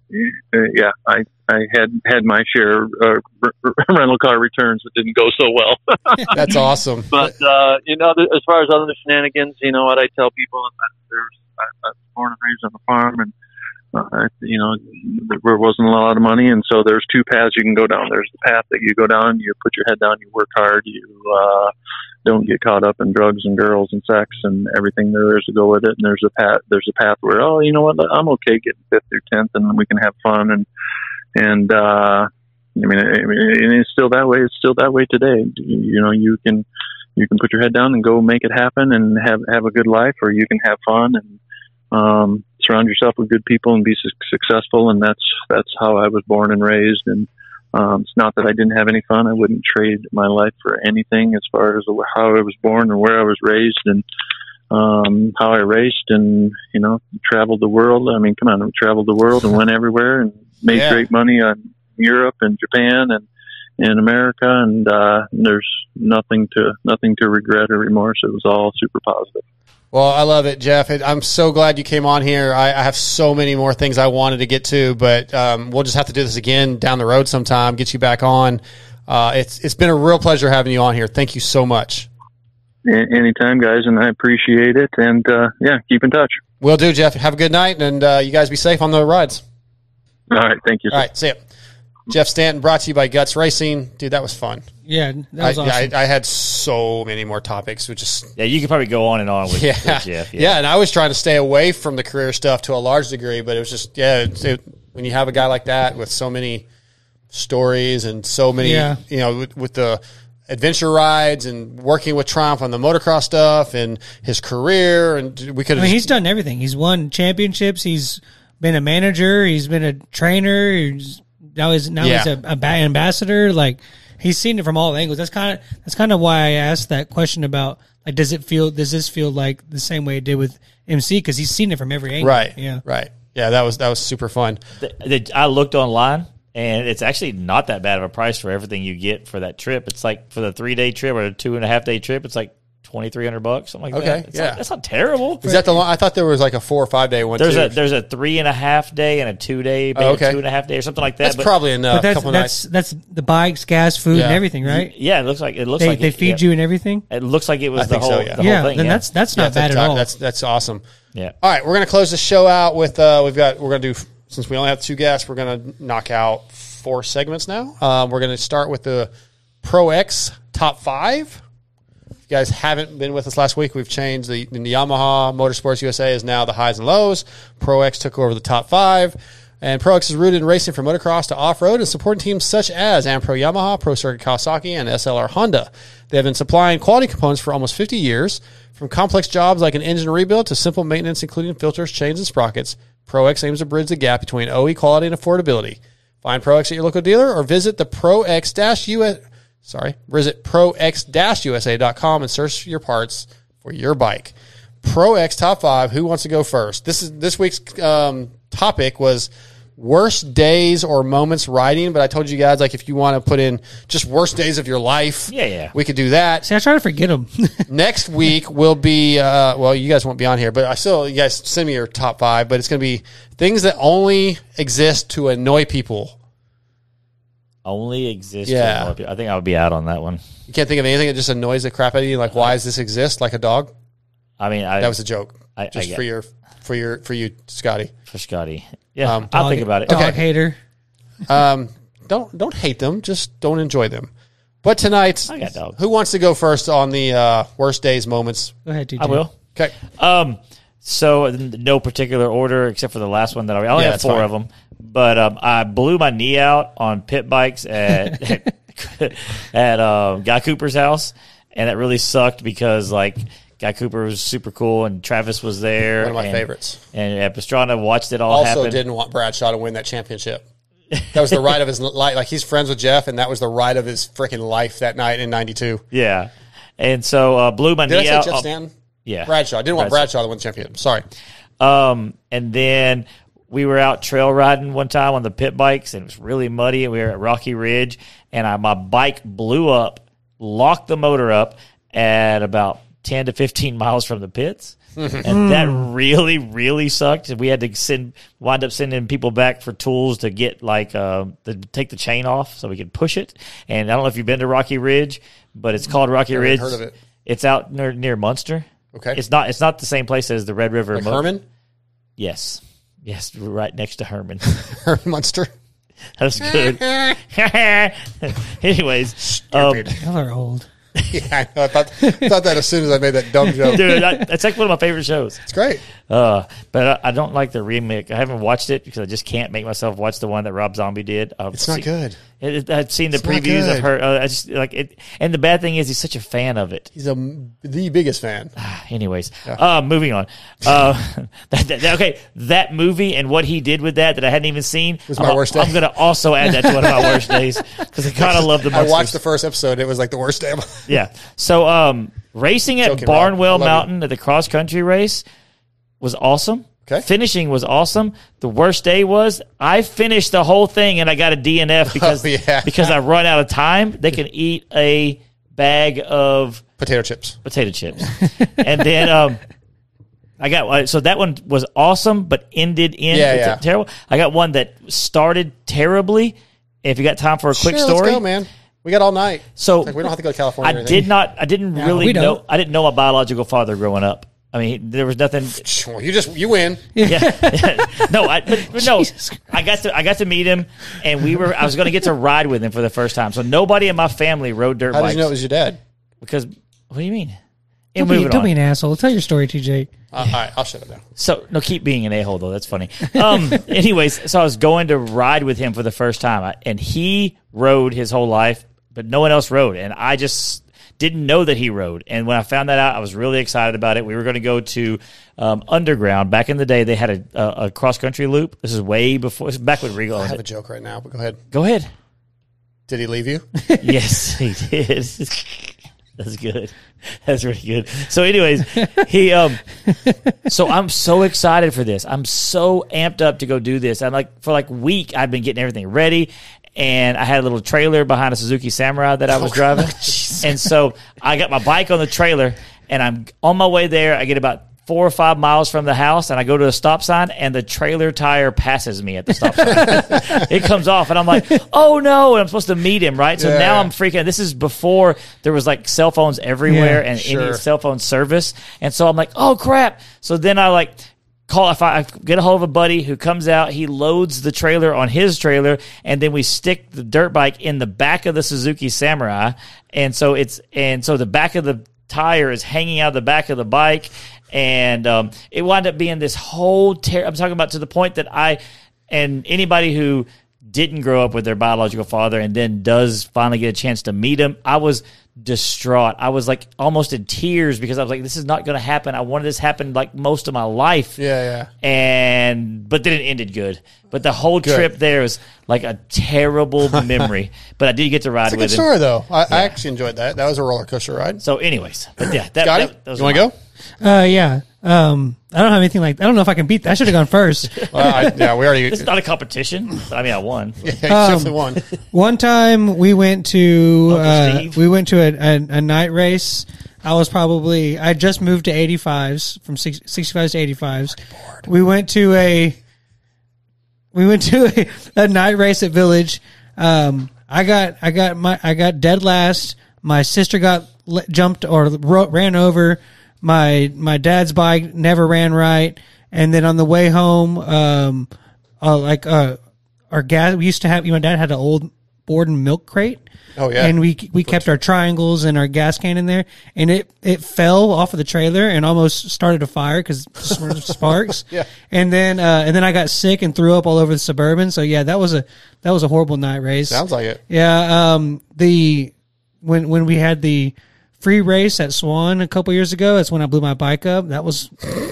had my share of rental car returns that didn't go so well.
That's awesome.
But as far as other shenanigans, you know what I tell people, I was born and raised on a farm, and there wasn't a lot of money, and so there's two paths you can go down. There's the path that you go down, you put your head down, you work hard, you don't get caught up in drugs and girls and sex and everything there is to go with it. And there's a path where, oh, you know what, I'm okay getting 5th or 10th, and then we can have fun. And it's still that way. It's still that way today. You can put your head down and go make it happen and have a good life, or you can have fun and surround yourself with good people and be successful. And that's how I was born and raised. And it's not that I didn't have any fun. I wouldn't trade my life for anything as far as how I was born and where I was raised and how I raced and, traveled the world. I mean, come on, I traveled the world and went everywhere and made great money on Europe and Japan and in America. And there's nothing to regret or remorse. It was all super positive.
Well, I love it, Jeff. I'm so glad you came on here. I have so many more things I wanted to get to, but we'll just have to do this again down the road sometime, get you back on. It's been a real pleasure having you on here. Thank you so much.
Anytime, guys, and I appreciate it. And, keep in touch.
Will do, Jeff. Have a good night, and you guys be safe on the rides.
All right, thank you, sir.
All right, see ya. Jeff Stanton, brought to you by Guts Racing. Dude, that was fun.
Yeah, that was awesome.
I had so many more topics.
You could probably go on and on with Jeff.
Yeah, and I was trying to stay away from the career stuff to a large degree, but it was just, when you have a guy like that with so many stories and so many, with the adventure rides and working with Triumph on the motocross stuff and his career, and we could.
He's done everything. He's won championships. He's been a manager. He's been a trainer. Now he's an ambassador. Like, he's seen it from all angles. That's kind of why I asked that question about, like, does this feel like the same way it did with MC? Because he's seen it from every angle.
Right.
Yeah.
Right. Yeah. That was super fun.
I looked online, and it's actually not that bad of a price for everything you get for that trip. It's like for the 3-day trip or a 2.5-day trip, it's like $2,300, something like that. That's not terrible.
Is that the long? I thought there was like a 4 or 5 day one.
There's a 3.5 day and a 2 day, maybe 2.5 day or something like that.
That's probably enough.
But that's the bikes, gas, food, and everything, right?
Yeah, it looks like
they feed you and everything.
It looks like it was the whole thing.
Then that's not bad at all.
That's awesome.
Yeah.
All right, we're gonna close the show out with we're gonna do, since we only have 2 guests, we're gonna knock out 4 segments now. We're gonna start with the Pro X top 5. If you guys haven't been with us last week, we've changed the Yamaha Motorsports USA is now the highs and lows. Pro X took over the top 5. And Pro X is rooted in racing from motocross to off-road and supporting teams such as Ampro Yamaha, Pro Circuit Kawasaki, and SLR Honda. They have been supplying quality components for almost 50 years, from complex jobs like an engine rebuild to simple maintenance including filters, chains, and sprockets. Pro X aims to bridge the gap between OE quality and affordability. Find Pro X at your local dealer or visit the visit prox-usa.com and search your parts for your bike. Pro X top 5. Who wants to go first? This week's topic was worst days or moments riding, but I told you guys, like, if you want to put in just worst days of your life, we could do that.
See, I try to forget them.
Next week will be, you guys won't be on here, but you guys send me your top 5, but it's going to be things that only exist to annoy people.
Only exists.
Yeah.
For I think I would be out on that one.
You can't think of anything that just annoys the crap out of you. Like, why does this exist? Like a dog?
I mean,
That was a joke.
I
Just
get-
for you, Scotty.
for Scotty. Yeah,
Um,
I'll think about it.
Dog hater.
Don't hate them. Just don't enjoy them. But tonight,
I got dogs.
who wants to go first on the worst days moments?
Go ahead, TJ.
I will.
Okay.
So no particular order except for the last one that I only
Yeah,
have
that's
4
fine.
of them. But I blew my knee out on pit bikes at Guy Cooper's house, and that really sucked because like Guy Cooper was super cool and Travis was there.
One of my
and-
favorites.
And Pastrana watched it all
Also
happen.
didn't want Bradshaw to win that championship. That was the ride of his life. Like, he's friends with Jeff, and that was the ride of his freaking life that night in 92.
Yeah, and so blew my
Did I
knee
say
out.
Jeff Stanton?
Yeah,
Bradshaw. I didn't want Bradshaw to win the championship. Sorry.
And then we were out trail riding one time on the pit bikes, and it was really muddy. And we were at Rocky Ridge, and my bike blew up, locked the motor up at about 10 to 15 miles from the pits. And that really, really sucked. We had to wind up sending people back for tools to get to take the chain off so we could push it. And I don't know if you've been to Rocky Ridge, but it's called Rocky Ridge.
heard of it.
It's out near Munster.
Okay.
It's not the same place as the Red River.
Like Herman?
Yes, right next to Herman.
Herman Munster?
That's good. Anyways,
Y'all are old.
Yeah, I know. I thought that as soon as I made that dumb joke.
dude, that's like one of my favorite shows.
It's great.
But I don't like the remake. I haven't watched it because I just can't make myself watch the one that Rob Zombie did.
It's not good.
I've seen the
It's not
previews. I've
good.
heard. I just like it. And the bad thing is, he's such a fan of it.
He's the biggest fan.
Anyways, moving on. Okay, that movie and what he did with that I hadn't even seen
Was my worst day.
I'm going to also add that to one of my worst days because I kind of love the
I
monsters.
watched the first episode. It was like the worst day.
Yeah. So racing at
Joking, Rob.
Barnwell
I love you.
Mountain at the cross country race was awesome.
Okay.
Finishing was awesome. The worst day was I finished the whole thing and I got a DNF because
yeah.
because I run out of time. They can eat a bag of
Potato chips.
and then I got so that one was awesome but ended in terrible. I got one that started terribly. If you got time for a quick
Sure,
story,
let's go, man. We got all night.
So
Like, we don't have to go to California. or
I
anything.
didn't really
we
know.
don't.
I didn't know my biological father growing up. I mean, there was nothing.
Well, you win.
Yeah, no, but no. I got to meet him, and I was going to get to ride with him for the first time. So nobody in my family rode dirt
How
bikes.
did you know it was your dad?
Because what do you mean?
Don't be an asshole. Tell your story, TJ.
All right, I'll shut it down.
So no, keep being an a-hole though. That's funny. Anyways, so I was going to ride with him for the first time, and he rode his whole life, but no one else rode, and I just didn't know that he rode. And when I found that out, I was really excited about it. We were going to go to Underground. Back in the day, they had a cross country loop. This is way before. This is back when Regal
I
owned
have a
it.
joke right now, but go ahead.
Go ahead.
Did he leave you?
Yes, he did. That's good. That's really good. So, anyways, he. So I'm so excited for this. I'm so amped up to go do this. I'm like for like a week. I've been getting everything ready, and I had a little trailer behind a Suzuki Samurai that I was driving, and so I got my bike on the trailer, and I'm on my way there. I get about 4 or 5 miles from the house, and I go to a stop sign, and the trailer tire passes me at the stop sign. It comes off, and I'm like, oh, no, and I'm supposed to meet him, right? So now I'm freaking. This is before there was, like, cell phones everywhere and any cell phone service, and so I'm like, oh, crap. So then I, like, if I get a hold of a buddy who comes out, he loads the trailer on his trailer, and then we stick the dirt bike in the back of the Suzuki Samurai, and so the back of the tire is hanging out of the back of the bike, and it wound up being this whole I'm talking about to the point that and anybody who didn't grow up with their biological father and then does finally get a chance to meet him, I was distraught. I was like almost in tears because I was like, this is not going to happen. I wanted this to happen like most of my life.
Yeah.
But then it ended good. But the whole trip there was like a terrible memory. But I did get to ride
It's a
with
good
him.
story, though. I actually enjoyed that. That was a roller coaster ride.
So anyways, but yeah.
Scotty,
that was
you want to go?
Yeah. I don't have anything like. I don't know if I can beat that. I should have gone first.
We already.
It's not a competition. I mean, I won.
Yeah, you definitely won.
One time we went to
Uncle Steve?
a night race. I just moved to 85s from 65s to 85s. We went to a night race at Village. I I got dead last. My sister got jumped or ran over. My dad's bike never ran right. And then on the way home, our gas, we used to have, my dad had an old Borden milk crate.
Oh yeah.
And we kept our triangles and our gas can in there, and it fell off of the trailer and almost started a fire because sparks.
Yeah.
And then I got sick and threw up all over the Suburban. So yeah, that was a horrible night race.
Sounds like it.
Yeah. When we had the free race at Swan a couple years ago, that's when I blew my bike up. That was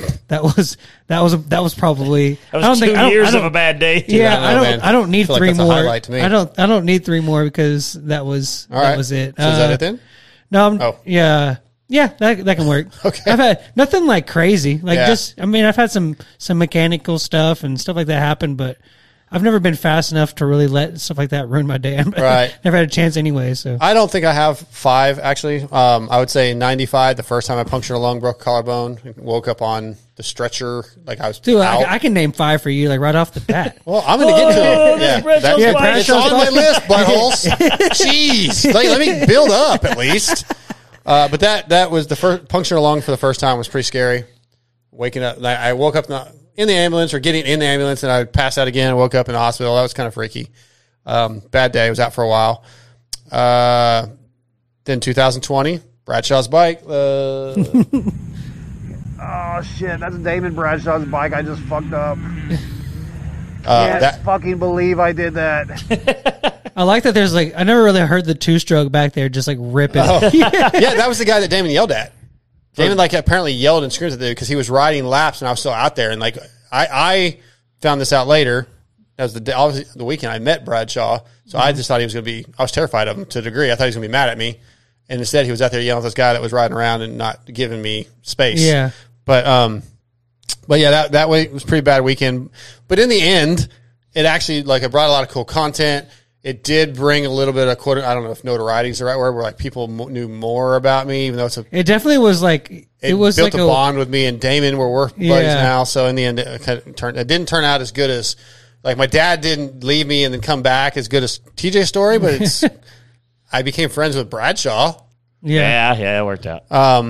probably.
That was 2 years of a bad day.
Yeah,
man.
I don't need
I feel like
three
that's a
more.
highlight to me.
I don't need three more because that was
All right.
that was it.
So is that it then?
No, yeah, that can work.
Okay.
I've had nothing like crazy, like
Yeah.
just. I mean, I've had some mechanical stuff and stuff like that happen, but I've never been fast enough to really let stuff like that ruin my day.
Right.
Never had a chance anyway. So
I don't think I have 5 actually. I would say 95. The first time I punctured a lung, broke a collarbone, woke up on the stretcher like I was
dude,
out.
I can name 5 for you, like right off the bat.
Well, I'm going to get to it. Yeah,
Bradshaw's
that's-
bike.
it's on my list, buttholes. Jeez, let me build up at least. But that was the first puncturing a lung for the first time was pretty scary. Waking up, I woke up in the ambulance or getting in the ambulance, and I passed out again. Woke up in the hospital. That was kind of freaky. Bad day. I was out for a while. Then 2020, Bradshaw's bike.
Oh shit, that's Damon Bradshaw's bike. I just fucked up.
That
Fucking believe I did that.
I like that. There's I never really heard the 2-stroke back there, just ripping.
yeah, that was the guy that Damon yelled at. Damon apparently yelled and screamed at the dude because he was riding laps and I was still out there. And I found this out later. That was obviously the weekend I met Bradshaw. So I just thought he was going to be. I was terrified of him to a degree. I thought he was going to be mad at me. And instead, he was out there yelling at this guy that was riding around and not giving me space.
Yeah.
But yeah, that way it was a pretty bad weekend. But in the end, it actually it brought a lot of cool content. It did bring a little bit of I don't know if notoriety is the right word, where people knew more about me, even though
it definitely was it was
built a bond with me and Damon. We're buddies now. So in the end, it didn't turn out as good as my dad didn't leave me and then come back as good as TJ's story, but I became friends with Bradshaw.
Yeah, it worked out.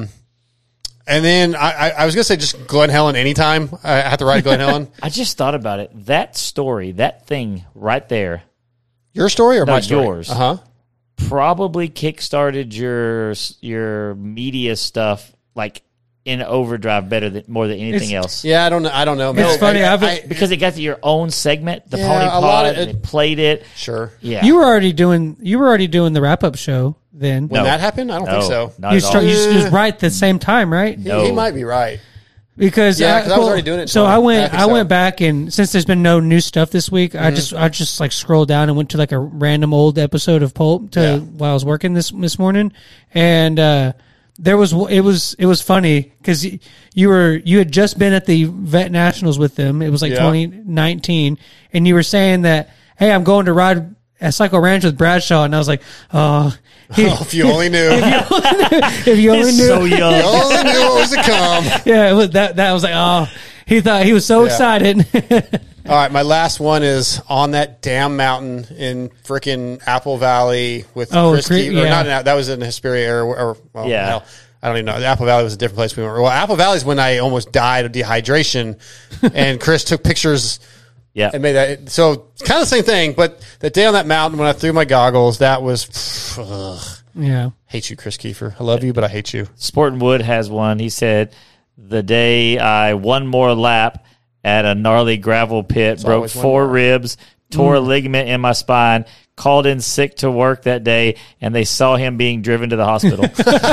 And then I was going to say just Glen Helen anytime. I have to ride Glen Helen.
I just thought about it. That story, that thing right there.
Your story or
No,
my story?
yours.
Uh-huh.
Probably kickstarted your media stuff in overdrive more than anything else.
Yeah, I don't know. Man.
It's funny.
Because it got to your own segment, the
Yeah,
Pony
a lot
Pod,
of
and
it-
it played it.
Sure.
Yeah.
You were already doing the wrap up show then.
When
No.
that happened? I don't think so.
Not
You
at all.
you just right at the same time, right?
No.
He might be right.
Because
Yeah, 'cause I was already doing it.
So
Tony.
I went.
I think
I
so.
went back, and since there's been no new stuff this week, I just scrolled down and went to a random old episode of Pulp while I was working this morning, and it was funny because you had just been at the Vet Nationals with them. It was 2019, and you were saying that, hey, I'm going to ride at Cycle Ranch with Bradshaw, and I was like, oh.
If you only knew.
If you only
He's
knew.
so young.
You only knew what was to come.
Yeah, it was that was he thought he was so excited.
All right, my last one is on that damn mountain in frickin' Apple Valley with Chris Keefe. Or not that was in Hesperia
Yeah.
hell, I don't even know. Apple Valley was a different place we went. Well, Apple Valley is when I almost died of dehydration, and Chris took pictures.
Yeah.
And made that. So it's kind of the same thing, but the day on that mountain when I threw my goggles, that was.
Yeah.
Hate you, Chris Kiefer. I love you, but I hate you.
Sporting Wood has one. He said, the day I one more lap at a gnarly gravel pit, broke
always one
4
more.
ribs, tore a ligament in my spine, called in sick to work that day, and they saw him being driven to the hospital.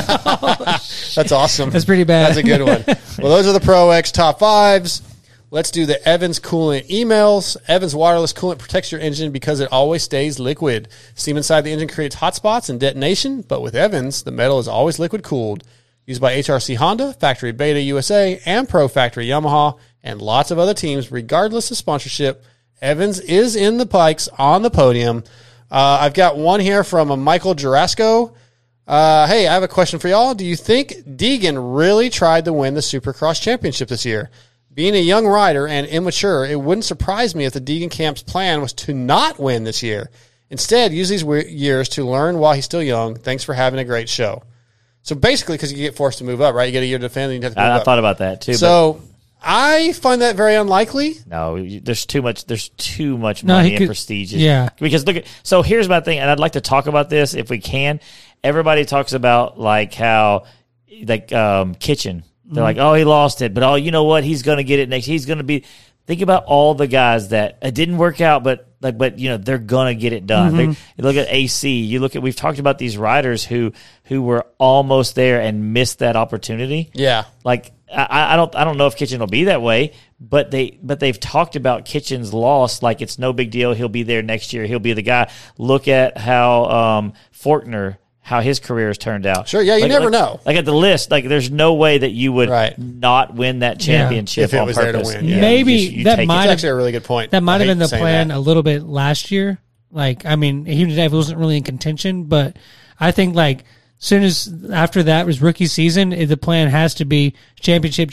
That's awesome.
That's pretty bad.
That's a good one. Well, those are the Pro X top 5s. Let's do the Evans coolant emails. Evans waterless coolant protects your engine because it always stays liquid. Steam inside the engine creates hot spots and detonation, but with Evans, the metal is always liquid cooled. Used by HRC Honda, Factory Beta USA, and Pro Factory Yamaha, and lots of other teams, regardless of sponsorship. Evans is in the pikes on the podium. I've got one here from a Michael Jarasco. Hey, I have a question for y'all. Do you think Deegan really tried to win the Supercross Championship this year? Being a young rider and immature, it wouldn't surprise me if the Deegan camp's plan was to not win this year. Instead, use these years to learn while he's still young. Thanks for having a great show. So basically, because you get forced to move up, right? You get a year to defend, and you have to move up.
I thought about that too.
So I find that very unlikely.
No, there's too much. There's too much money and prestige.
Yeah.
Because look at. So here's my thing, and I'd like to talk about this if we can. Everybody talks about like how, like Kitchen. They're like, oh, he lost it, but oh, you know what? He's going to get it next. He's going to be. Think about all the guys that it didn't work out, but you know they're going to get it done. You look at AC. You look at. We've talked about these riders who were almost there and missed that opportunity.
Yeah.
Like I don't know if Kitchen will be that way, but they've talked about Kitchen's loss like it's no big deal. He'll be there next year. He'll be the guy. Look at how Fortner. How his career has turned out.
Sure, yeah, you never know.
Like at the list, like there's no way that you would not win that championship
if it
on
was
purpose.
there to win. Yeah.
Maybe
you
that
take it.
might
That's
have
actually a really good point.
That might have been the
saying
plan
that.
a little bit last year. Like, I mean, even if it wasn't really in contention, but I think like soon as after that was rookie season, the plan has to be championship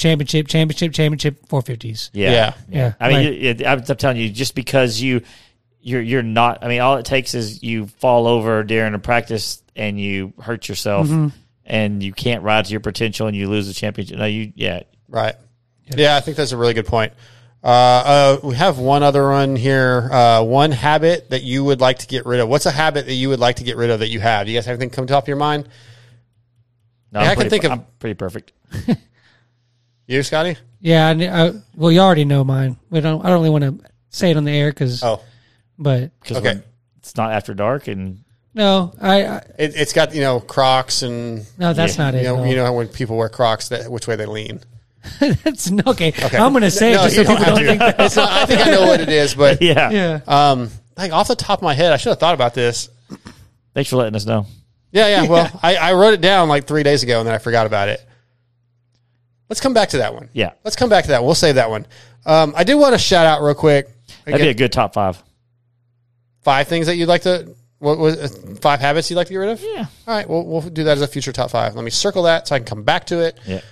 450s.
Yeah. I mean,
like,
I'm telling you, just because you're not. I mean, all it takes is you fall over during a practice and you hurt yourself, and you can't ride to your potential, and you lose the championship.
Right. Yeah, I think that's a really good point. We have one other one here. One habit that you would like to get rid of. What's a habit that you would like to get rid of that you have? Do you guys have anything come to top of your mind?
No,
Yeah,
I'm pretty perfect.
You, Scotty?
yeah. Well, you already know mine. I don't really want to say it on the air because.
Oh,
But
Because
okay.
it's not after dark, and
no,
It's got Crocs and
no, that's not it. no.
you know when people wear Crocs, which way they lean.
That's okay. I'm going to say it just so
you don't
people don't think that.
It's not, I think I know what it is, but
yeah.
like off the top of my head, I should have thought about this.
Thanks for letting us know.
Yeah. Well, I wrote it down like 3 days ago and then I forgot about it. Let's come back to that one.
Yeah.
Let's come back to that. We'll save that one. I do want to shout out real quick.
That'd be a good top 5.
5 things that you'd like to. What was 5 habits you'd like to get rid of?
Yeah.
All right. We'll do that as a future top 5. Let me circle that so I can come back to it.
Yeah.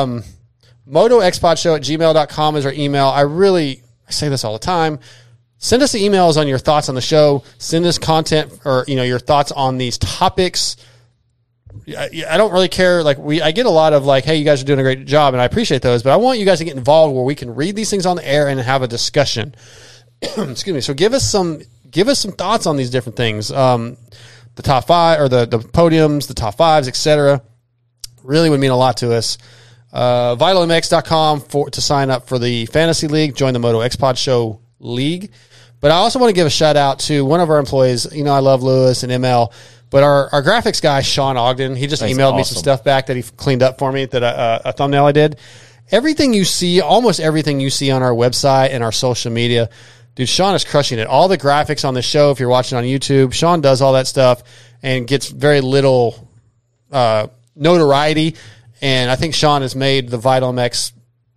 MotoXPodShow@gmail.com is our email. I say this all the time. Send us emails on your thoughts on the show. Send us content or your thoughts on these topics. I don't really care. Like I get a lot of like, hey, you guys are doing a great job, and I appreciate those. But I want you guys to get involved where we can read these things on the air and have a discussion. Excuse me. So give us some thoughts on these different things. The top 5 or the podiums, the top 5s, etc. Really would mean a lot to us. VitalMX.com to sign up for the Fantasy League. Join the Moto X Pod Show League. But I also want to give a shout out to one of our employees. I love Lewis and ML, but our graphics guy, Sean Ogden, he just emailed me some stuff back that he cleaned up for me, that a thumbnail I did. Almost everything you see on our website and our social media, dude, Sean is crushing it. All the graphics on the show, if you're watching on YouTube, Sean does all that stuff and gets very little notoriety. And I think Sean has made the VitalMX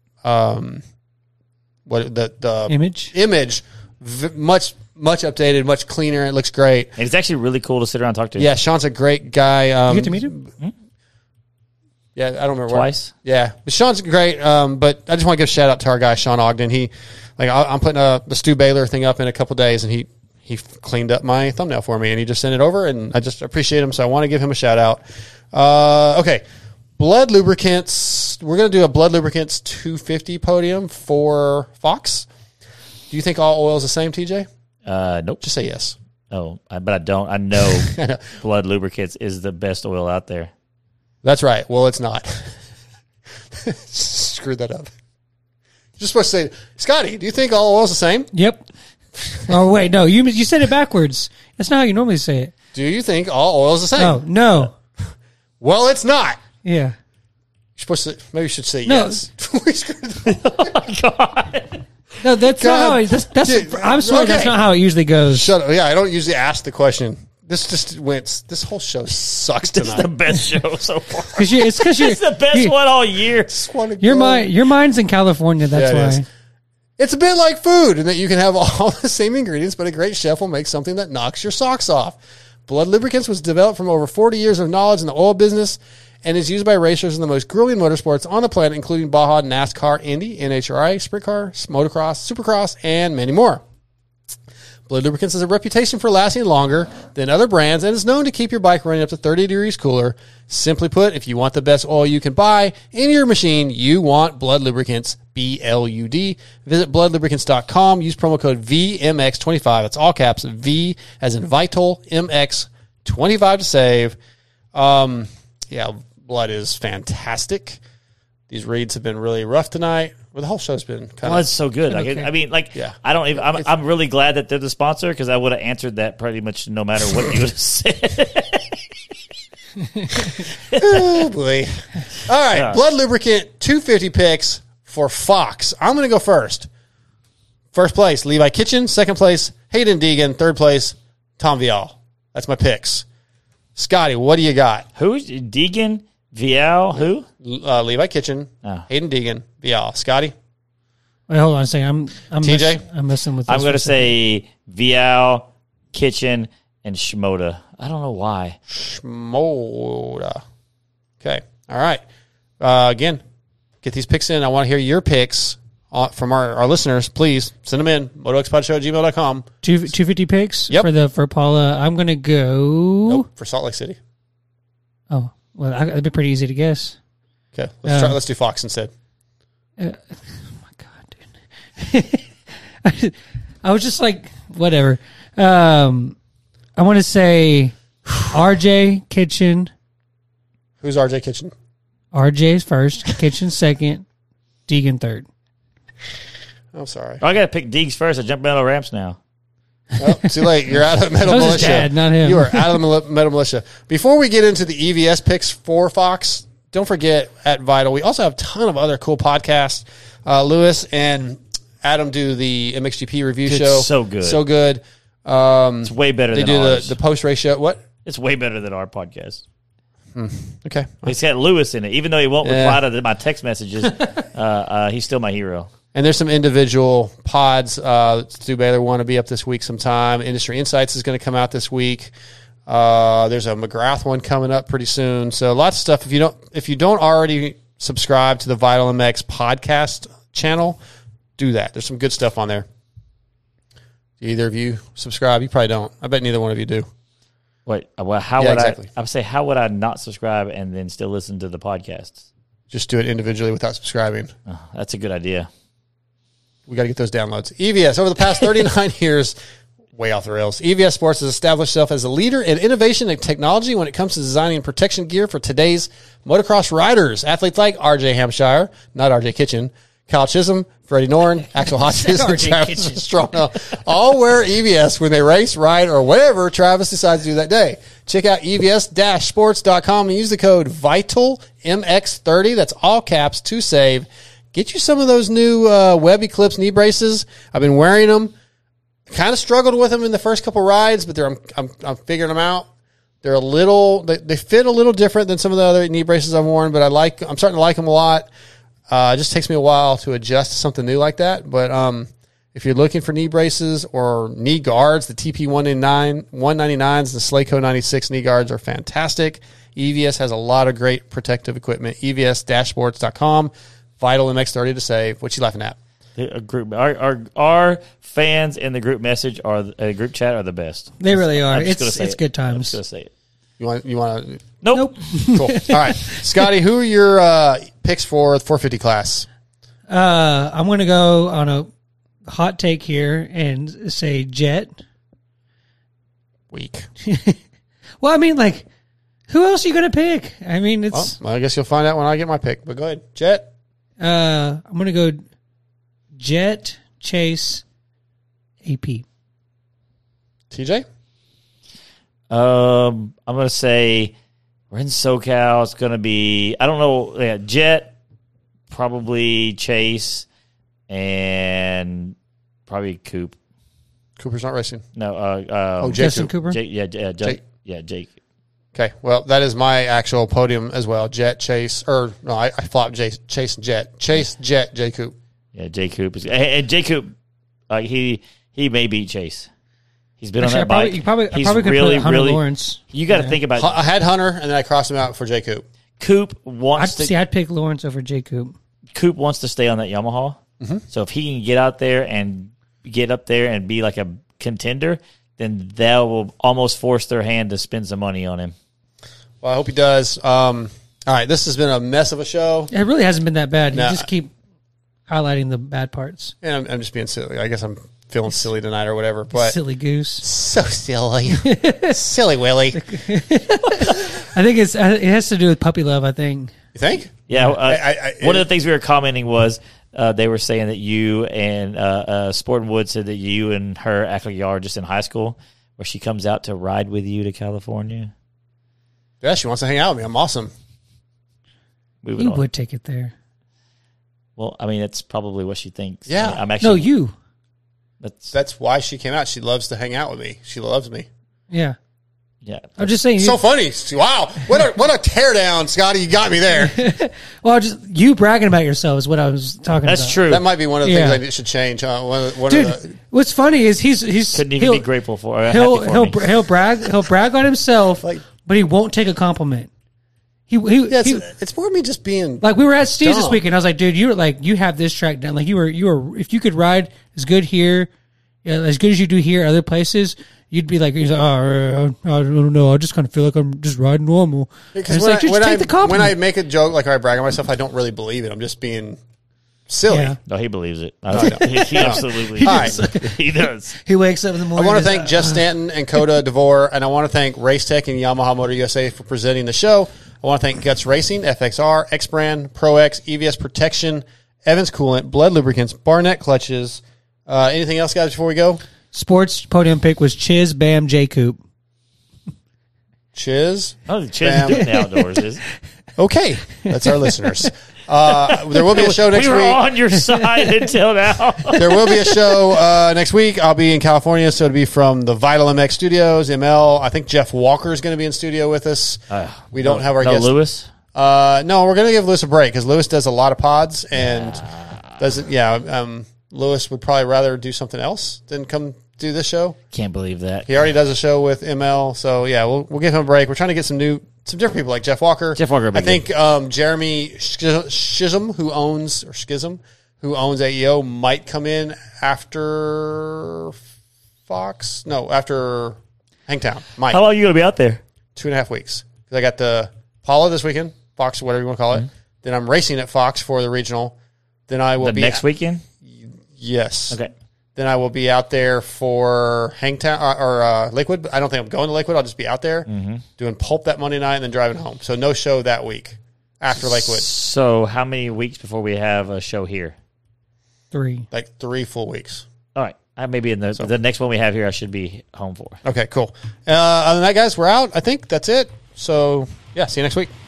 image much updated, much cleaner. It looks great.
And it's actually really cool to sit around and talk to.
Yeah, Sean's a great guy.
You get to meet him?
Yeah, I don't remember
Twice.
Yeah, but Sean's great. But I just want to give a shout out to our guy Sean Ogden. I'm putting the Stu Baylor thing up in a couple days, and he cleaned up my thumbnail for me, and he just sent it over, and I just appreciate him. So I want to give him a shout out. Okay. Blood lubricants. We're going to do a blood lubricants 250 podium for Fox. Do you think all oil is the same, TJ?
Nope.
Just say yes.
Oh, but I don't. I know Blood Lubricants is the best oil out there.
That's right. Well, it's not. Screwed that up. You're supposed to say, Scotty, do you think all oil is the same?
Yep. Oh, wait. No, you said it backwards. That's not how you normally say it.
Do you think all oil is the same?
Oh, no.
Well, it's not.
Yeah.
You're supposed to, maybe you should say
No.
yes. We screwed that up.
Oh, my God.
No, that's not how it,
Dude,
I'm sorry,
okay.
that's not how it usually goes.
Shut up. Yeah, I don't usually ask the question. This whole show sucks
This is the
tonight.
best show so far.
It's because you're
It's the best one all year.
your mind's in California. That's
Yeah, it
why.
is. It's a bit like food in that you can have all the same ingredients, but a great chef will make something that knocks your socks off. Blood Lubricants was developed from over 40 years of knowledge in the oil business and is used by racers in the most grueling motorsports on the planet, including Baja, NASCAR, Indy, NHRA, Sprint Car, Motocross, Supercross, and many more. Blade Lubricants has a reputation for lasting longer than other brands and is known to keep your bike running up to 30 degrees cooler. Simply put, if you want the best oil you can buy in your machine, you want Blade Lubricants, BLUD. Visit bloodlubricants.com. Use promo code VMX25. That's all caps, V as in Vital, MX25 to save. Yeah, Blood is fantastic. These reads have been really rough tonight. Well, the whole show's been kind
Blood's so good. Like,
okay.
I mean, like,
Yeah.
I don't even. I'm really glad that they're the sponsor because I would have answered that pretty much no matter what you would have said.
Oh, boy. All right, Blood Lubricant 250 picks for Fox. I'm going to go first. First place, Levi Kitchen. Second place, Hayden Deegan. Third place, Tom Vial. That's my picks. Scotty, what do you got?
Who's Deegan? Vial? Who?
Levi Kitchen,
Oh.
Hayden Deegan, Vial. Scotty?
Wait, hold on a second. I'm
TJ?
I'm messing with this.
I'm going
for
to
a second.
say Vial, Kitchen, and Shimoda. I don't know why.
Shmoda. Okay. All right. Again, get these picks in. I want to hear your picks from our listeners. Please send them in. MotoXPodShow@gmail.com.
250 picks
Yep.
for Paula. I'm going to go.
Nope, for Salt Lake City.
Oh, well, that'd be pretty easy to guess.
Okay. Let's do Fox instead.
Oh my God, dude. I was just like, whatever. I want to say RJ Kitchen.
Who's RJ Kitchen?
RJ's first, Kitchen second, Deegan third.
I'm sorry.
Oh, I got to pick Deegs first. I jump metal ramps now.
Oh, too late. You're out of Metal
That was his
Militia.
dad, not him.
You are out of the Metal Militia. Before we get into the EVS picks for Fox, don't forget at Vital, we also have a ton of other cool podcasts. Lewis and Adam do the MXGP review
It's
show.
so good.
So good.
It's way better
They
than
do
ours.
the post-race show. What?
It's way better than our podcast.
Okay.
It's got Lewis in it. Even though he won't
Yeah.
reply to my text messages, he's still my hero.
And there's some individual pods. Stu Baylor want to be up this week sometime. Industry Insights is going to come out this week. There's a McGrath one coming up pretty soon. So lots of stuff. If you don't already subscribe to the Vital MX podcast channel, do that. There's some good stuff on there. Do either of you subscribe? You probably don't. I bet neither one of you do.
Wait, well, how
Yeah,
would
exactly.
I would say, how would I not subscribe and then still listen to the podcasts?
Just do it individually without subscribing.
Oh, that's a good idea.
We got to get those downloads. EVS, over the past 39 years, way off the rails, EVS Sports has established itself as a leader in innovation and technology when it comes to designing protection gear for today's motocross riders. Athletes like RJ Hampshire, not RJ Kitchen, Kyle Chisholm, Freddie Norn, Axel Hodges, and
RJ
Travis
Kitchen.
Pastrana all wear EVS when they race, ride, or whatever Travis decides to do that day. Check out EVS-sports.com and use the code VITALMX30. That's all caps to save. Get you some of those new Web Eclipse knee braces. I've been wearing them. Kind of struggled with them in the first couple rides, but I'm figuring them out. They're they fit a little different than some of the other knee braces I've worn, but I'm starting to like them a lot. It just takes me a while to adjust to something new like that. But if you're looking for knee braces or knee guards, the TP199s, the Slaco 96 knee guards are fantastic. EVS has a lot of great protective equipment. EVS-sports.com. Vital MX30 to save. What you laughing at?
A group, our fans in the group message group chat are the best.
They really are.
I'm just gonna say
It's
it.
good
I'm
times.
just gonna say it.
You want to?
Nope.
Cool. All right, Scotty, who are your picks for the 450 class?
I'm going to go on a hot take here and say Jet.
Weak.
Well, I mean, like, who else are you going to pick? I mean, it's.
Well, I guess you'll find out when I get my pick. But go ahead, Jet.
I'm going to go Jet, Chase, AP.
TJ.
I'm gonna say we're in SoCal. It's gonna be I don't know. Yeah, Jet, probably Chase, and probably Coop.
Cooper's not racing.
No,
Jake
Justin
Coop.
Cooper.
Jake,
Jake.
Jake.
Okay, well, that is my actual podium as well. Jet, Chase, or no, I flopped Chase and Jet. Chase, Jet, J Coop.
Yeah, J Coop is and J Coop. He may beat Chase. He's been
Actually,
on that bike.
I probably
He's
could
really,
put Hunter
really.
Lawrence.
You got to think about
I had Hunter, and then I crossed him out for J Coop.
Coop wants to.
I'd pick Lawrence over J. Coop.
Coop wants to stay on that Yamaha.
Mm-hmm.
So if he can get out there and get up there and be like a contender, then they will almost force their hand to spend some money on him.
Well, I hope he does. All right, this has been a mess of a show.
It really hasn't been that bad.
No.
You just keep highlighting the bad parts.
And I'm just being silly. I guess I'm feeling silly tonight or whatever. But
Silly goose.
so silly. Silly Willie. You
I think it has to do with puppy love, I think.
think?
Yeah, one of the
it-
things we were commenting was they were saying that you and Sport and Wood said that you and her act like y'all are just in high school, where she comes out to ride with you to California.
Yeah, she wants to hang out with me. I'm awesome.
Moving
You
on.
would take it there.
Well, I mean, that's probably what she thinks.
Yeah.
I'm actually.
No, you.
That's why she came out. She loves to hang out with me. She loves me.
Yeah.
Yeah.
I'm just saying.
So funny. Wow. What a teardown, Scotty. You got me there.
Well, just you bragging about yourself is what I was talking about.
That's true.
That might be one of the
Yeah.
things I should change. One
Dude,
of the,
what's funny is he's
Couldn't even be grateful for. Happy
He'll
for me.
he'll brag on himself,
Like-
but he won't take a compliment.
yeah, it's more me just being
Like we were at Steve's this
dumb.
weekend. I was like, dude, you have this track down. Like you were if you could ride as good here, as good as you do here, other places, you'd be like, he's like, oh, I don't know. I just kind of feel like I'm just riding normal. And
because
it's like, just take the compliment.
when I make a joke like or I brag on myself, I don't really believe it. I'm just being silly.
Yeah.
No, he believes it.
no.
He absolutely
All
does.
right.
He does.
He wakes up in the
I
morning.
want to
and
thank
is,
Jeff Stanton and Coda DeVore, and I want to thank Racetech and Yamaha Motor USA for presenting the show. I want to thank Guts Racing, FXR, X-Brand, Pro-X, EVS Protection, Evans Coolant, Blood Lubricants, Barnett Clutches. Anything else, guys, before we go?
Sports podium pick was Chiz Bam J Coop.
Chiz.
Oh, the Chiz
Bam.
is doing the outdoors. Is
Okay, that's our listeners. There will be a show next
we were
week.
on your side until now.
There will be a show next week. I'll be in California, so it'll be from the Vital MX Studios. ML, I think Jeff Walker is going to be in studio with us. We don't have our
no
guest.
Lewis.
No, we're going to give Lewis a break because Lewis does a lot of pods and doesn't. Yeah, Lewis would probably rather do something else than come do this show.
Can't believe that.
He already does a show with ML, so yeah, we'll give him a break. We're trying to get some different people like Jeff Walker.
Jeff Walker would be
I think Jeremy Schism, who owns AEO, might come in after Fox. No, after Hangtown. Might.
How long are you going to be out there?
2.5 weeks. Because I got the Paula this weekend, Fox, whatever you want to call it. Then I'm racing at Fox for the regional. Then I will
The
be
next weekend?
Yes.
Okay.
Then I will be out there for Hangtown or Lakewood. I don't think I'm going to Lakewood. I'll just be out there doing pulp that Monday night and then driving home. So no show that week after Lakewood.
So how many weeks before we have a show here?
3.
Like 3 full weeks.
All right. Maybe in the next one we have here, I should be home for.
Okay, cool. Other than that, guys, we're out. I think that's it. So, yeah, see you next week.